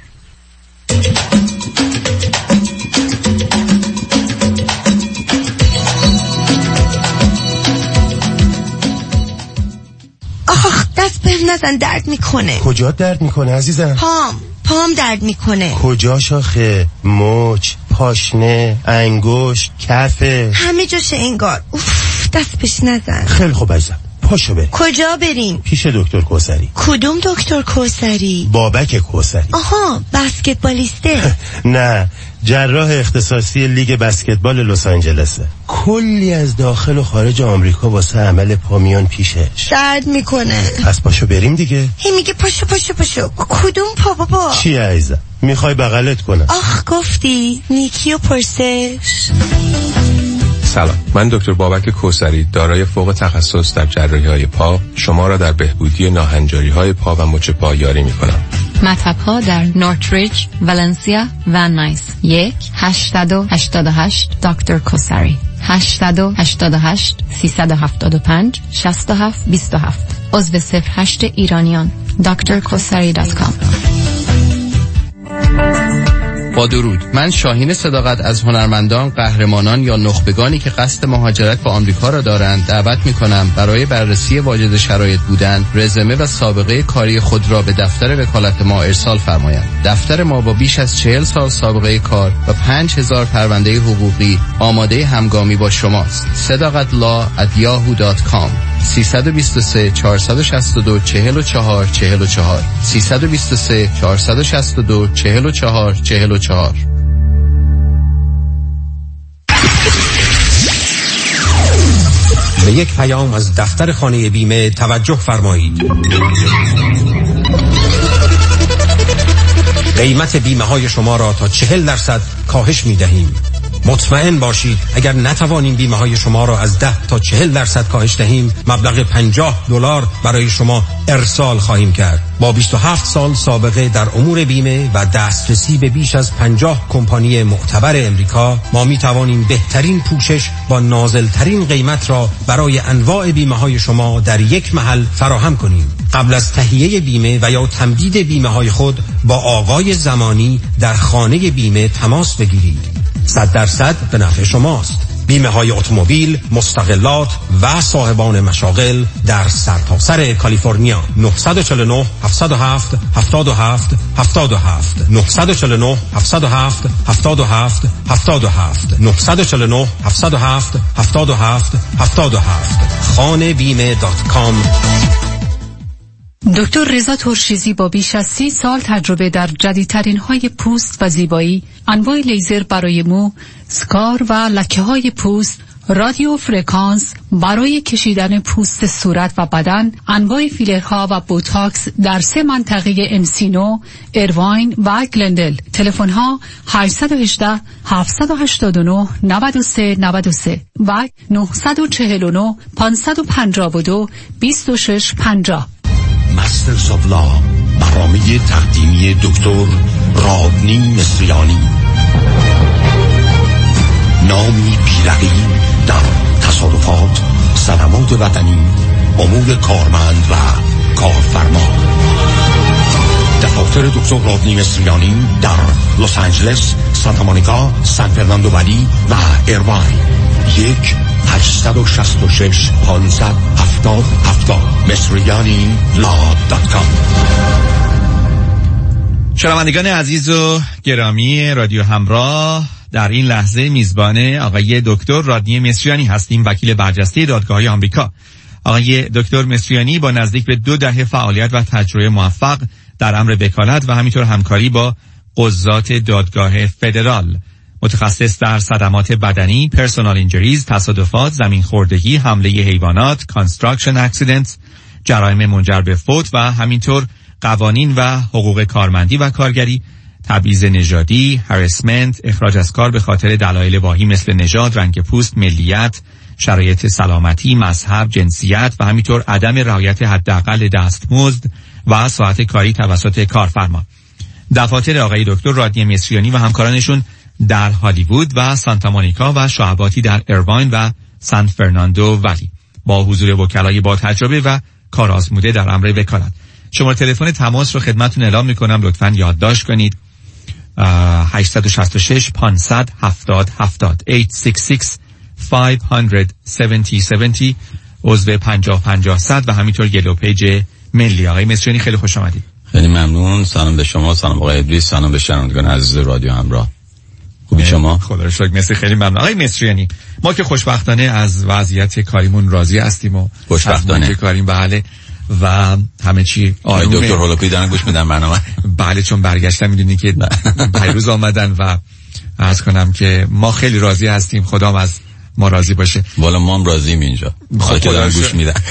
آخ دست بهم نزن، درد میکنه. کجا درد میکنه عزیزم؟ پام پام درد میکنه. کجا شاخه؟ مچ، پاشنه، انگشت، کفه، همه جاشه انگار. اوف دست بهش نزن. خیلی خوب عزیزم پاشو بریم. کجا بریم؟ پیش دکتر کوثری. کدوم دکتر کوثری؟ بابک کوثری. آها بسکتبالیسته. نه جراح اختصاصی لیگ بسکتبال لس آنجلسه. کلی از داخل و خارج آمریکا واسه عمل پامیان پیشش. درد میکنه. پس پاشو بریم دیگه. هی میگه پاشو پاشو پاشو. کدوم پا بابا؟ چی عزیزم؟ میخوای بغلت کنم؟ آخ گفتی نیکی و پرسش. سلام، من دکتر بابک کوثری دارای فوق تخصص در جراحی‌های پا شما را در بهبودی ناهنجاری‌های پا و مچ پا یاری می‌کنم. مطب‌ها در نورتریج، ولنسیا و نایس. یک هشتصد و هشتاد و هشت دکتر کوثری. هشتصد و هشتاد و هشت سیصد و هفتاد و پنج شصت و هفت بیست و هفت. عضو صفر هشت ایرانیان. دکتر کوثری دات کام. با درود، من شاهین صداقت از هنرمندان، قهرمانان یا نخبگانی که قصد مهاجرت به آمریکا را دارند دعوت می‌کنم برای بررسی واجد شرایط بودن، رزومه و سابقه کاری خود را به دفتر وکالت ما ارسال فرمایند. دفتر ما با بیش از چهل سال سابقه کار و پنج هزار پرونده حقوقی آماده همگامی با شماست. صداقت لا ات یاهو دات کام. سیصد و بیست و سه چهارصد و شصت و دو چهل و چهار چهل و چهار سیصد و بیست و سه چهارصد و شصت و دو چهل و چهار چهل و چهار. به یک پیام از دفتر خانه بیمه توجه فرمایید. قیمت بیمه های شما را تا چهل درصد کاهش می دهیم. مطمئن باشید اگر نتوانیم بیمه های شما را از ده تا چهل درصد کاهش دهیم مبلغ پنجاه دلار برای شما ارسال خواهیم کرد. با بیست و هفت سال سابقه در امور بیمه و دسترسی به بیش از پنجاه کمپانی معتبر امریکا ما می توانیم بهترین پوشش با نازلترین قیمت را برای انواع بیمه های شما در یک محل فراهم کنیم. قبل از تهیه بیمه و یا تمدید بیمه های خود با آقای زمانی در خانه بیمه تماس بگیرید. صد درصد به نفع شماست. بیمه های اتومبیل، مستقلات و صاحبان مشاغل در سرتاسر کالیفرنیا. نه چهار نه هفت صفر هفت هفت هفت هفت هفت نه چهار نه هفت صفر هفت هفت هفت هفت هفت نه چهار نه هفت صفر هفت هفت هفت هفت هفت خانه بیمه دات کام. دکتر رضا ترشیزی با بیش از سی سال تجربه در جدیدترین های پوست و زیبایی، انواع لیزر برای مو، سکار و لکه های پوست، رادیو فرکانس برای کشیدن پوست صورت و بدن، انواع فیلرها و بوتاکس در سه منطقه انسینو، ایرواین و گلندل. تلفن ها هشت یک هشت هفت هشت نه نه سه نه سه و نه چهار نه پنج پنج دو دو شش پنجاه. مسترز آف لا، برنامه تقدیمی دکتر رادنی مصریانی. نامی بی‌رقیب در تصادفات، صدمات بدنی، امور کارمند و کارفرما. دفاتر دکتر رادنی مصریانی در لس آنجلس، سانتا مونیکا، سان فرناندو ولی و ایرواین. یک هشت شش شش پانصد هفتاد هفتاد مصریانی لا دات کام. شنوندگان عزیز و گرامی رادیو همراه، در این لحظه میزبان آقای دکتر رادنی مصریانی هستیم، وکیل برجسته دادگاه‌های آمریکا. آقای دکتر مصریانی با نزدیک به دو دهه فعالیت و تجربه موفق در امر وکالت و همینطور همکاری با قضات دادگاه فدرال، متخصص در صدمات بدنی، پرسونال اینجریز، تصادفات، زمین خوردگی، حمله حیوانات، کانستراکشن اکسیدنتس، جرایم منجر به فوت و همینطور قوانین و حقوق کارمندی و کارگری، تبعیض نژادی، هراسمنت، اخراج از کار به خاطر دلایل واهی مثل نژاد، رنگ پوست، ملیت، شرایط سلامتی، مذهب، جنسیت و همینطور عدم رعایت حداقل دستمزد و ساعت کاری توسط کارفرما. دفاتر آقای دکتر رادنی مصریانی و همکارانشون در هالیوود و سانتا مونیکا و شعباتی در ایرواین و سان فرناندو ولی، با حضور وکلای با تجربه و کارآزموده در امر وکالت. شماره تلفن تماس رو خدمتتون اعلام میکنم، لطفاً یادداشت کنید. هشت شش شش پانصد هفتاد هفتاد هشت شش شش پانصد هفتاد هفتاد عضو پنجاه پنجاه صد و همینطور گلو پیج ملی. آقای مصریانی خیلی خوش آمدید. خیلی ممنون. سلام به شما، سلام آقای ادریس، سلام به شنوندگان عزیز رادیو همراه. خوبی شما؟ خدا رو شکر، مرسی، خیلی ممنون. آقای مصریانی، ما که خوشبختانه از وضعیت کاریمون راضی هستیم و خوشبختانه کاریم بله و همه چی آقای دکتر هولوپی دارن گوش میدن برنامه. بله، چون برگشتم میدونی که پیروز آمدن و عرض کنم که ما خیلی راضی هستیم، خدام از ما راضی باشه. والا ما هم راضیم اینجا، خدا که دارن گوش میدن.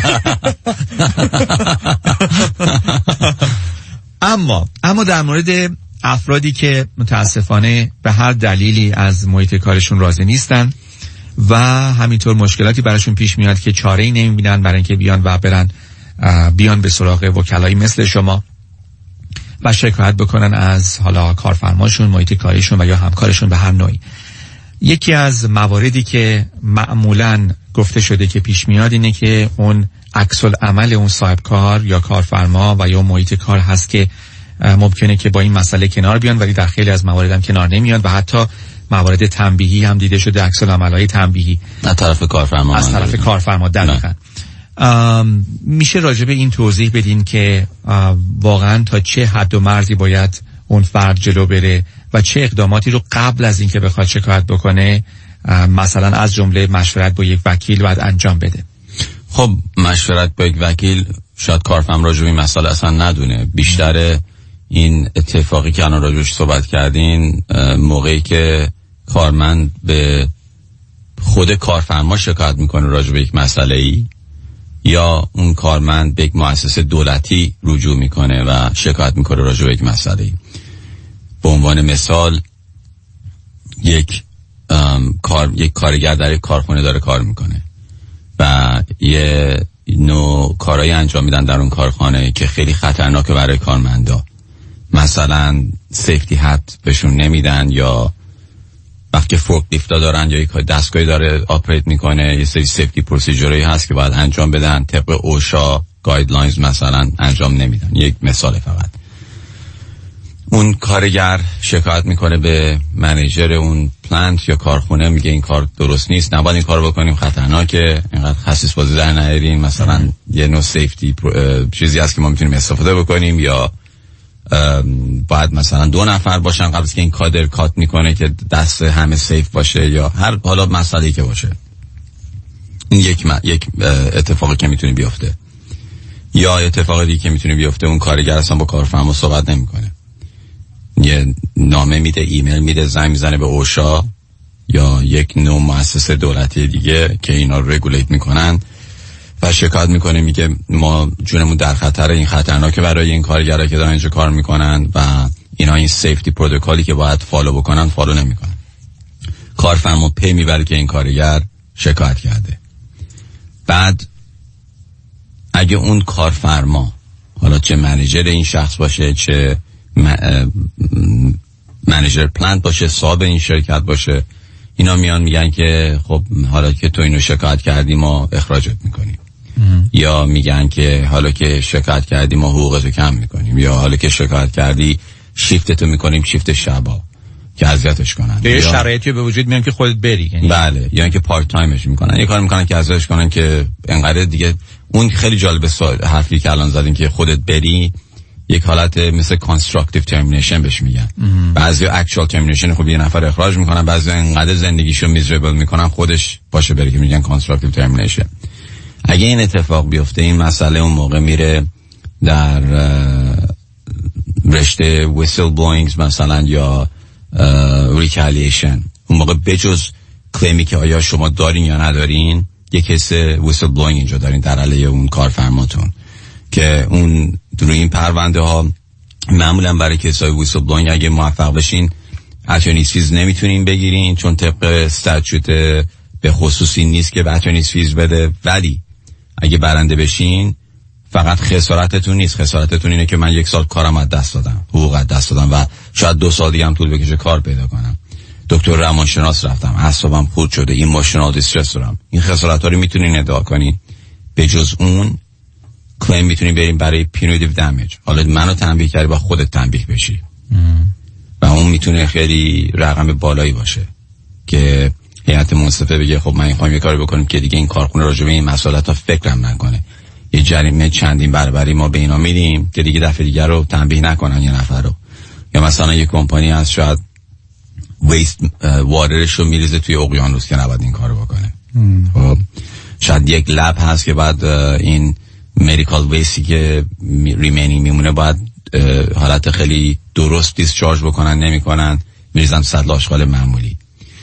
اما اما در مورد افرادی که متاسفانه به هر دلیلی از محیط کارشون راضی نیستن و همینطور مشکلاتی براشون پیش میاد که چاره‌ای نمیبینن برای اینکه بیان و برن بیان به سراغ وکلایی مثل شما و شکایت بکنن از حالا کارفرماشون، محیط کاریشون و یا همکارشون به هر نوعی. یکی از مواردی که معمولاً گفته شده که پیش میاد اینه که اون عکس العمل اون صاحب کار یا کارفرما و یا محیط کار هست که ممکنه که با این مسئله کنار بیان، ولی در خیلی از موارد هم کنار نمیان و حتی موارد تنبیهی هم دیده شده، عکس العمل‌های تنبیهی از طرف کارفرما از طرف کارفرما. دقیقاً میشه راجع به این توضیح بدین که واقعاً تا چه حد و مرزی باید اون فرد جلو بره و چه اقداماتی رو قبل از اینکه بخواد شکایت بکنه، مثلا از جمله مشورت با یک وکیل باید انجام بده؟ خب مشورت با یک وکیل شاید کارفرما راجع به این مسئله اصلا ندونه. بیشتر این اتفاقی که الان راجعش صحبت کردین موقعی که کارمند به خود کارفرما شکایت میکنه راجع به یک مسئله ای، یا اون کارمند به یک مؤسسه دولتی رجوع میکنه و شکایت میکنه راجع به یک مسئله ای. به عنوان مثال یک کار یک کارگر در یک کارخونه داره کار میکنه و یه نوع کارایی انجام میدن در اون کارخانه که خیلی خطرناکه برای کارمندا. مثلا سیفتی هت بهشون نمیدن، یا وقتی فورک لیفتا دارن یا یک دستگاهی داره آپریت میکنه یه سری سیفتی پروسیجرایی هست که باید انجام بدن، طبق اوشا گایدلاینز مثلا انجام نمیدن. یک مثال فقط. اون کارگر شکایت میکنه به منیجر اون پلنت یا کارخونه، میگه این کار درست نیست، نباید این کار بکنیم، خطرناکه، اینقدر خسیس بازی در نیارین، مثلا یه نوع سیفتی چیزی هست که ما میتونیم استفاده بکنیم، یا باید مثلا دو نفر باشن قبل از که این کادر کات میکنه که دست همه سیف باشه، یا هر حالا مسئله‌ای که باشه. این یک م... یک اتفاقی که میتونه بیفته. یا اتفاقی دیگه که میتونه بیفته، اون کارگر اصلا با کارفرما صحبت نمیکنه، یه نامه میده، ایمیل میده، زنگ میزنه به اوشا یا یک نوع مؤسسه دولتی دیگه که اینا رو رگولیت میکنن و شکایت میکنه، میگه ما جونمون در خطر، این خطرناکه برای این کارگرا که دارن اینجا کار میکنن و اینا این سیفتی پروتکلی که باید فالو بکنن فالو نمیکنن. کارفرما پی میبره که این کارگر شکایت کرده. بعد اگه اون کارفرما، حالا چه منیجر این شخص باشه، چه منیجر پلنت باشه، صاحب این شرکت باشه، اینا میان میگن که خب حالا که تو اینو شکایت کردی ما اخراجت میکنیم، یا میگن که حالا که شکایت کردی ما حقوقتو کم میکنیم، یا حالا که شکایت کردی شیفتتو میکنیم شیفت شبا که اذیتش کنن، یه شرایطی به وجود میاد که خودت بری، یعنی بله، یا اینکه پارت تایمش میکنن، یه کار میکنن که اذیتش کنن که انقدر دیگه. اون خیلی جالب حرفی که الان زدین که خودت بری، یک حالت مثل constructive termination بهش میگن. بعضی actual termination خب یه نفر اخراج میکنن، بعضی انقدر زندگیشو میزربل میکنن خودش باشه بره که میگن constructive termination. اگه این اتفاق بیفته، این مسئله اون موقع میره در رشته whistle blowings مثلا یا retaliation. اون موقع بجز کلیمی که آیا شما دارین یا ندارین، یک کیس whistle blowing اینجا دارین در علیه اون کارفرماتون که اون روی این پرونده ها معمولا برای کیسای ویسل بلوینگ اگه موفق بشین اترنیز فیز نمیتونین بگیرین، چون طبق استاتوت به خصوصی نیست که اترنیز فیز بده، ولی اگه برنده بشین فقط خسارتتون نیست، خسارتتون اینه که من یک سال کارم از دست دادم، حقوق از دست دادم و شاید دو سال دیگه هم طول بکشه کار پیدا کنم، دکتر روانشناس رفتم، اعصابم خورد شده، ایموشنال دیسترس دارم. این خسارت‌ها رو میتونین ادعا کنین. به جز اون کلیم میتونیم بریم برای پینیتیو دمیج. حالا منو تنبیه کردی با خودت تنبیه بشی ام. و اون میتونه خیلی رقم بالایی باشه که هیئت منصفه بگه خب من میخوام یه کاری بکنم که دیگه این کارخونه راجع به این مسائلات ها فکرم نکنه، یه جریمه چندین برابری ما به اینا میدیم که دیگه دفعه دیگه رو تنبیه نکنن یه نفر رو. یا مثلا یه کمپانی هست شاید ویست واترش رو میریزه توی اقیانوس که نباید این کارو بکنه. خب شاید یک لب هست که بعد این مدیکال ویستی که ریمینینگ میمونه باید حالت خیلی درست دیسچارج بکنن، نمیکنن، میریزن صد آشغال معمولی.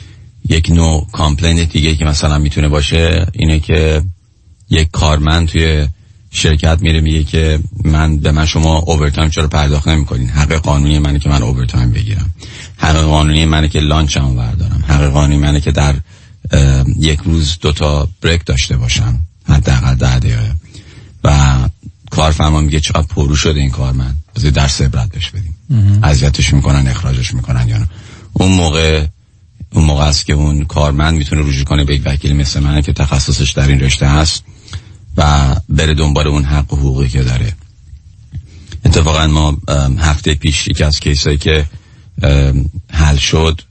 یک نوع کامپلین دیگه که مثلا میتونه باشه اینه که یک کارمند توی شرکت میره میگه که من به من شما اوورتایم چرا پرداخت نمیکنین؟ حق قانونی منه که من اوورتایم بگیرم، حق قانونی منه که لانچمو بردارم، حق قانونی منه که در یک روز دو تا بریک داشته باشم حداقل ده دقیقه. و کارفرما میگه چقدر پرو شده این کارمند، بذار درس عبرت بهش بدیم، اذیتش میکنن، اخراجش میکنن. یا نه اون موقع اون موقع است که اون کارمند میتونه رجوع کنه به یک وکیل مثل من که تخصصش در این رشته هست و بره دنبال اون حق و حقوقی که داره. اتفاقا ما هفته پیش یکی از کیسایی که حل شد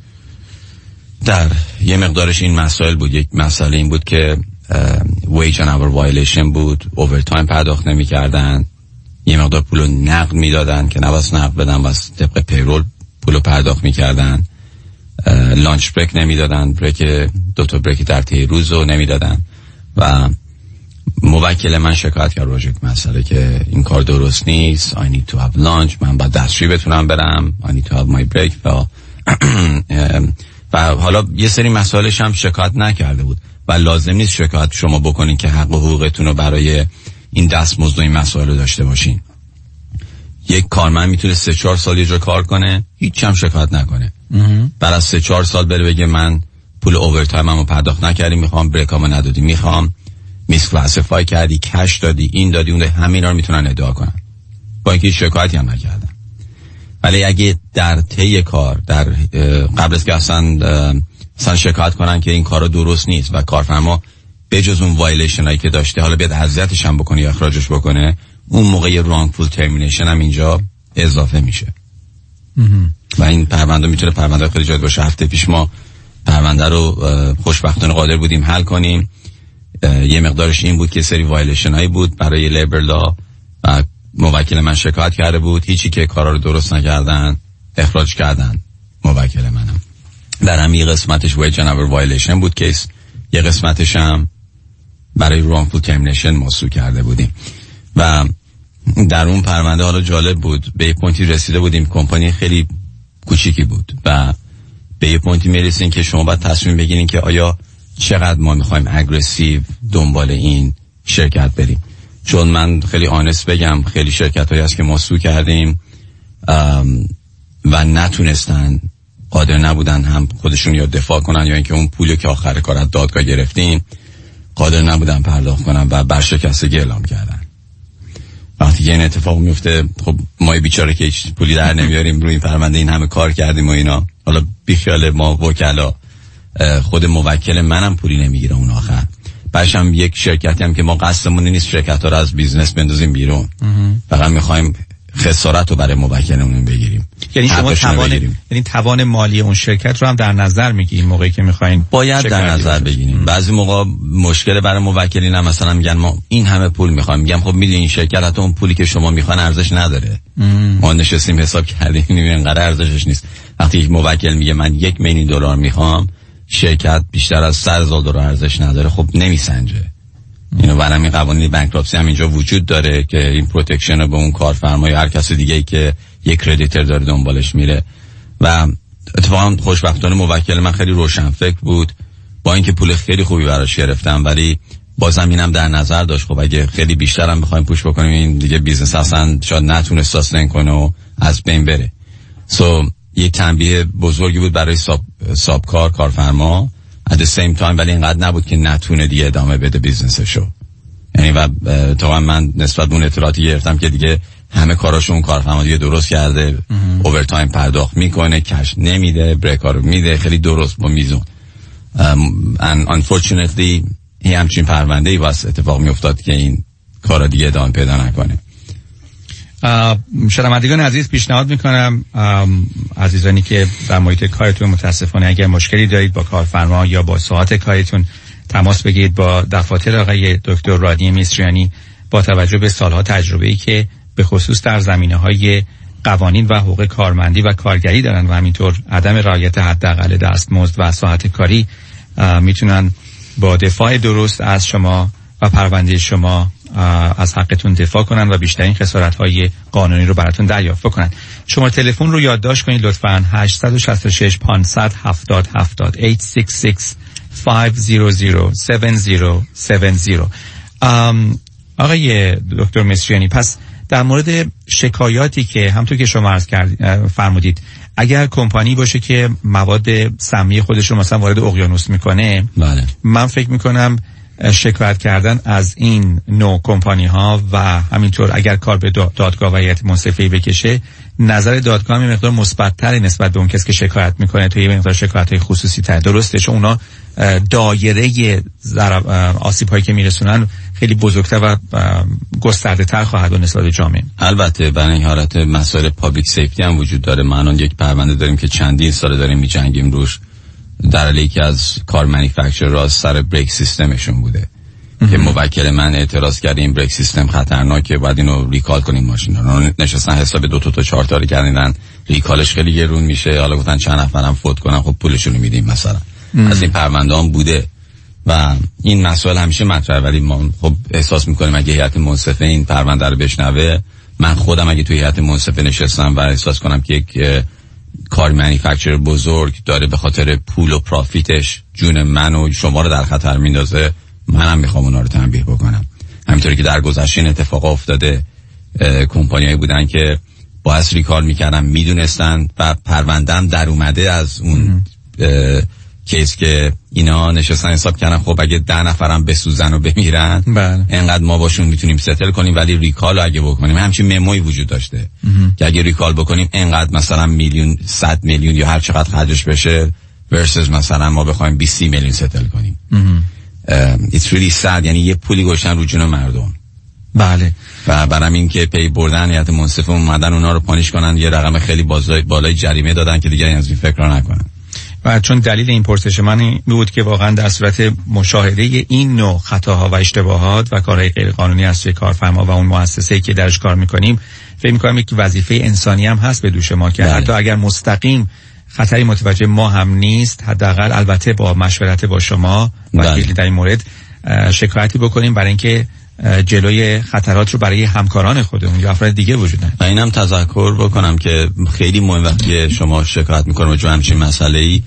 در یه مقدارش این مسائل بود. یک مسئله این بود که wage and hour violation بود، overtime پرداخت نمی کردن، یه مقدار پولو نقد می دادن که نباید نقد بدن، بس طبق پیرول پولو پرداخت می کردن، لانچ بریک نمی دادن، بریک دوتا بریک در طی روز رو نمی دادن. و موکل من شکایت کرد راجع به مسئله که این کار درست نیست، I need to have lunch، من باید دستشویی بتونم برم، I need to have my break. و و حالا یه سری مسائلش هم شکایت نکرده بود و لازم نیست شکایت شما بکنین که حق و حقوقتون رو برای این دستمزد و این مسائل رو داشته باشین. یک کارمند میتونه سه چهار سال یه جا کار کنه، هیچ هم شکایت نکنه، بعد از سه چهار سال بره بگه من پول اوورتایممو پرداخت نکردی، میخوام بریکامو ندادی، میخوام میس کلاسیفای کردی، کش دادی، این دادی، اون دادی، همه اینا رو میتونن ادعا کنن با اینکه شکایتی هم نکردن. ولی اگه در طی کار در قبل از که اصلا اصلا شکایت کنن که این کارا درست نیست و کارفرما بجز اون وایلیشن هایی که داشته حالا بیاد اذیتش هم بکنه یا اخراجش بکنه، اون موقع رانگفول ترمینیشن هم اینجا اضافه میشه. و این پرونده میتونه پرونده خیلی جالب باشه. هفته پیش ما پرونده رو خوشبختانه قادر بودیم حل کنیم. یه مقدارش این بود که سری وایلیشن هایی بود برای لیبر لا و موکل من شکایت کرده بود، هیچی که کارا رو درست نکردن اخراج کردن موکل منم. در هم یه قسمتش ویج اند آور وایلیشن بود کیس، یه قسمتش هم برای wrongful termination موضوع کرده بودیم. و در اون پرونده حالا جالب بود، به یه پوینتی رسیده بودیم، کمپانی خیلی کوچیکی بود و به یه پوینتی میرسیم که شما باید تصمیم بگیرین که آیا چقدر ما میخوایم اگریسیو دنبال این شرکت بریم. چون من خیلی آنست بگم خیلی شرکت هایی هست که ما سو کردیم و نتونستن، قادر نبودن هم خودشون یا دفاع کنن یا اینکه اون پولی که آخر کار از دادگاه گرفتیم قادر نبودن پرداخت کنن و برشکستگی اعلام کردن. وقتی که این اتفاق میفته خب ما بیچاره که هیچ پولی در نمیاریم روی این پرونده این همه کار کردیم و اینا، حالا بیخیال ما وکلا، خود موکل منم پولی نمیگیره اون آخر. بعدش هم یک شرکتی هم که ما قصدمون نیست شرکت ها رو از بیزنس بندازیم بیرون، فقط میخوایم خسارت رو برای موکلمون بگیریم. یعنی شما توان یعنی توان مالی اون شرکت رو هم در نظر میگیرین موقعی که میخواین؟ باید در نظر بگیریم. بعضی موقع مشکل برای موکلین هم مثلا میگن ما این همه پول میخوایم، میگم خب میدونی این شرکت حتی اون پولی که شما میخوان ارزش نداره. مم. ما نشستیم حساب کردیم میبینیم اینقدر ارزشش نیست. وقتی یک موکل میگه من یک میلیون دلار میخوام، شرکت بیشتر از صد هزار دلار ارزش نداره، خب نمیسنجه. اینو برام این قوانین بانکراپسی هم اینجا وجود داره که این پروتکشن رو به اون کارفرما یا هر کس دیگه‌ای که یک کردیتور داره دنبالش میره. و اتفاقا خوشبختانه موکل من خیلی روشن فکر بود، با اینکه پول خیلی خوبی براش گرفتم ولی بازم اینم در نظر داشت خب اگه خیلی بیشتر هم بخوایم پوش بکنیم این دیگه بیزنس اصلا شاید نتونه ساستین کنه و از بین بره. سو so, یه تنبیه بزرگی بود برای ساب ساب کار کارفرما at the same time، ولی اینقدر نبود که نتونه دیگه ادامه بده بیزنسشو. یعنی و تا من نسبت به اون اطلاعاتی گرفتم که دیگه همه کاراشو اون کارفرما دیگه درست کرده، اوورتایم پرداخت میکنه، کش نمیده، بریکا رو میده، خیلی درست با میزون. and unfortunately هی همچین پرونده ای واسه اتفاق میافتاد که این کارا دیگه ادامه پیدا نکنه. شنوندگان عزیز پیشنهاد میکنم عزیزانی که در محیط کارتون متاسفانه اگر مشکلی دارید با کارفرما یا با ساعات کارتون تماس بگیرید با دفاتر آقای دکتر رادنی مصریانی. با توجه به سالها تجربه‌ای که به خصوص در زمینه‌های قوانین و حقوق کارمندی و کارگری دارن و همینطور عدم رعایت حداقل دستمزد و ساعت کاری، میتونن با دفاع درست از شما و پرونده شما از حقتون دفاع کنن و بیشترین خسارت‌های قانونی رو براتون دریافت کنن. شما تلفن رو یادداشت کنید لطفاً هشت شش شش پانصد هفتاد هفتاد هشت شش شش پنجصد هفتاد هفت صفر. آقای دکتر مصریانی، پس در مورد شکایاتی که همونطور که شما عرض کرد فرمودید اگر کمپانی باشه که مواد سمی خودش رو مثلا وارد اقیانوس میکنه، بله. من فکر میکنم شکایت کردن از این نوع کمپانی ها و همینطور اگر کار به دادگاه و هیئت منصفه‌ای بکشه، نظر دادگاه هم مقدار مثبت‌تر نسبت به اون کسی که شکایت میکنه تا یه مقدار شکایت‌های خصوصی تر. درسته چون اونا دایره آسیب هایی که میرسونن خیلی بزرگتر و گسترده تر خواهد بود نسبت به جامعه. البته برای این حالت مسائل پابلیک سیفتی هم وجود داره. ما الان یک پرونده داریم که چندین سال داریم میجنگیم روش، در حالی که از کار مانیفکتچر را سر بریک سیستمشون بوده که موکل من اعتراض کرد این بریک سیستم خطرناکه، باید اینو ریکال کنیم ماشین رو. نشستن حساب دو تا تا چهار تا رو کردن، ریکالش خیلی گرون میشه، حالا گفتن چند نفرم فوت کنن خب پولشون رو میدیم مثلا. ام. از این پرونده هم بوده و این مسائل همیشه مطرحه، ولی ما خب احساس میکنیم اگه هیئت منصفه این پرونده رو بشنوه، من خودم اگه توی هیئت منصفه نشستم و احساس کنم که یک کار مانیفکتچر بزرگ داره به خاطر پول و پروفیتش جون من و شما رو در خطر میندازه، منم میخوام اونا رو تنبیه بکنم. همینطوری که در گذشته این اتفاق افتاده، کمپانیایی بودن که باعث ریکال میکردن میدونستن و پروندهم در اومده از اون کیس که اینا نشستن حساب کردن خب اگه ده نفرم بسوزن و بمیرن بله. انقدر ما باشون میتونیم ستل کنیم، ولی ریکال اگه بکنیم، همچین مموی وجود داشته امه. که اگه ریکال بکنیم انقدر مثلا میلیون، صد میلیون یا هر چقدر خرجش بشه ورسز مثلا ما بخوایم بیست میلیون ستل کنیم. uh, it's really sad. یعنی یه پولی گوشتن رو جون مردم بله. و برام این که پی بردن هیئت منصفه اومدن اونا رو پانیش کنن، یه رقم خیلی بالای بالای جریمه دادن که دیگه از این فکر نکنن. و چون دلیل این پرسش من این بود که واقعا در صورت مشاهده این نوع خطاها و اشتباهات و کارهای غیر قانونی از سوی کارفرما و اون مؤسسه‌ای که درش کار میکنیم، فکر میکنم یک وظیفه انسانی هم هست به دوش ما که بله. حتی اگر مستقیم خطری متوجه ما هم نیست، حداقل البته با مشورت با شما وکیل در این مورد شکایتی بکنیم برای اینکه جلوی خطرات رو برای همکاران خودمون یا افراد دیگه وجود نداره. و اینم تذکر بکنم که خیلی مهم وقتی شما شکایت میکنیم راجع به همچین مسئله‌ای،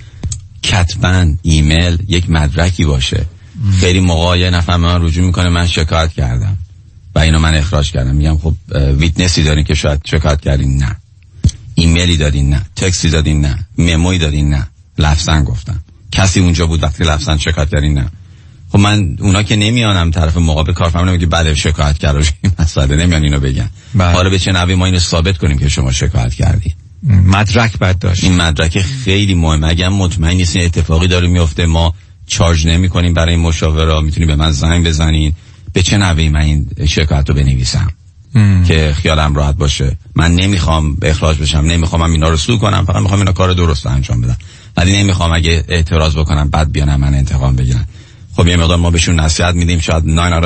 کتباً ایمیل یک مدرکی باشه. ام. خیلی موقع یه نفر من رجوع میکنه من شکایت کردم و اینو من اخراج کردم، میگم خب ویتنسی دارین که شاید شکایت کردین؟ نه. ایمیلی دادین؟ نه. تکستی دادین؟ نه. ممویی دادین؟ نه. لفظاً گفتم. کسی اونجا بود وقتی لفظاً شکایت کردین؟ نه. خب من اونا که نمیانم طرف مقابل کارفرما نمیگه بله شکایت کردم مسئله، نمیان اینو بگن. حالا به چه نحوی ما اینو ثابت کنیم که شما شکایت کردی؟ مدرک باید داشت. این مدرک خیلی مهمه. اگه مطمئن نیستین اتفاقی داره میفته، ما چارج نمی کنیم برای این مشاوره، میتونید به من زنگ بزنین به چه نحوی من این شکایت رو بنویسم ام. که خیالم راحت باشه. من نمیخوام اخراج بشم، نمیخوام من اینا رو سو کنم، فقط میخوام اینا کار درست انجام بدم. ولی نمیخوام اگه اعتراض بکنم بعد بیان من انتقام بگیرن. خب یه مقدار ما بهشون نصیحت میدیم، شاید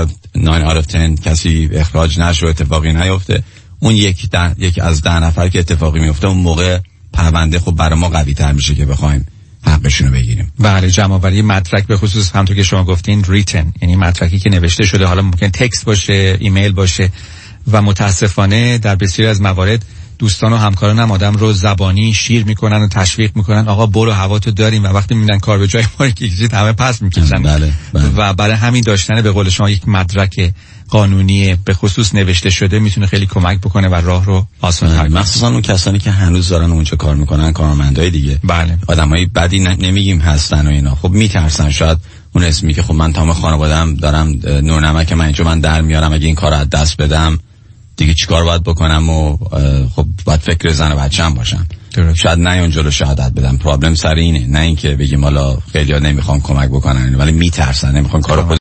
نه out of ده کسی اخراج نشه، اتفاقی نیفته. اون یک ده، یک از ده نفر که اتفاقی میفته اون موقع پرونده خب برای ما قوی تر میشه که بخوایم حقشون رو بگیریم. بله، جمع آوری مدرک به خصوص همونطور که شما گفتین ریتن، یعنی مدرکی که نوشته شده، حالا ممکن تکست باشه، ایمیل باشه و متاسفانه در بسیاری از موارد دوستان و همکاران هم آدم رو زبانی شیر میکنن و تشویق میکنن آقا برو هواتو داریم و وقتی میبینن کار به جای ما که همه پس میکشن. بله، بله. و برای همین داشتن به قول شما یک مدرک قانونی به خصوص نوشته شده میتونه خیلی کمک بکنه و راه رو آسان‌تر کنه، مخصوصا اون کسانی که هنوز دارن اونجا کار میکنن، کارمندای دیگه. بله. آدمای بدی نمیگیم هستن و اینا، خب میترسن شاید اون اسمی که خب من تمام خانواده‌ام دارم نورنمک من اینجا من در میارم، اگه این کارو از دست بدم دیگه چیکار باید بکنم و خب باید فکر زن و بچه‌ام باشم. درست. شاید نه اونجا رو شهادت بدم. پرابلم سر اینه، نه اینکه بگیم حالا خیلی‌ها نمیخوان کمک بکنن ولی میترسن، نمیخوان کارو